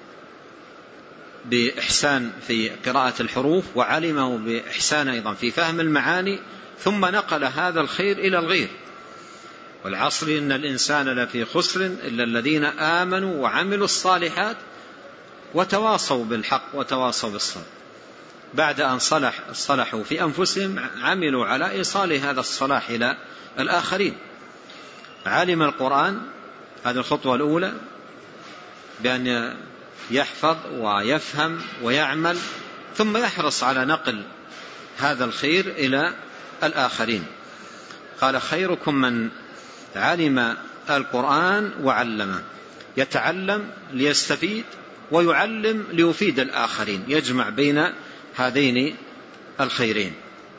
بإحسان في قراءة الحروف، وعلمه بإحسان أيضا في فهم المعاني، ثم نقل هذا الخير إلى الغير. والعصر إن الإنسان لفي خسر إلا الذين آمنوا وعملوا الصالحات وتواصوا بالحق وتواصوا بالصبر. بعد أن صلح صلحوا في أنفسهم عملوا على إيصال هذا الصلاح إلى الآخرين. علم القرآن، هذه الخطوة الأولى، بأن يحفظ ويفهم ويعمل، ثم يحرص على نقل هذا الخير إلى الآخرين. قال خيركم من علم القرآن وعلمه، يتعلم ليستفيد ويعلم ليفيد الآخرين، يجمع بين هذين الخيرين.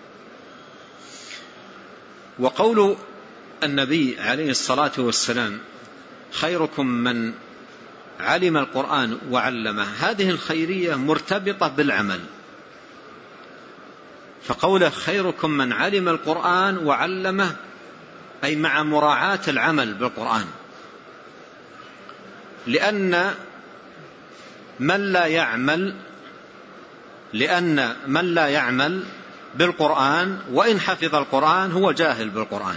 وقول النبي عليه الصلاة والسلام خيركم من علم القرآن وعلمه، هذه الخيرية مرتبطة بالعمل. فقوله خيركم من علم القرآن وعلمه أي مع مراعاة العمل بالقرآن، لأن من لا يعمل لأن من لا يعمل بالقرآن وإن حفظ القرآن هو جاهل بالقرآن،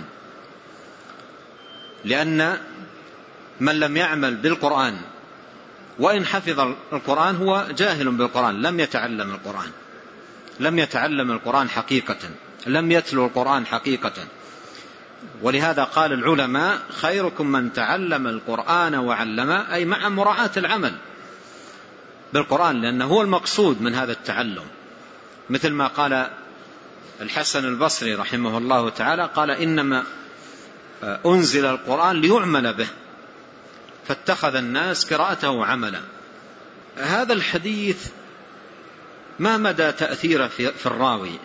لأن من لم يعمل بالقرآن وإن حفظ القرآن هو جاهل بالقرآن، لم يتعلم القرآن، لم يتعلم القرآن حقيقة، لم يتلو القرآن حقيقة. ولهذا قال العلماء خيركم من تعلم القرآن وعلمه، أي مع مراعاة العمل بالقرآن، لأنه هو المقصود من هذا التعلم. مثل ما قال الحسن البصري رحمه الله تعالى، قال إنما أنزل القرآن ليعمل به، فاتخذ الناس قراءته عملا. هذا الحديث ما مدى تأثيره في الراوي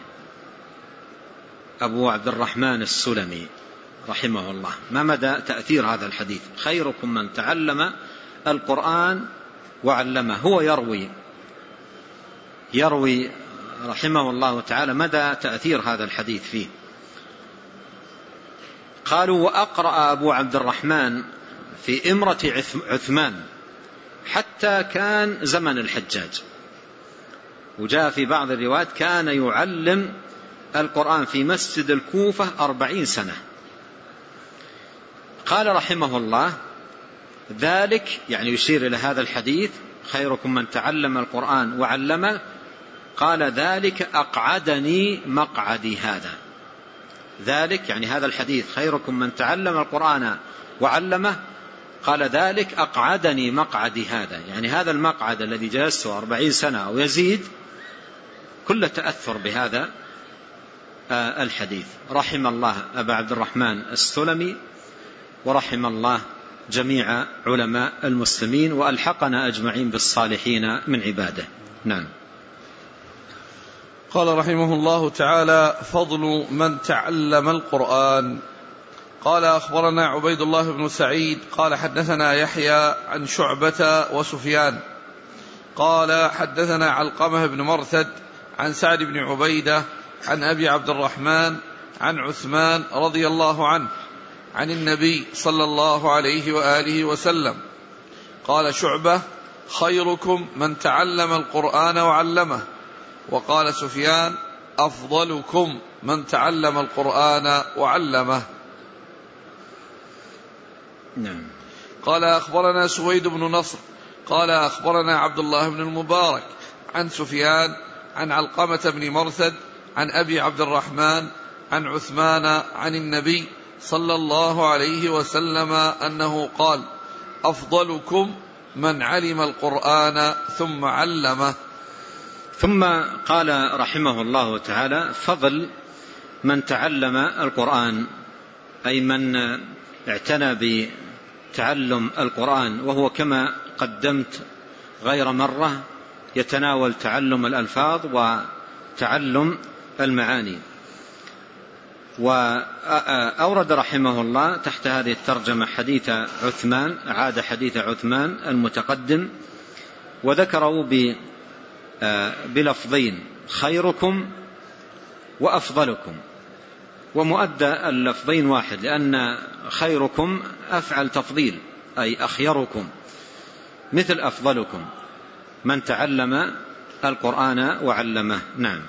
أبو عبد الرحمن السلمي رحمه الله، ما مدى تأثير هذا الحديث خيركم من تعلم القرآن وعلمه؟ هو يروي يروي رحمه الله تعالى مدى تأثير هذا الحديث فيه. قالوا وأقرأ أبو عبد الرحمن في إمرة عثمان حتى كان زمن الحجاج، وجاء في بعض الروايات كان يعلم القرآن في مسجد الكوفة أربعين سنة. قال رحمه الله: ذلك يعني يشير إلى هذا الحديث: خيركم من تعلم القرآن وعلمه. قال: ذلك أقعدني مقعدي هذا. ذلك يعني هذا الحديث: خيركم من تعلم القرآن وعلمه. قال: ذلك أقعدني مقعدي هذا، يعني هذا المقعد الذي جلسته أربعين سنة أو يزيد كل تأثر بهذا الحديث. رحم الله أبا عبد الرحمن السلمي، ورحم الله جميع علماء المسلمين، وألحقنا أجمعين بالصالحين من عباده. نعم. قال رحمه الله تعالى: فضل من تعلم القرآن. قال: أخبرنا عبيد الله بن سعيد قال حدثنا يحيى عن شعبة وسفيان قال حدثنا علقمة بن مرثد عن سعد بن عبيدة عن أبي عبد الرحمن عن عثمان رضي الله عنه عن النبي صلى الله عليه وآله وسلم قال شعبة: خيركم من تعلم القرآن وعلمه. وقال سفيان: أفضلكم من تعلم القرآن وعلمه. نعم. قال: أخبرنا سويد بن نصر قال أخبرنا عبد الله بن المبارك عن سفيان عن علقمة بن مرثد عن أبي عبد الرحمن عن عثمان عن النبي صلى الله عليه وسلم أنه قال: أفضلكم من علم القرآن ثم علمه. ثم قال رحمه الله تعالى: فضل من تعلم القرآن، أي من اعتنى بتعلم القرآن، وهو كما قدمت غير مرة يتناول تعلم الألفاظ وتعلم المعاني. وأورد رحمه الله تحت هذه الترجمة حديث عثمان، عاد حديث عثمان المتقدم، وذكره بلفظين: خيركم وأفضلكم، ومؤدى اللفظين واحد، لأن خيركم أفعل تفضيل أي أخيركم، مثل أفضلكم من تعلم القرآن وعلمه. نعم.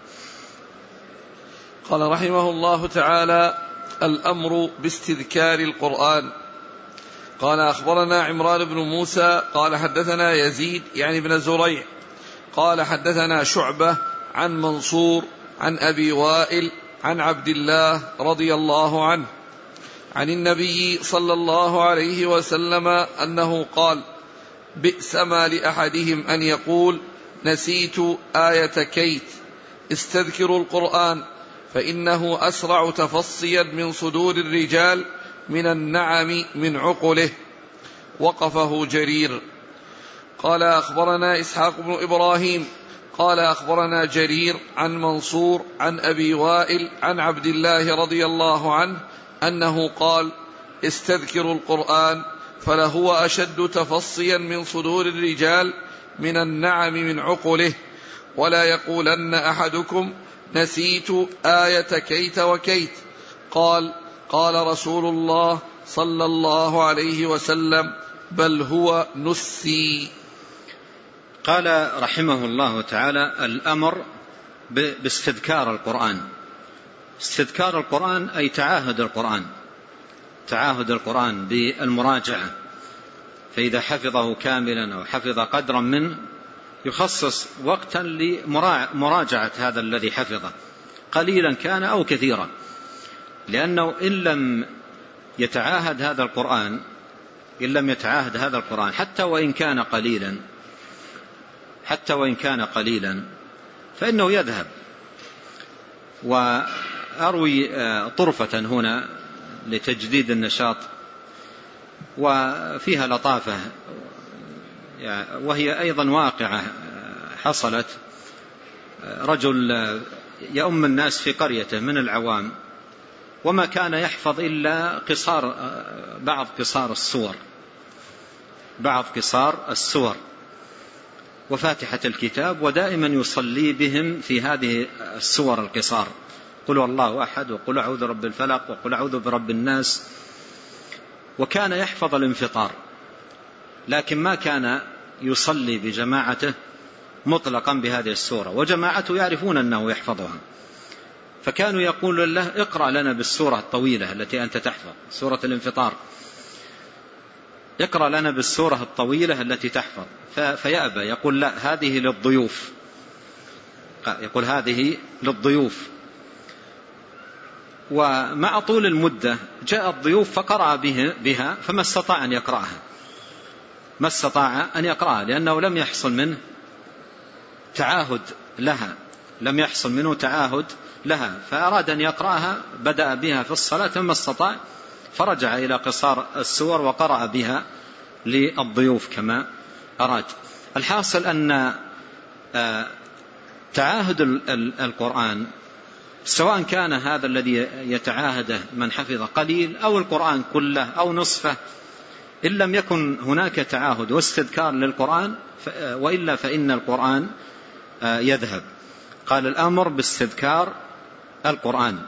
قال رحمه الله تعالى: الأمر باستذكار القرآن. قال: أخبرنا عمران بن موسى قال حدثنا يزيد يعني بن زريع قال حدثنا شعبة عن منصور عن أبي وائل عن عبد الله رضي الله عنه عن النبي صلى الله عليه وسلم أنه قال: بئس ما لأحدهم أن يقول: نسيت آية كيت، استذكروا القرآن فإنه أسرع تفصيا من صدور الرجال من النعم من عقله. وقفه جرير. قال: أخبرنا إسحاق بن إبراهيم قال أخبرنا جرير عن منصور عن أبي وائل عن عبد الله رضي الله عنه أنه قال: استذكروا القرآن فلهو أشد تفصيا من صدور الرجال من النعم من عقله، ولا يقولن أحدكم: نسيت آية كيت وكيت. قال: قال رسول الله صلى الله عليه وسلم: بل هو نسي. قال رحمه الله تعالى: الأمر باستذكار القرآن. استذكار القرآن أي تعاهد القرآن، تعاهد القرآن بالمراجعة، فإذا حفظه كاملا أو حفظ قدرا منه يخصص وقتا لمراجعة هذا الذي حفظه، قليلا كان أو كثيرا، لأنه إن لم يتعاهد هذا القرآن إن لم يتعاهد هذا القرآن حتى وإن كان قليلا حتى وإن كان قليلا فإنه يذهب. وأروي طرفة هنا لتجديد النشاط وفيها لطافة، وهي أيضا واقعة حصلت. رجل يؤم الناس في قريته من العوام، وما كان يحفظ إلا قصار بعض قصار السور بعض قصار السور وفاتحة الكتاب، ودائما يصلي بهم في هذه السور القصار: قل الله أحد، وقل أعوذ برب الفلق، وقل أعوذ برب الناس. وكان يحفظ الانفطار، لكن ما كان يصلي بجماعته مطلقا بهذه السورة، وجماعته يعرفون أنه يحفظها، فكانوا يقولون له اقرأ لنا بالسورة الطويلة التي أنت تحفظ، سورة الانفطار، اقرأ لنا بالسورة الطويلة التي تحفظ. فيأبى، يقول لا، هذه للضيوف، يقول هذه للضيوف. ومع طول المدة جاء الضيوف فقرأ بها فما استطاع أن يقرأها، ما استطاع أن يقرأها لأنه لم يحصل منه تعاهد لها، لم يحصل منه تعاهد لها، فأراد أن يقرأها، بدأ بها في الصلاة ثم استطاع، فرجع إلى قصار السور وقرأ بها للضيوف كما أراد. الحاصل أن تعاهد القرآن، سواء كان هذا الذي يتعاهده من حفظ قليل أو القرآن كله أو نصفه، إن لم يكن هناك تعاهد واستذكار للقرآن وإلا فإن القرآن يذهب. قال الأمر باستذكار القرآن.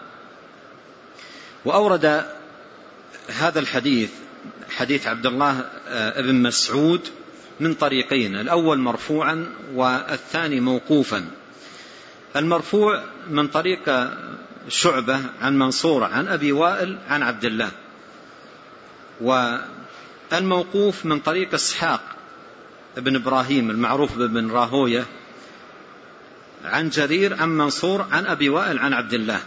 وأورد هذا الحديث، حديث عبد الله بن مسعود، من طريقين، الأول مرفوعا والثاني موقوفا. المرفوع من طريق شعبة عن منصور عن أبي وائل عن عبد الله، والموقوف من طريق إسحاق بن إبراهيم المعروف بن راهوية عن جرير عن منصور عن أبي وائل عن عبد الله.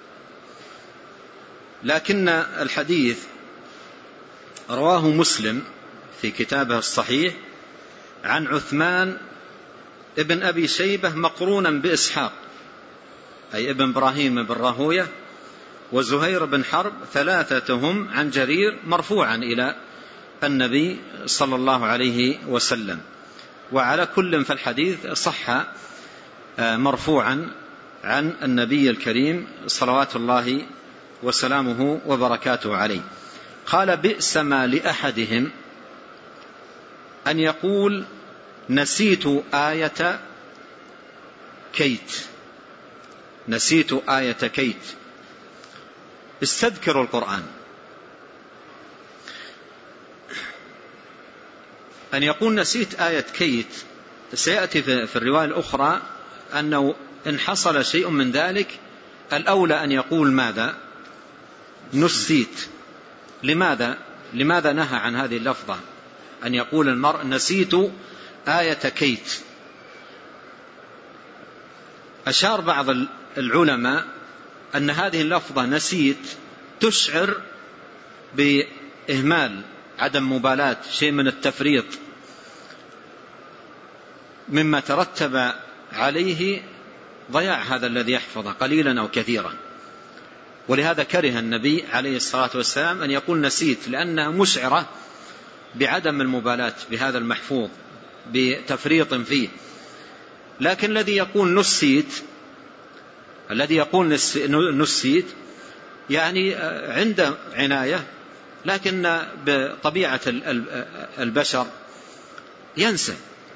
لكن الحديث رواه مسلم في كتابه الصحيح عن عثمان ابن أبي شيبة مقرونا بإسحاق، أي ابن إبراهيم بن راهوية وزهير بن حرب، ثلاثتهم عن جرير مرفوعا إلى النبي صلى الله عليه وسلم. وعلى كل فالحديث صح مرفوعا عن النبي الكريم صلوات الله وسلامه وبركاته عليه. قال بئس ما لأحدهم أن يقول نسيت آية كيت، نسيت آية كيت. استذكروا القرآن. أن يقول نسيت آية كيت، سيأتي في الرواية الأخرى أنه إن حصل شيء من ذلك الأولى أن يقول ماذا؟ نسيت. لماذا؟ لماذا نهى عن هذه اللفظة أن يقول المرء نسيت آية كيت؟ أشار بعض العلماء أن هذه اللفظة نسيت تشعر بإهمال، عدم مبالاة، شيء من التفريط مما ترتب عليه ضياع هذا الذي يحفظه قليلا أو كثيرا. ولهذا كره النبي عليه الصلاة والسلام أن يقول نسيت، لأنها مشعرة بعدم المبالاة بهذا المحفوظ، بتفريط فيه. لكن الذي يقول نسيت، الذي يقول نسيت يعني عند عناية، لكن بطبيعة البشر ينسى.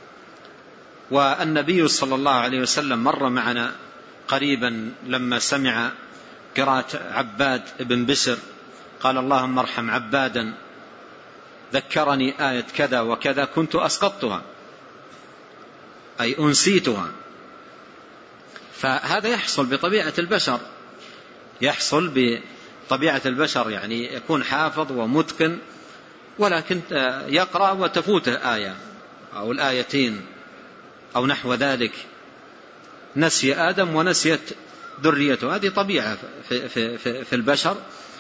والنبي صلى الله عليه وسلم مر معنا قريبا لما سمع قراءة عباد بن بشر قال اللهم ارحم عبادا ذكرني آية كذا وكذا كنت أسقطتها، أي أنسيتها. فهذا يحصل بطبيعة البشر، يحصل بطبيعة البشر، يعني يكون حافظ ومتقن ولكن يقرأ وتفوته آية أو الآيتين أو نحو ذلك. نسي آدم ونسيت ذريته، هذه طبيعة في, في, في, في البشر.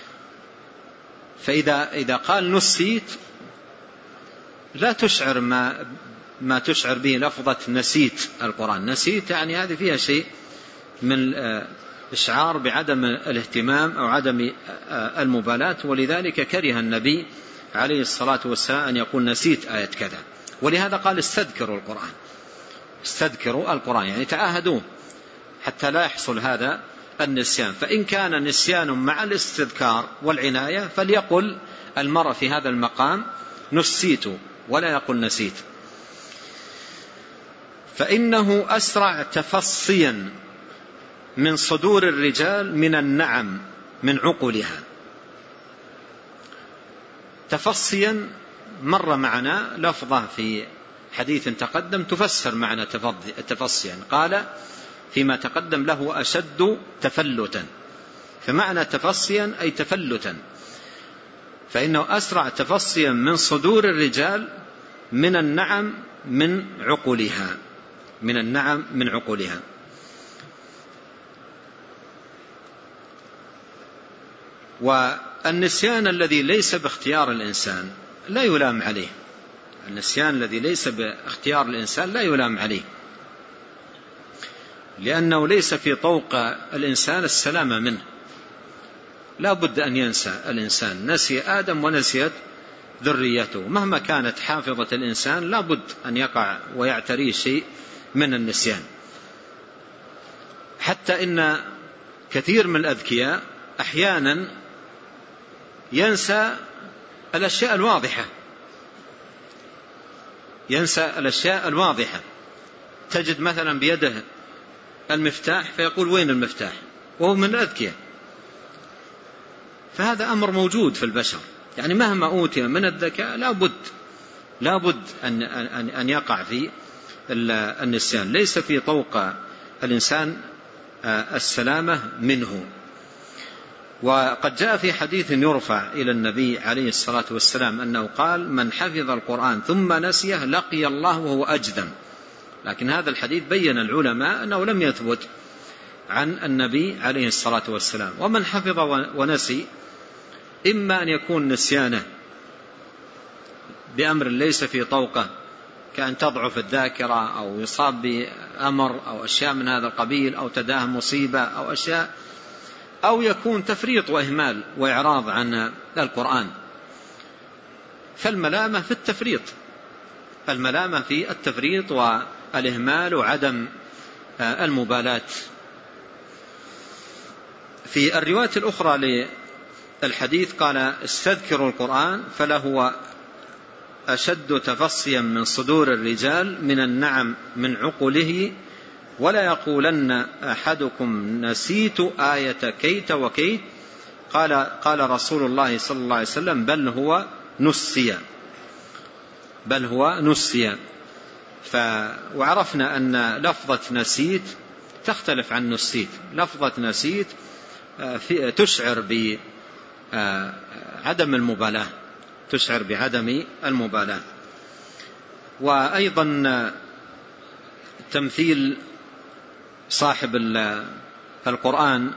فإذا إذا قال نسيت لا تشعر ما ما تشعر به لفظة نسيت القرآن. نسيت يعني هذه فيها شيء من إشعار بعدم الاهتمام أو عدم المبالاة. ولذلك كره النبي عليه الصلاة والسلام أن يقول نسيت آية كذا. ولهذا قال استذكروا القرآن، استذكروا القرآن يعني تعاهدوه حتى لا يحصل هذا النسيان. فإن كان نسيان مع الاستذكار والعناية فليقل المرء في هذا المقام نسيت ولا يقول نسيت. فإنه أسرع تفصيا من صدور الرجال من النعم من عقلها. تفصيا مر معنا لفظة في حديث تقدم تفسر معنى تفصيا. قال فيما تقدم له أشد تفلتا، فمعنى تفصيا أي تفلتا، فإنه أسرع تفصيا من صدور الرجال من النعم من عقولها، من النعم من عقولها. والنسيان الذي ليس باختيار الإنسان لا يلام عليه، النسيان الذي ليس باختيار الإنسان لا يلام عليه، لأنه ليس في طوق الإنسان السلامة منه، لا بد أن ينسى الإنسان. نسي آدم ونسيت ذريته، مهما كانت حافظة الإنسان لا بد أن يقع ويعتريه شيء من النسيان. حتى إن كثير من الأذكياء أحيانا ينسى الأشياء الواضحة، ينسى الأشياء الواضحة. تجد مثلا بيده المفتاح فيقول وين المفتاح، وهو من الأذكياء. فهذا أمر موجود في البشر، يعني مهما أوتي من الذكاء لا بد لا بد أن أن يقع في النسيان، ليس في طوق الإنسان السلامة منه. وقد جاء في حديث يرفع إلى النبي عليه الصلاة والسلام أنه قال من حفظ القرآن ثم نسيه لقي الله وهو أجذم، لكن هذا الحديث بين العلماء أنه لم يثبت عن النبي عليه الصلاة والسلام. ومن حفظ ونسي إما أن يكون نسيانه بأمر ليس في طوقه، كأن تضعف الذاكرة أو يصاب بأمر أو أشياء من هذا القبيل، أو تداه مصيبة أو أشياء، أو يكون تفريط وإهمال وإعراض عن القرآن. فالملامة في التفريط، الملامة في التفريط والإهمال وعدم المبالاة. في الرواية الأخرى للحديث قال استذكروا القرآن فلهو أشد تفصيا من صدور الرجال من النعم من عقله، ولا يقولن أحدكم نسيت آية كيت وكيت. قال قال رسول الله صلى الله عليه وسلم بل هو نسي، بل هو نسي. ف وعرفنا أن لفظة نسيت تختلف عن نسيت. لفظة نسيت تشعر بعدم المبالاة، تشعر بعدم المبالاة. وأيضا تمثيل صاحب القرآن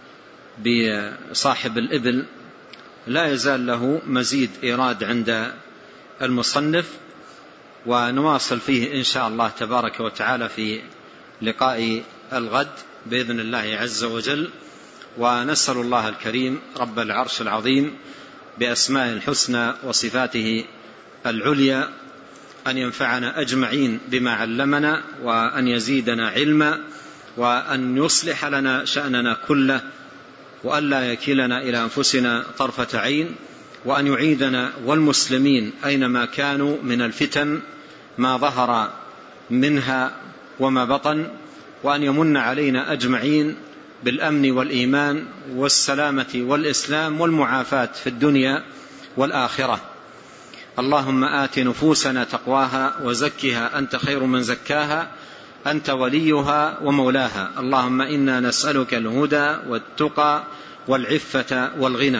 بصاحب الإبل لا يزال له مزيد إيراد عند المصنف، ونواصل فيه إن شاء الله تبارك وتعالى في لقاء الغد بإذن الله عز وجل. ونسأل الله الكريم رب العرش العظيم بأسماء الحسنى وصفاته العليا أن ينفعنا أجمعين بما علمنا، وأن يزيدنا علما، وأن يصلح لنا شأننا كله، وأن لا يكلنا إلى أنفسنا طرفة عين، وأن يعيدنا والمسلمين أينما كانوا من الفتن ما ظهر منها وما بطن، وأن يمن علينا أجمعين بالأمن والإيمان والسلامة والإسلام والمعافاة في الدنيا والآخرة. اللهم آت نفوسنا تقواها وزكها أنت خير من زكاها أنت وليها ومولاها. اللهم إنا نسألك الهدى والتقى والعفة والغنى.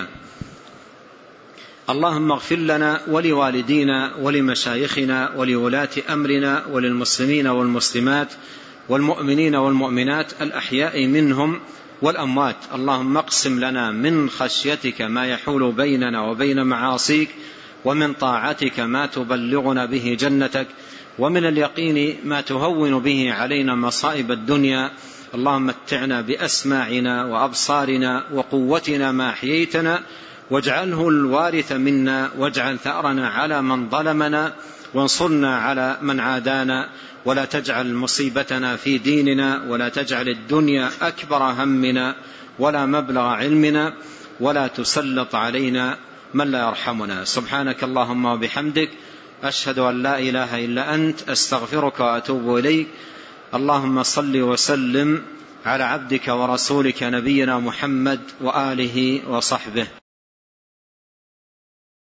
اللهم اغفر لنا ولوالدينا ولمشايخنا ولولاة أمرنا وللمسلمين والمسلمات والمؤمنين والمؤمنات الأحياء منهم والأموات. اللهم اقسم لنا من خشيتك ما يحول بيننا وبين معاصيك، ومن طاعتك ما تبلغنا به جنتك، ومن اليقين ما تهون به علينا مصائب الدنيا. اللهم متعنا بأسماعنا وأبصارنا وقوتنا ما أحييتنا، واجعله الوارث منا، واجعل ثأرنا على من ظلمنا، وانصرنا على من عادانا، ولا تجعل مصيبتنا في ديننا، ولا تجعل الدنيا أكبر همنا ولا مبلغ علمنا، ولا تسلط علينا من لا يرحمنا. سبحانك اللهم وبحمدك، أشهد أن لا إله إلا أنت، أستغفرك وأتوب إليك. اللهم صل وسلم على عبدك ورسولك نبينا محمد وآله وصحبه.